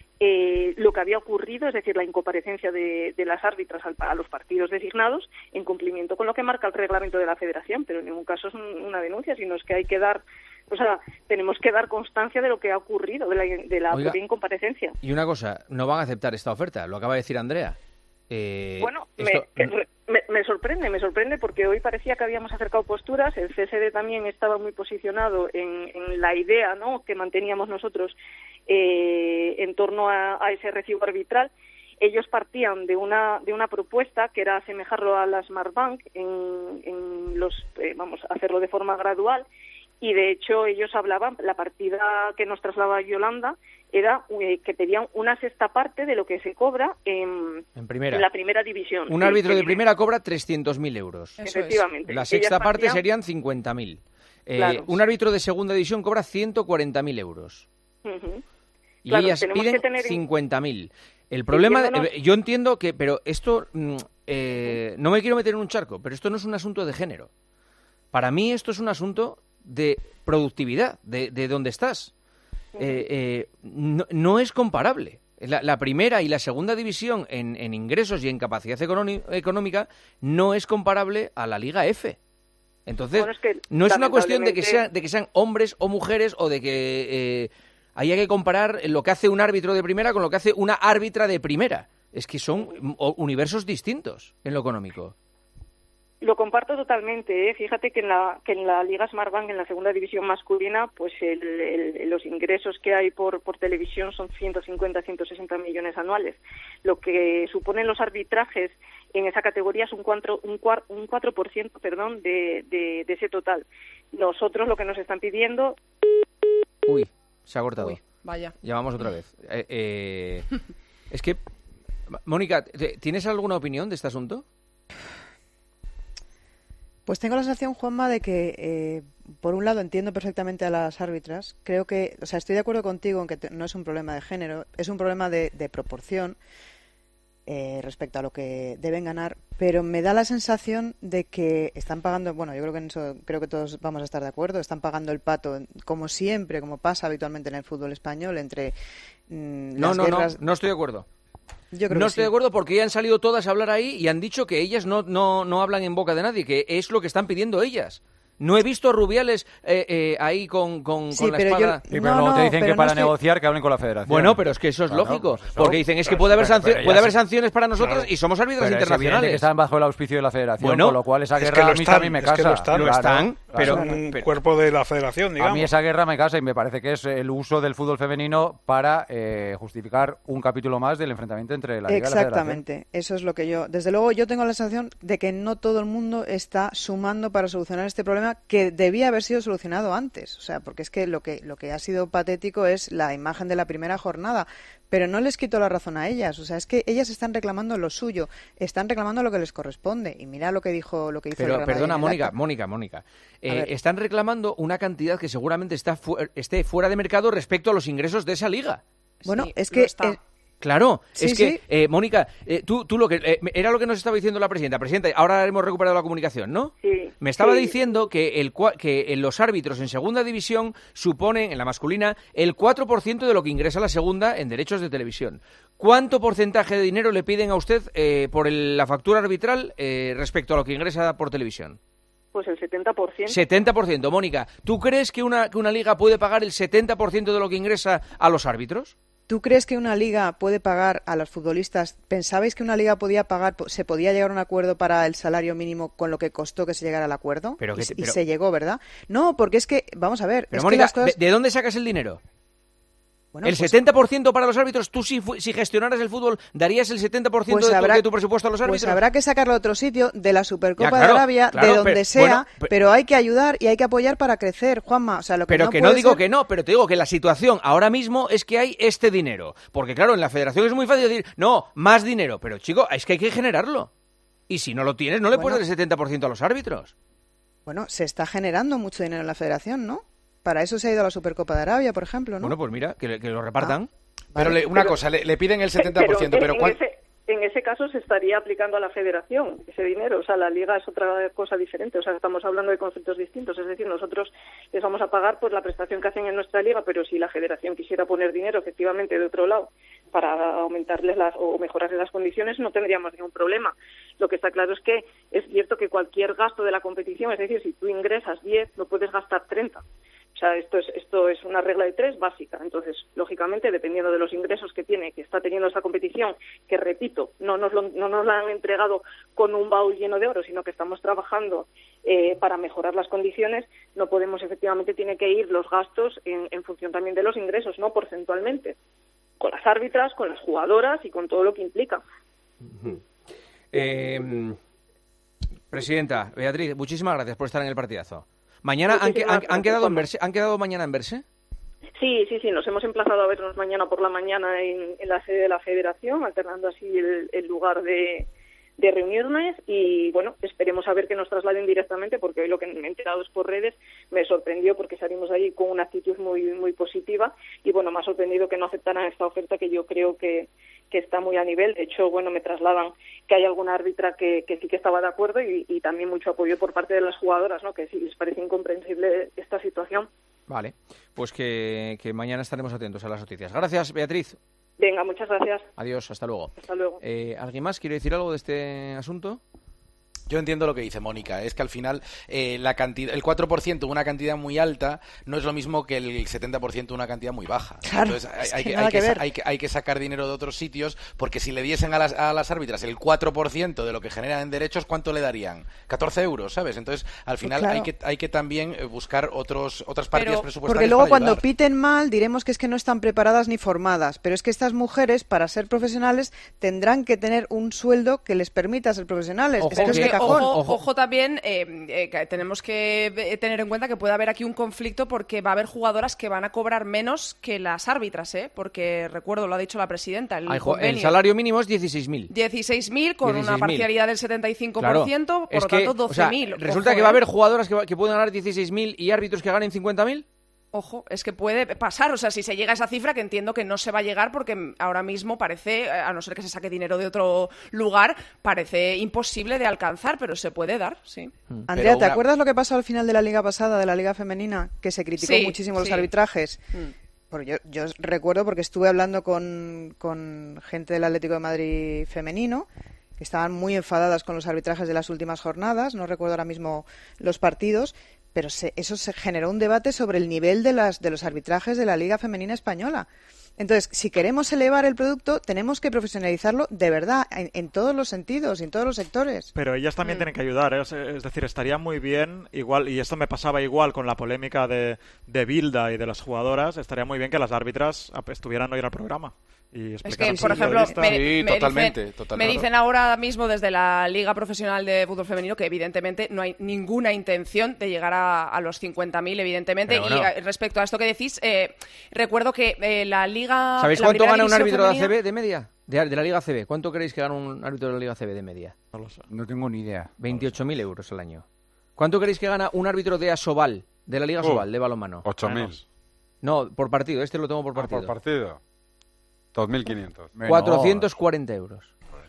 eh, lo que había ocurrido, es decir, la incomparecencia de, de las árbitras al, a los partidos designados en cumplimiento con lo que marca el reglamento de la Federación, pero en ningún caso es un, una denuncia, sino es que hay que dar, o sea, tenemos que dar constancia de lo que ha ocurrido, de la, de la Oiga, propia incomparecencia. Y una cosa, no van a aceptar esta oferta, lo acaba de decir Andrea. Eh, bueno, esto... me, me, me sorprende, me sorprende porque hoy parecía que habíamos acercado posturas, el C S D también estaba muy posicionado en, en la idea, ¿no?, que manteníamos nosotros eh, en torno a, a ese recibo arbitral. Ellos partían de una de una propuesta que era asemejarlo a la Smart Bank, en, en los eh, vamos a hacerlo de forma gradual. Y, de hecho, ellos hablaban, la partida que nos trasladaba Yolanda era eh, que pedían una sexta parte de lo que se cobra en, en, primera. en la primera división. Un sí, árbitro sí, de primera cobra trescientos mil euros. Efectivamente. La sexta Ellas parte partían... serían cincuenta mil. Eh, Claro. Un árbitro de segunda división cobra ciento cuarenta mil euros. Uh-huh. Y claro, ellas piden tener... cincuenta mil. El problema, de, yo entiendo que, pero esto, eh, no me quiero meter en un charco, pero esto no es un asunto de género. Para mí esto es un asunto de productividad, de, de dónde estás. Eh, eh, no, no es comparable. La, la primera y la segunda división en, en ingresos y en capacidad económica no es comparable a la Liga F. Entonces, bueno, es que, no es una cuestión de que, sea, de que sean hombres o mujeres o de que... Eh, haya que comparar lo que hace un árbitro de primera con lo que hace una árbitra de primera. Es que son universos distintos en lo económico. Lo comparto totalmente, ¿eh? Fíjate que en la que en la Liga Smartbank, en la segunda división masculina, pues el, el, los ingresos que hay por por televisión son ciento cincuenta, ciento sesenta millones anuales. Lo que suponen los arbitrajes en esa categoría es un cuatro, un cuatro, un cuatro por ciento, perdón, de, de, de ese total. Nosotros lo que nos están pidiendo... Uy. Se ha cortado. Uy, vaya. Llamamos otra vez. Eh, eh, es que, Mónica, ¿tienes alguna opinión de este asunto? Pues tengo la sensación, Juanma, de que, eh, por un lado, entiendo perfectamente a las árbitras. Creo que, o sea, estoy de acuerdo contigo en que te, no es un problema de género, es un problema de, de proporción eh, respecto a lo que deben ganar, pero me da la sensación de que están pagando, bueno, yo creo que en eso creo que todos vamos a estar de acuerdo, están pagando el pato, como siempre, como pasa habitualmente en el fútbol español, entre mmm, no, las no, guerras... No, no estoy de acuerdo. Yo creo no que estoy sí. de acuerdo porque ya han salido todas a hablar ahí y han dicho que ellas no, no, no hablan en boca de nadie, que es lo que están pidiendo ellas. No he visto a Rubiales eh, eh, ahí con, con, sí, con la pero espada. Yo... Sí, pero no, luego te dicen no, que para no estoy... negociar que hablen con la federación. Bueno, pero es que eso es claro, lógico. pues eso, porque dicen, es que pero, puede haber, pero, sancio... pero puede haber se... sanciones para nosotros claro, y somos árbitros pero internacionales. Es que están bajo el auspicio de la federación, bueno, con lo cual esa es guerra que a mí están, también me casa. Es que lo están, lo claro, están pero, son un pero... cuerpo de la federación, digamos. A mí esa guerra me casa y me parece que es el uso del fútbol femenino para eh, justificar un capítulo más del enfrentamiento entre la Liga y la Federación. Exactamente, eso es lo que yo... Desde luego yo tengo la sensación de que no todo el mundo está sumando para solucionar este problema que debía haber sido solucionado antes. O sea, porque es que lo que lo que ha sido patético es la imagen de la primera jornada, pero no les quito la razón a ellas. O sea, es que ellas están reclamando lo suyo, están reclamando lo que les corresponde. Y mira lo que dijo lo que hizo pero, el Real perdona, Madrid en el Mónica, acto. Mónica, Mónica. Eh, están reclamando una cantidad que seguramente está fu esté fuera de mercado respecto a los ingresos de esa liga. Bueno, sí, es que... Claro, sí, es que, sí. eh, Mónica, eh, tú, tú lo que eh, era lo que nos estaba diciendo la presidenta. Presidenta, ahora hemos recuperado la comunicación, ¿no? Sí. Me estaba sí. diciendo que, el, que los árbitros en segunda división suponen, en la masculina, el cuatro por ciento de lo que ingresa la segunda en derechos de televisión. ¿Cuánto porcentaje de dinero le piden a usted eh, por el, la factura arbitral eh, respecto a lo que ingresa por televisión? Pues el setenta por ciento. setenta por ciento, Mónica. ¿Tú crees que una, que una liga puede pagar el setenta por ciento de lo que ingresa a los árbitros? ¿Tú crees que una liga puede pagar a los futbolistas? ¿Pensabais que una liga podía pagar, se podía llegar a un acuerdo para el salario mínimo con lo que costó que se llegara al acuerdo? Pero que y, te, y pero... se llegó, ¿verdad? No, porque es que, vamos a ver, pero es Mónica, que las cosas... ¿de dónde sacas el dinero? Bueno, el pues, setenta por ciento para los árbitros, tú si, si gestionaras el fútbol, ¿darías el setenta por ciento pues de, habrá, tu, de tu presupuesto a los árbitros? Pues habrá que sacarlo a otro sitio, de la Supercopa ya, claro, de Arabia, claro, de donde pero, sea, bueno, pero, pero hay que ayudar y hay que apoyar para crecer, Juanma. O sea, lo que pero no que puede no digo ser... que no, pero te digo que la situación ahora mismo es que hay este dinero. Porque claro, en la federación es muy fácil decir, no, más dinero. Pero chico, es que hay que generarlo. Y si no lo tienes, no le bueno, puedes dar el setenta por ciento a los árbitros. Bueno, se está generando mucho dinero en la federación, ¿no? Para eso se ha ido a la Supercopa de Arabia, por ejemplo, ¿no? Bueno, pues mira, que, que lo repartan. Ah. Pero le, una pero, cosa, le, le piden el setenta por ciento, pero, pero ¿cuál? en, ese, en ese caso se estaría aplicando a la federación ese dinero. O sea, la liga es otra cosa diferente. O sea, estamos hablando de conceptos distintos. Es decir, nosotros les vamos a pagar por la prestación que hacen en nuestra liga, pero si la federación quisiera poner dinero efectivamente de otro lado para aumentarles las o mejorarles las condiciones, no tendríamos ningún problema. Lo que está claro es que es cierto que cualquier gasto de la competición, es decir, si tú ingresas diez, no puedes gastar treinta. O sea, esto es esto es una regla de tres básica. Entonces, lógicamente, dependiendo de los ingresos que tiene, que está teniendo esta competición, que repito, no nos lo, no nos la han entregado con un baúl lleno de oro, sino que estamos trabajando eh, para mejorar las condiciones, no podemos, efectivamente, tiene que ir los gastos en, en función también de los ingresos, no porcentualmente, con las árbitras, con las jugadoras y con todo lo que implica. Uh-huh. eh, Presidenta, Beatriz, muchísimas gracias por estar en el partidazo. Mañana han, han, han quedado en verse, ¿han quedado mañana en verse? Sí, sí, sí, nos hemos emplazado a vernos mañana por la mañana en, en la sede de la Federación, alternando así el, el lugar de, de reuniones y, bueno, esperemos a ver que nos trasladen directamente, porque hoy lo que me he enterado es por redes, me sorprendió porque salimos de allí con una actitud muy muy positiva y, bueno, me ha sorprendido que no aceptaran esta oferta que yo creo que, que está muy a nivel. De hecho, bueno, me trasladan que hay alguna árbitra que, que sí que estaba de acuerdo y, y también mucho apoyo por parte de las jugadoras, ¿no? Que sí les parece incomprensible esta situación. Vale, pues que, que mañana estaremos atentos a las noticias. Gracias, Beatriz. Venga, muchas gracias. Adiós, hasta luego. Hasta luego. Eh, ¿Alguien más quiere decir algo de este asunto? Yo entiendo lo que dice Mónica, es que al final eh, la cantidad, el cuatro por ciento una cantidad muy alta no es lo mismo que el setenta por ciento una cantidad muy baja. Claro, Entonces hay, es hay, que que, nada hay, que, que ver. hay, que, hay que sacar dinero de otros sitios, porque si le diesen a las, a las árbitras el cuatro por ciento de lo que generan en derechos, ¿cuánto le darían? catorce euros, ¿sabes? Entonces al final Pues claro. hay, que, hay que también buscar otros otras partidas Pero, presupuestarias. porque luego para cuando ayudar. piten mal diremos que es que no están preparadas ni formadas, pero es que estas mujeres para ser profesionales tendrán que tener un sueldo que les permita ser profesionales. Ojo es que es que- de cajón. Ojo, ojo también, eh, eh, que tenemos que eh, tener en cuenta que puede haber aquí un conflicto porque va a haber jugadoras que van a cobrar menos que las árbitras, ¿eh? Porque recuerdo, lo ha dicho la presidenta, el, Ay, jo- el convenio. salario mínimo es dieciséis mil. dieciséis mil con una dieciséis mil. parcialidad del setenta y cinco por ciento, por es lo que, tanto o sea, doce mil. resulta Ojo, que va a ¿eh? haber jugadoras que, va- que pueden ganar dieciséis mil y árbitros que ganen cincuenta mil. Ojo, es que puede pasar, o sea, si se llega a esa cifra, que entiendo que no se va a llegar porque ahora mismo parece, a no ser que se saque dinero de otro lugar, parece imposible de alcanzar, pero se puede dar, sí. Andrea, ¿te acuerdas lo que pasó al final de la liga pasada, de la liga femenina, que se criticó Sí, muchísimo los sí. arbitrajes? Mm. Porque yo, yo recuerdo porque estuve hablando con, con gente del Atlético de Madrid femenino que estaban muy enfadadas con los arbitrajes de las últimas jornadas, no recuerdo ahora mismo los partidos, pero se, eso se generó un debate sobre el nivel de, las, de los arbitrajes de la Liga Femenina Española. Entonces, si queremos elevar el producto, tenemos que profesionalizarlo de verdad, en, en todos los sentidos, en todos los sectores. Pero ellas también Mm. tienen que ayudar, ¿eh? es, es decir, estaría muy bien, igual, y esto me pasaba igual con la polémica de, de Bilda y de las jugadoras, estaría muy bien que las árbitras ap- estuvieran hoy en el programa. Y Es explicaran que, su por punto de ejemplo, vista. me, Sí, me totalmente, dicen, totalmente. me dicen ahora mismo desde la Liga Profesional de Fútbol Femenino que evidentemente no hay ninguna intención de llegar a, a los cincuenta mil, evidentemente. Pero y bueno. eh, respecto a esto que decís, eh, recuerdo que eh, la Liga... ¿Sabéis la cuánto primera gana un división árbitro de femenina- A C B de media? De, de la Liga A C B. ¿Cuánto creéis que gana un árbitro de la Liga A C B de media? No lo sé. No tengo ni idea. veintiocho mil euros al año. ¿Cuánto creéis que gana un árbitro de Asobal, de la Liga Uh, Asobal, de balonmano? ocho mil. No, por partido. Este lo tomo por Ah, partido. por partido. dos mil quinientos. cuatrocientos cuarenta euros.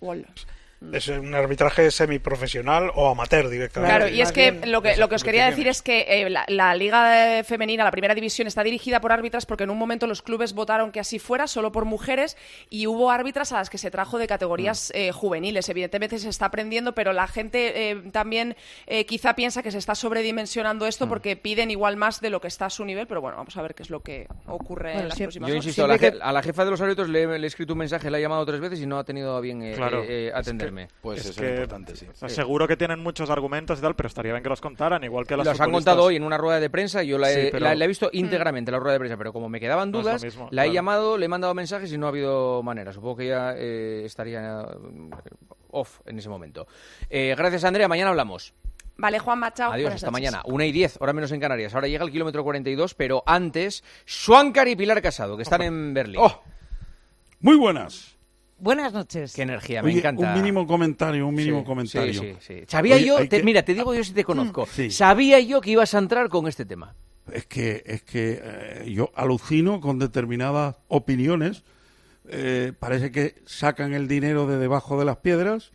Es un arbitraje semiprofesional o amateur directamente. Claro, y es que lo que, lo que os quería decir es que eh, la, la Liga eh, Femenina, la primera división, está dirigida por árbitras porque en un momento los clubes votaron que así fuera, solo por mujeres, y hubo árbitras a las que se trajo de categorías eh, juveniles. Evidentemente se está aprendiendo, pero la gente eh, también eh, quizá piensa que se está sobredimensionando esto porque piden igual más de lo que está a su nivel, pero bueno, vamos a ver qué es lo que ocurre Bueno, en las sí, próximas Yo horas. insisto, a la, je- a la jefa de los árbitros le, he- le he escrito un mensaje, le he llamado tres veces y no ha tenido a bien eh, Claro, eh, eh, es que- atenderme. Pues es eso que, es importante, sí. o sea, seguro que tienen muchos argumentos y tal, pero estaría bien que los contaran, igual que las Las han futbolistas. contado hoy en una rueda de prensa, yo la he, Sí, pero- la- la he visto íntegramente, la rueda de prensa, pero como me quedaban No es lo dudas, mismo, la he claro. llamado, le he mandado mensajes y no ha habido manera. Supongo que ya eh, estaría eh, off en ese momento. Eh, gracias, Andrea. Mañana hablamos. Vale, Juanma, chao. Adiós, Buenas hasta noches. mañana. Una y diez, hora menos en Canarias. Ahora llega el kilómetro cuarenta y dos, pero antes, Schwankar y Pilar Casado, que están en Berlín. ¡Oh! Muy buenas. Buenas noches. Qué energía, me Oye, encanta. un mínimo comentario, un mínimo Sí, comentario. sí, sí, sí. Sabía Oye, yo, hay te- que- mira, te digo yo si te conozco. Sí. Sabía yo que ibas a entrar con este tema. Es que, es que eh, yo alucino con determinadas opiniones. Eh, parece que sacan el dinero de debajo de las piedras.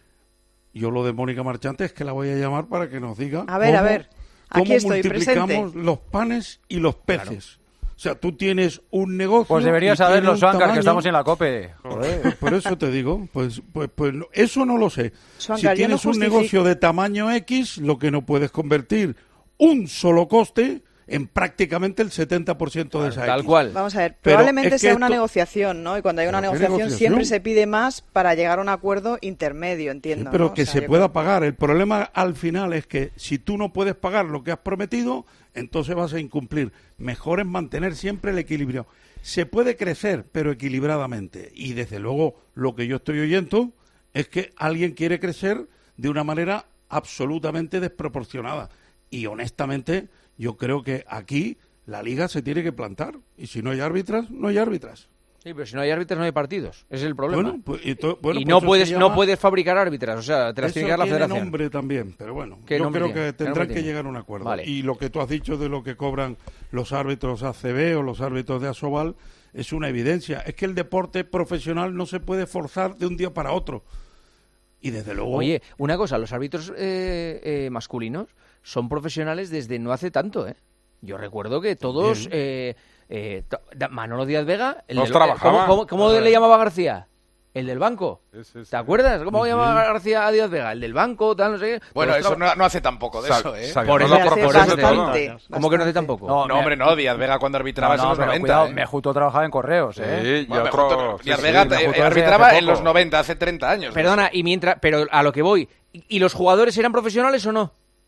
Yo lo de Mónica Marchante es que la voy a llamar para que nos diga A ver, a cómo, ver, aquí cómo estoy, multiplicamos presente. los panes y los peces. O sea, tú tienes un negocio. Pues deberías y tiene saberlo, un Schwankar, tamaño- que estamos en la COPE. Pues por eso te digo, pues, pues, pues no, eso no lo sé. Schwankar, Si yo no tienes un justifico- negocio de tamaño X, lo que no puedes convertir un solo coste en prácticamente el setenta por ciento de esa Tal X. cual. Vamos a ver, Pero probablemente es que sea una esto- negociación, ¿no? Y cuando hay una ¿Pero qué negociación, negociación? siempre se pide más para llegar a un acuerdo intermedio, entiendo. Pero ¿no? que O sea, se yo pueda creo- pagar. El problema al final es que si tú no puedes pagar lo que has prometido, entonces vas a incumplir. Mejor es mantener siempre el equilibrio. Se puede crecer, pero equilibradamente. Y desde luego lo que yo estoy oyendo es que alguien quiere crecer de una manera absolutamente desproporcionada. Y honestamente yo creo que aquí la liga se tiene que plantar. Y si no hay árbitras, no hay árbitras. Sí, pero si no hay árbitros no hay partidos. Ese es el problema. Bueno, pues, y to, bueno, y pues no eso puedes se llama... no puedes fabricar árbitras, o sea, te las tiene que dar la tiene federación. nombre también, pero bueno, ¿Qué yo creo tiene? que tendrán que tiene? llegar a un acuerdo. Vale. Y lo que tú has dicho de lo que cobran los árbitros A C B o los árbitros de Asobal es una evidencia. Es que el deporte profesional no se puede forzar de un día para otro. Y desde luego... Oye, una cosa, los árbitros eh, eh, masculinos son profesionales desde no hace tanto, ¿eh? Yo recuerdo que todos... Eh, eh, Manolo Díaz Vega... El Nos del, trabajaba. ¿Cómo, cómo, cómo le llamaba García? El del banco. Sí, sí, sí. ¿Te acuerdas? ¿Cómo Sí. llamaba García a Díaz Vega? El del banco, tal, no sé qué. Bueno, Pues eso tra- no, no hace tampoco de Sa- eso, ¿eh? sa- Por no eso, lo por por eso eso te te digo. digo. ¿Cómo que no hace tampoco? No, No, hombre, no. Díaz Vega cuando arbitraba No, en no, los pero noventa. cuidado, ¿eh? me justo trabajaba en correos, ¿eh? Sí, y Bueno, otro... Mejuto- sí, Díaz sí, Vega Mejuto eh, hace arbitraba poco. en los noventa, hace treinta años. Perdona, y mientras, pero a lo que voy, ¿y y los jugadores eran profesionales o no?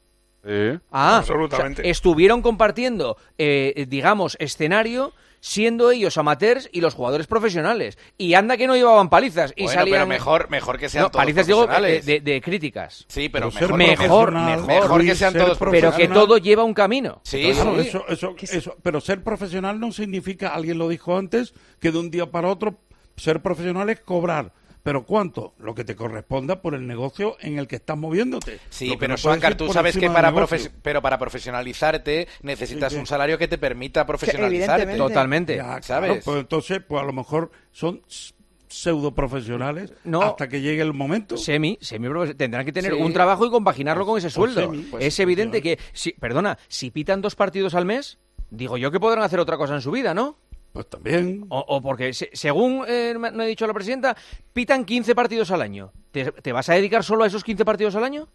Sí. Ah, Absolutamente. o sea, estuvieron compartiendo, eh, digamos, escenario, siendo ellos amateurs y los jugadores profesionales. Y anda que no llevaban palizas y Bueno, salían... pero mejor, mejor que sean No, todos palizas digo de, profesionales. de- de críticas. Sí, pero, Pero ser mejor, mejor, profesional, mejor, mejor que Luis, sean ser todos Pero que profesional- todo lleva un camino. Sí, Claro, sí. eso, eso, eso, pero ser profesional no significa, alguien lo dijo antes, que de un día para otro ser profesional es cobrar. ¿Pero cuánto? Lo que te corresponda por el negocio en el que estás moviéndote. Sí, Lo que pero no puedes Suancar, ir tú por sabes que encima para, del negocio. profe- pero para profesionalizarte necesitas Sí, sí. un salario que te permita profesionalizarte. evidentemente. Totalmente. Ya, claro, ¿sabes? pues entonces, pues a lo mejor son pseudo profesionales No. hasta que llegue el momento. Semi, semi tendrán que tener Sí. un trabajo y compaginarlo con ese Pues sueldo. semi, pues, es evidente que, si, perdona, si pitan dos partidos al mes, digo yo que podrán hacer otra cosa en su vida, ¿no? Pues también. O, o porque, se- según eh, me me ha dicho la presidenta, pitan quince partidos al año. ¿Te, te vas a dedicar solo a esos quince partidos al año?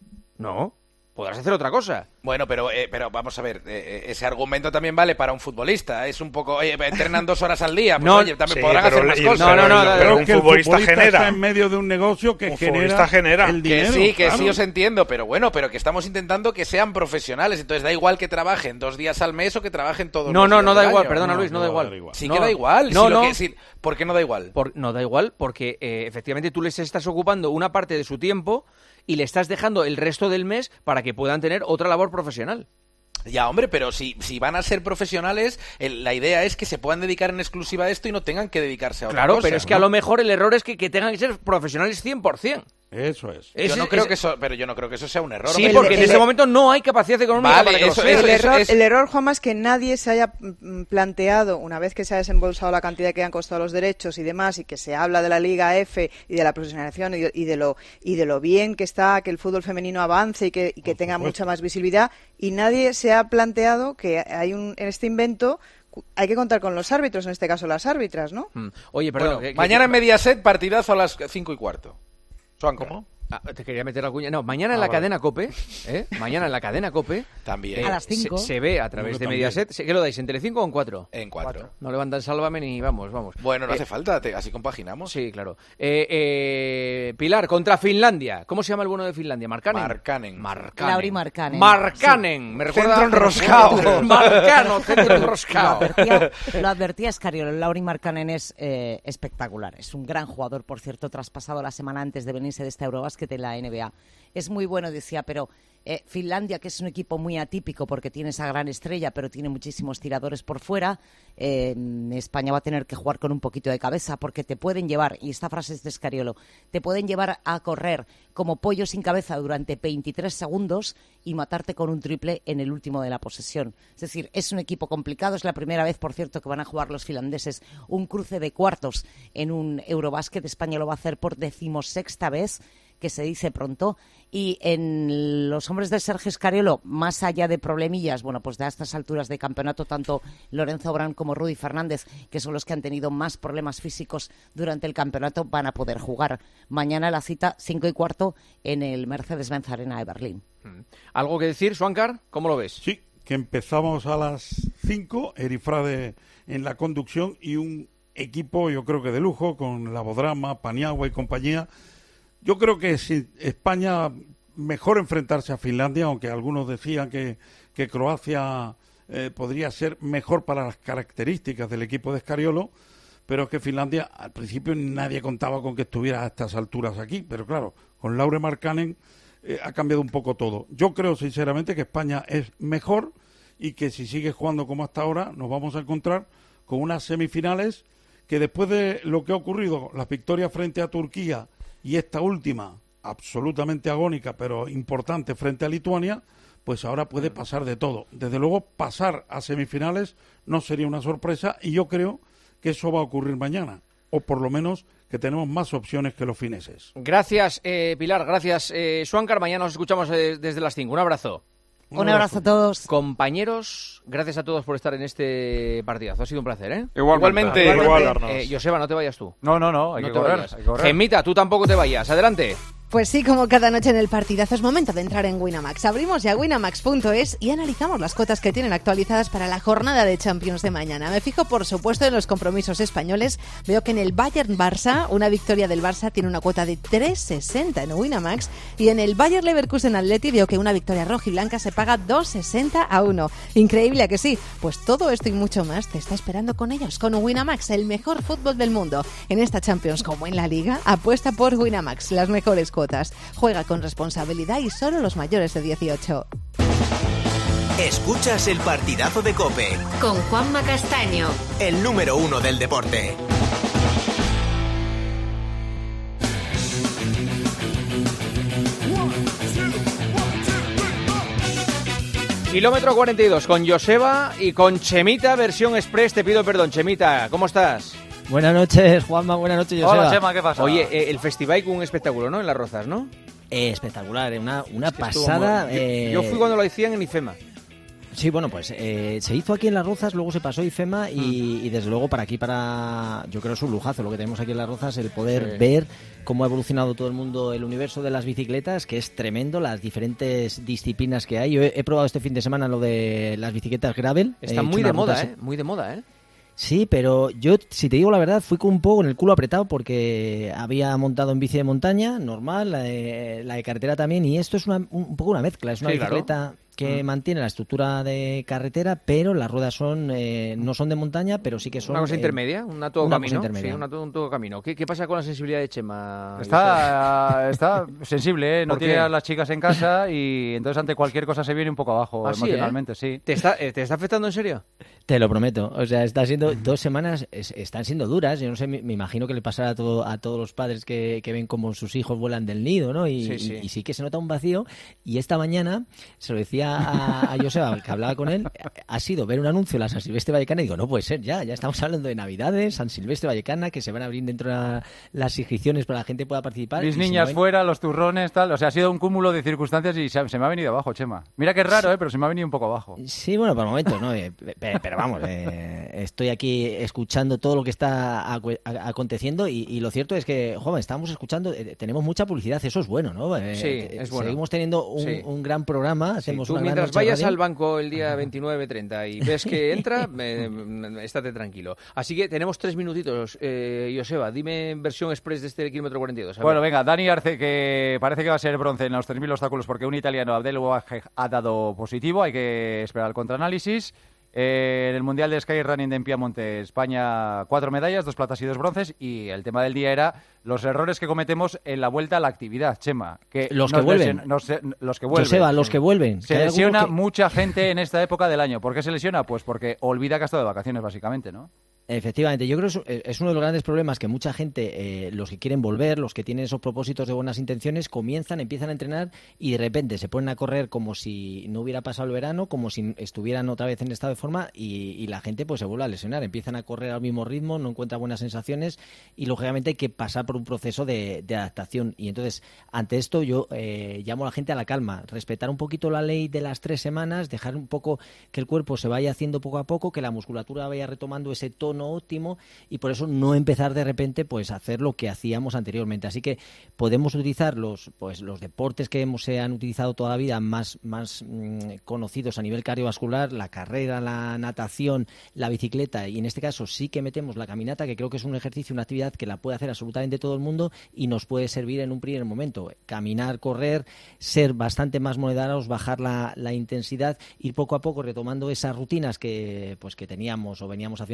No. Podrás hacer otra cosa. Bueno, pero, eh, pero vamos a ver, eh, ese argumento también vale para un futbolista. Es un poco, oye, entrenan dos horas al día, pues No, oye, también sí, podrán pero hacer más el- cosas. No, no, no, pero, no, pero Es un que el futbolista genera. está en medio de un negocio que Un genera, futbolista genera. el Que dinero. sí, que claro. sí os entiendo, pero bueno, pero que estamos intentando que sean profesionales. Entonces da igual que trabajen dos días al mes o que trabajen todos No, los no, días no da del igual, año. perdona No, Luis, no no da va a igual. dar igual. Sí No, que da igual. No, si lo no. que- si- ¿Por qué no da igual? Por- no da igual porque eh, efectivamente tú les estás ocupando una parte de su tiempo y le estás dejando el resto del mes para que puedan tener otra labor profesional. Ya, hombre, pero si, si van a ser profesionales, el- la idea es que se puedan dedicar en exclusiva a esto y no tengan que dedicarse a otra Claro, cosa, pero es que ¿no? a lo mejor el error es que, que tengan que ser profesionales cien por ciento. Eso es. Yo Ese- no creo ese- que eso, pero yo no creo que eso sea un error. Sí, hombre. porque en el- ese momento no hay capacidad económica Vale, para que eso- lo sea. eso- el, error, es- el error, Juanma, es que nadie se haya mm, planteado, una vez que se ha desembolsado la cantidad que han costado los derechos y demás, y que se habla de la Liga F y de la profesionalización y de, y de lo y de lo bien que está que el fútbol femenino avance y que, y que tenga mucha más visibilidad, y nadie se ha planteado que hay un en este invento hay que contar con los árbitros, en este caso las árbitras, ¿no? Mm. Oye, perdón. Bueno, que- que- mañana en Mediaset, partidazo a las cinco y cuarto. Suan, ¿Cómo? Ah, te quería meter la cuña. No, mañana en Ah, la vale. cadena COPE, ¿eh? Mañana en la cadena COPE. También. eh, A las cinco. Se, se ve a través Bueno, de también. Mediaset. ¿Qué lo dais? ¿En Telecinco o en cuatro? En cuatro. No levantan Sálvame ni vamos, vamos. Bueno, no Eh, hace falta, te- así compaginamos. Sí, claro. Eh, eh, Pilar, contra Finlandia. ¿Cómo se llama el bueno de Finlandia? ¿Markkanen? Markkanen. Markkanen. Lauri Markkanen. Markkanen. Me recuerda Centro enroscado. Marcano, centro Lo enroscado. advertía, lo advertía Escariolo. Lauri Markkanen es eh, espectacular. Es un gran jugador, por cierto, traspasado la semana antes de venirse de esta Eurobásquet en la N B A. Es muy bueno, decía, pero eh, Finlandia, que es un equipo muy atípico porque tiene esa gran estrella, pero tiene muchísimos tiradores por fuera, eh, España va a tener que jugar con un poquito de cabeza porque te pueden llevar, y esta frase es de Escariolo, te pueden llevar a correr como pollo sin cabeza durante veintitrés segundos y matarte con un triple en el último de la posesión. Es decir, es un equipo complicado. Es la primera vez, por cierto, que van a jugar los finlandeses un cruce de cuartos en un Eurobásquet. España lo va a hacer por decimosexta vez, que se dice pronto, y en los hombres de Sergio Escariolo, más allá de problemillas, bueno, pues de a estas alturas de campeonato, tanto Lorenzo Brand como Rudy Fernández, que son los que han tenido más problemas físicos durante el campeonato, van a poder jugar mañana la cita cinco y cuarto en el Mercedes-Benz Arena de Berlín. ¿Algo que decir, Suancar? ¿Cómo lo ves? Sí, que empezamos a las cinco, Erifrade en la conducción y un equipo, yo creo que de lujo, con Labodrama, Paniagua y compañía. Yo creo que si España mejor enfrentarse a Finlandia, aunque algunos decían que, que Croacia eh, podría ser mejor para las características del equipo de Scariolo, pero es que Finlandia al principio nadie contaba con que estuviera a estas alturas aquí, pero claro, con Lauri Markkanen eh, ha cambiado un poco todo. Yo creo sinceramente que España es mejor y que si sigue jugando como hasta ahora nos vamos a encontrar con unas semifinales que después de lo que ha ocurrido, las victorias frente a Turquía y esta última, absolutamente agónica, pero importante frente a Lituania, pues ahora puede pasar de todo. Desde luego, pasar a semifinales no sería una sorpresa y yo creo que eso va a ocurrir mañana, o por lo menos que tenemos más opciones que los fineses. Gracias, eh, Pilar, gracias, eh, Suáncar. Mañana nos escuchamos eh, desde las cinco. Un abrazo. Un, Un abrazo. abrazo a todos. Compañeros, gracias a todos por estar en este partidazo. Ha sido un placer, ¿eh? Igualmente. Igualmente. Igualmente. Eh, Joseba, no te vayas tú. No, no, no, hay, no que, te correr, vayas. hay que correr. Gemita, tú tampoco te vayas. Adelante. Pues sí, como cada noche en el partidazo es momento de entrar en Winamax. Abrimos ya winamax punto es y analizamos las cuotas que tienen actualizadas para la jornada de Champions de mañana. Me fijo, por supuesto, en los compromisos españoles. Veo que en el Bayern-Barça, una victoria del Barça tiene una cuota de tres sesenta en Winamax, y en el Bayer-Leverkusen-Atleti veo que una victoria rojiblanca se paga dos sesenta a uno. Increíble, ¿a que sí? Pues todo esto y mucho más te está esperando con ellos, con Winamax, el mejor fútbol del mundo. En esta Champions, como en la Liga, apuesta por Winamax, las mejores cuotas. Juega con responsabilidad y solo los mayores de dieciocho. Escuchas el partidazo de COPE con Juanma Castaño, el número uno del deporte. Kilómetro cuarenta y dos con Joseba y con Chemita, versión express. Te pido perdón, Chemita, ¿cómo estás? Buenas noches, Juanma, buenas noches, Joseba. Hola, Chema, ¿qué pasa? Oye, eh, el festival con un espectáculo, ¿no? En Las Rozas, ¿no? Eh, espectacular, una, una Es que pasada. muy... yo, eh... yo fui cuando lo decían en IFEMA. Sí, bueno, pues eh, se hizo aquí en Las Rozas, luego se pasó a IFEMA y, mm. y desde luego para aquí, para yo creo es un lujazo lo que tenemos aquí en Las Rozas, el poder sí. ver cómo ha evolucionado todo el mundo, el universo de las bicicletas, que es tremendo, las diferentes disciplinas que hay. Yo he, he probado este fin de semana lo de las bicicletas gravel. Está muy de moda, ¿eh? Muy de moda, ¿eh? Sí, pero yo, si te digo la verdad, fui con un poco con el culo apretado porque había montado en bici de montaña, normal, la de, la de carretera también, y esto es una, un poco una mezcla, es una sí, bicicleta... Claro. que mm. mantiene la estructura de carretera, pero las ruedas son eh, no son de montaña, pero sí que son... Una cosa eh, intermedia, una todo una camino. Intermedia. Sí, una todo, un todo camino. ¿Qué, ¿Qué pasa con la sensibilidad de Chema? Está, está sensible, ¿eh? No tiene qué? a las chicas en casa y entonces ante cualquier cosa se viene un poco abajo ¿Ah, emocionalmente, sí, eh? sí. ¿Te está, eh, ¿Te está afectando en serio? Te lo prometo. O sea, está siendo dos semanas, es, están siendo duras. Yo no sé, me, me imagino que le pasará a, todo, a todos los padres que, que ven cómo sus hijos vuelan del nido, ¿no? Y sí, sí. Y, y sí que se nota un vacío. Y esta mañana se lo decía a, a Joseba, que hablaba con él, ha sido ver un anuncio de la San Silvestre Vallecana y digo, no puede ser, ya, ya estamos hablando de Navidades, San Silvestre Vallecana, que se van a abrir dentro de la, las inscripciones para que la gente pueda participar. Mis niñas ven... fuera, los turrones, tal, o sea, ha sido un cúmulo de circunstancias y se, se me ha venido abajo, Chema. Mira que es raro, sí. ¿eh? Pero se me ha venido un poco abajo. Sí, bueno, por momentos, ¿no? Eh, pero, pero vamos, eh, estoy aquí escuchando todo lo que está acu- a- aconteciendo y, y lo cierto es que, joven, estamos escuchando, eh, tenemos mucha publicidad, eso es bueno, ¿no? Eh, sí, es bueno. Seguimos teniendo un, sí. un gran programa, hacemos sí, tú una mientras gran vayas radio. al banco el día veintinueve treinta y ves que entra, me, me, estate tranquilo. Así que tenemos tres minutitos. Eh, Joseba, dime versión express de este kilómetro cuarenta y dos. Bueno, venga, Dani Arce, que parece que va a ser bronce en los tres mil obstáculos porque un italiano, Abdel Waheg, ha dado positivo. Hay que esperar el contraanálisis. Eh, en el Mundial de Skyrunning de Piamonte, España, cuatro medallas, dos platas y dos bronces. Y el tema del día era los errores que cometemos en la vuelta a la actividad, Chema. Que los, que vuelven. Lesiona, nos, los que vuelven. Joseba, los que vuelven. Se lesiona que... mucha gente en esta época del año. ¿Por qué se lesiona? Pues porque olvida que ha estado de vacaciones, básicamente, ¿no? Efectivamente, yo creo que es uno de los grandes problemas que mucha gente, eh, los que quieren volver, los que tienen esos propósitos de buenas intenciones, comienzan, empiezan a entrenar y de repente se ponen a correr como si no hubiera pasado el verano, como si estuvieran otra vez en estado de forma y, y la gente pues se vuelve a lesionar, empiezan a correr al mismo ritmo, no encuentran buenas sensaciones y lógicamente hay que pasar por un proceso de, de adaptación. Y entonces, ante esto yo eh, llamo a la gente a la calma, respetar un poquito la ley de las tres semanas, dejar un poco que el cuerpo se vaya haciendo poco a poco, que la musculatura vaya retomando ese tono óptimo y por eso no empezar de repente pues a hacer lo que hacíamos anteriormente. Así que podemos utilizar los pues los deportes que hemos, se han utilizado toda la vida más, más mmm, conocidos a nivel cardiovascular, la carrera, la natación, la bicicleta y en este caso sí que metemos la caminata, que creo que es un ejercicio, una actividad que la puede hacer absolutamente todo el mundo y nos puede servir en un primer momento. Caminar, correr, ser bastante más moderados, bajar la, la intensidad, ir poco a poco retomando esas rutinas que pues que teníamos o veníamos haciendo antes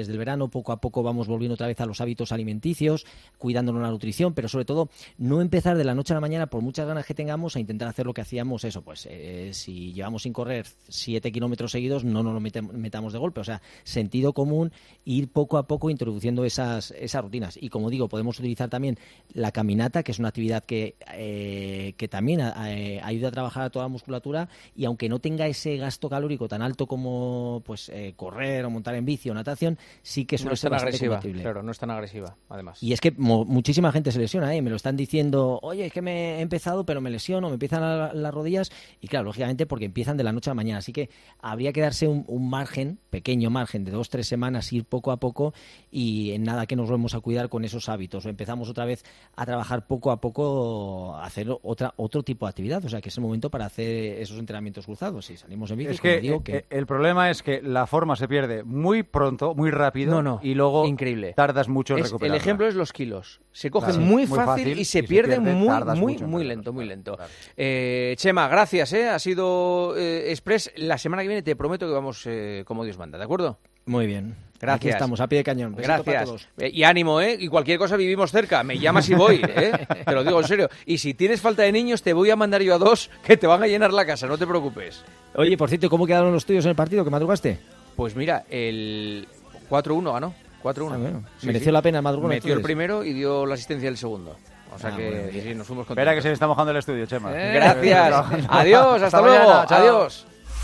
desde el verano poco a poco vamos volviendo otra vez a los hábitos alimenticios, cuidándonos la nutrición, pero sobre todo no empezar de la noche a la mañana, por muchas ganas que tengamos, a intentar hacer lo que hacíamos, eso, pues eh, si llevamos sin correr siete kilómetros seguidos, no nos lo metamos de golpe. O sea, sentido común, ir poco a poco introduciendo esas, esas rutinas. Y como digo, podemos utilizar también la caminata, que es una actividad que, eh, que también eh, ayuda a trabajar a toda la musculatura, y aunque no tenga ese gasto calórico tan alto como pues eh, correr o montar en bici o natación, sí que suele no es ser tan bastante agresiva, compatible. claro, no es tan agresiva, además. Y es que mo- muchísima gente se lesiona, ¿eh? Me lo están diciendo, oye, es que me he empezado, pero me lesiono, me empiezan a, las rodillas, y claro, lógicamente porque empiezan de la noche a la mañana, así que habría que darse un, un margen, pequeño margen, de dos, tres semanas, ir poco a poco, y en nada que nos vamos a cuidar con esos hábitos, o empezamos otra vez a trabajar poco a poco, a hacer otra, otro tipo de actividad, o sea que es el momento para hacer esos entrenamientos cruzados. Si salimos en bici, Es que, como digo, que... eh, el problema es que la forma se pierde muy pronto, muy rápido, No, no, y luego increíble. tardas mucho en Es- recuperarla. el ejemplo es los kilos. Se cogen Claro, muy, muy fácil, fácil y se y se pierden pierde, muy, tardas muy, mucho en muy lento, muy lento. Eh, Chema, gracias, ¿eh? Ha sido eh, express. La semana que viene te prometo que vamos eh, como Dios manda, ¿de acuerdo? Muy bien. Gracias. Aquí estamos, a pie de cañón. Besito para Gracias. todos. Eh, y ánimo, ¿eh? Y cualquier cosa vivimos cerca. Me llamas y voy, ¿eh? Te lo digo en serio. Y si tienes falta de niños, te voy a mandar yo a dos que te van a llenar la casa, no te preocupes. Oye, por cierto, ¿cómo quedaron los tuyos en el partido que madrugaste? Pues mira, el cuatro uno ganó. cuatro uno. Ah, bueno. Sí, ¿Mereció sí. la pena el madrugón, Metió el entonces? primero y dio la asistencia del segundo. O sea Ah, que bueno, sí, sí, nos fuimos contentos. Espera que se me está mojando el estudio, Chema. Eh, Gracias. Adiós, hasta luego. mañana, chao. Adiós.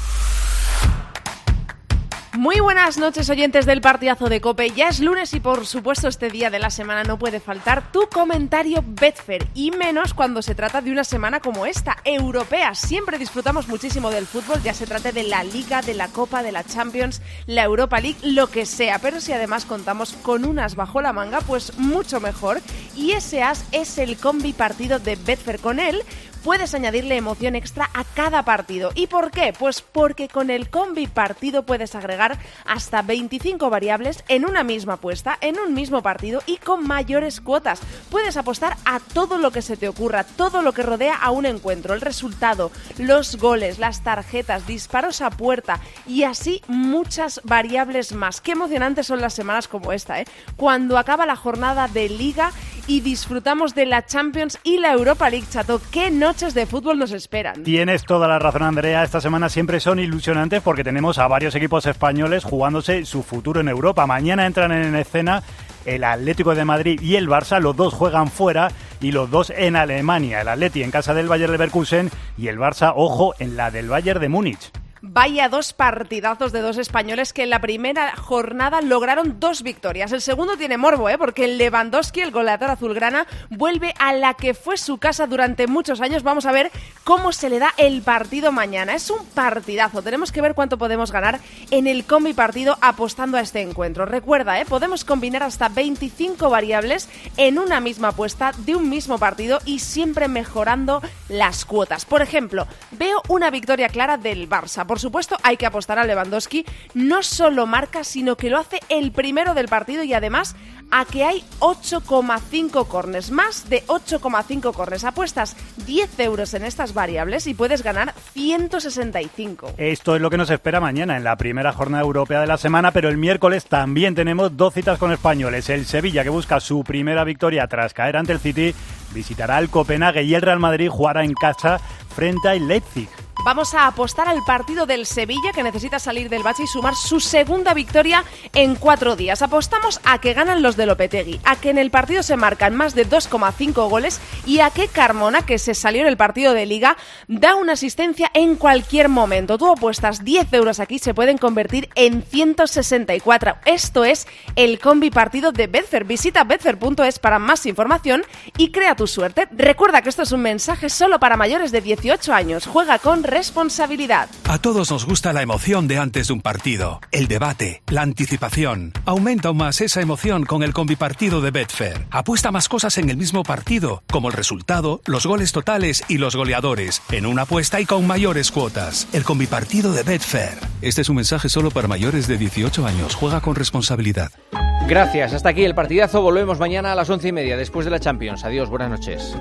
Muy buenas noches, oyentes del partidazo de COPE. Ya es lunes y, por supuesto, este día de la semana no puede faltar tu comentario Betfair, y menos cuando se trata de una semana como esta, europea. Siempre disfrutamos muchísimo del fútbol, ya se trate de la Liga, de la Copa, de la Champions, la Europa League, lo que sea. Pero si además contamos con un as bajo la manga, pues mucho mejor. Y ese as es el combi partido de Betfair. Con él puedes añadirle emoción extra a cada partido. ¿Y por qué? Pues porque con el combi partido puedes agregar hasta veinticinco variables en una misma apuesta, en un mismo partido y con mayores cuotas. Puedes apostar a todo lo que se te ocurra, todo lo que rodea a un encuentro, el resultado, los goles, las tarjetas, disparos a puerta y así muchas variables más. Qué emocionantes son las semanas como esta, ¿eh? Cuando acaba la jornada de Liga y disfrutamos de la Champions y la Europa League, chato. ¿Qué noches de fútbol nos esperan? Tienes toda la razón, Andrea. Esta semana siempre son ilusionantes porque tenemos a varios equipos españoles jugándose su futuro en Europa. Mañana entran en escena el Atlético de Madrid y el Barça. Los dos juegan fuera y los dos en Alemania. El Atleti en casa del Bayer Leverkusen y el Barça, ojo, en la del Bayern de Múnich. Vaya dos partidazos de dos españoles que en la primera jornada lograron dos victorias. El segundo tiene morbo, ¿eh? Porque el Lewandowski, el goleador azulgrana, vuelve a la que fue su casa durante muchos años. Vamos a ver cómo se le da el partido mañana. Es un partidazo. Tenemos que ver cuánto podemos ganar en el combi partido apostando a este encuentro. Recuerda, ¿eh? Podemos combinar hasta veinticinco variables en una misma apuesta de un mismo partido y siempre mejorando las cuotas. Por ejemplo, veo una victoria clara del Barça. Por supuesto, hay que apostar a Lewandowski. No solo marca, sino que lo hace el primero del partido y además a que hay ocho coma cinco corners. Más de ocho coma cinco corners. Apuestas diez euros en estas variables y puedes ganar ciento sesenta y cinco. Esto es lo que nos espera mañana en la primera jornada europea de la semana, pero el miércoles también tenemos dos citas con españoles. El Sevilla, que busca su primera victoria tras caer ante el City, visitará el Copenhague y el Real Madrid jugará en casa frente al Leipzig. Vamos a apostar al partido del Sevilla, que necesita salir del bache y sumar su segunda victoria en cuatro días. Apostamos a que ganan los de Lopetegui, a que en el partido se marcan más de dos coma cinco goles y a que Carmona, que se salió en el partido de Liga, da una asistencia en cualquier momento. Tú apuestas diez euros aquí, se pueden convertir en ciento sesenta y cuatro. Esto es el combi partido de Betfair. Visita betfair punto es para más información y crea tu suerte. Recuerda que esto es un mensaje solo para mayores de dieciocho años. Juega con responsabilidad. A todos nos gusta la emoción de antes de un partido, el debate, la anticipación. Aumenta aún más esa emoción con el combipartido de Betfair. Apuesta más cosas en el mismo partido, como el resultado, los goles totales y los goleadores, en una apuesta y con mayores cuotas. El combipartido de Betfair. Este es un mensaje solo para mayores de dieciocho años. Juega con responsabilidad. Gracias, hasta aquí el partidazo. Volvemos mañana a las once y media, después de la Champions. Adiós, buenas noches.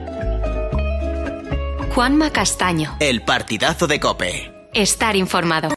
Juanma Castaño. El partidazo de COPE. Estar informado.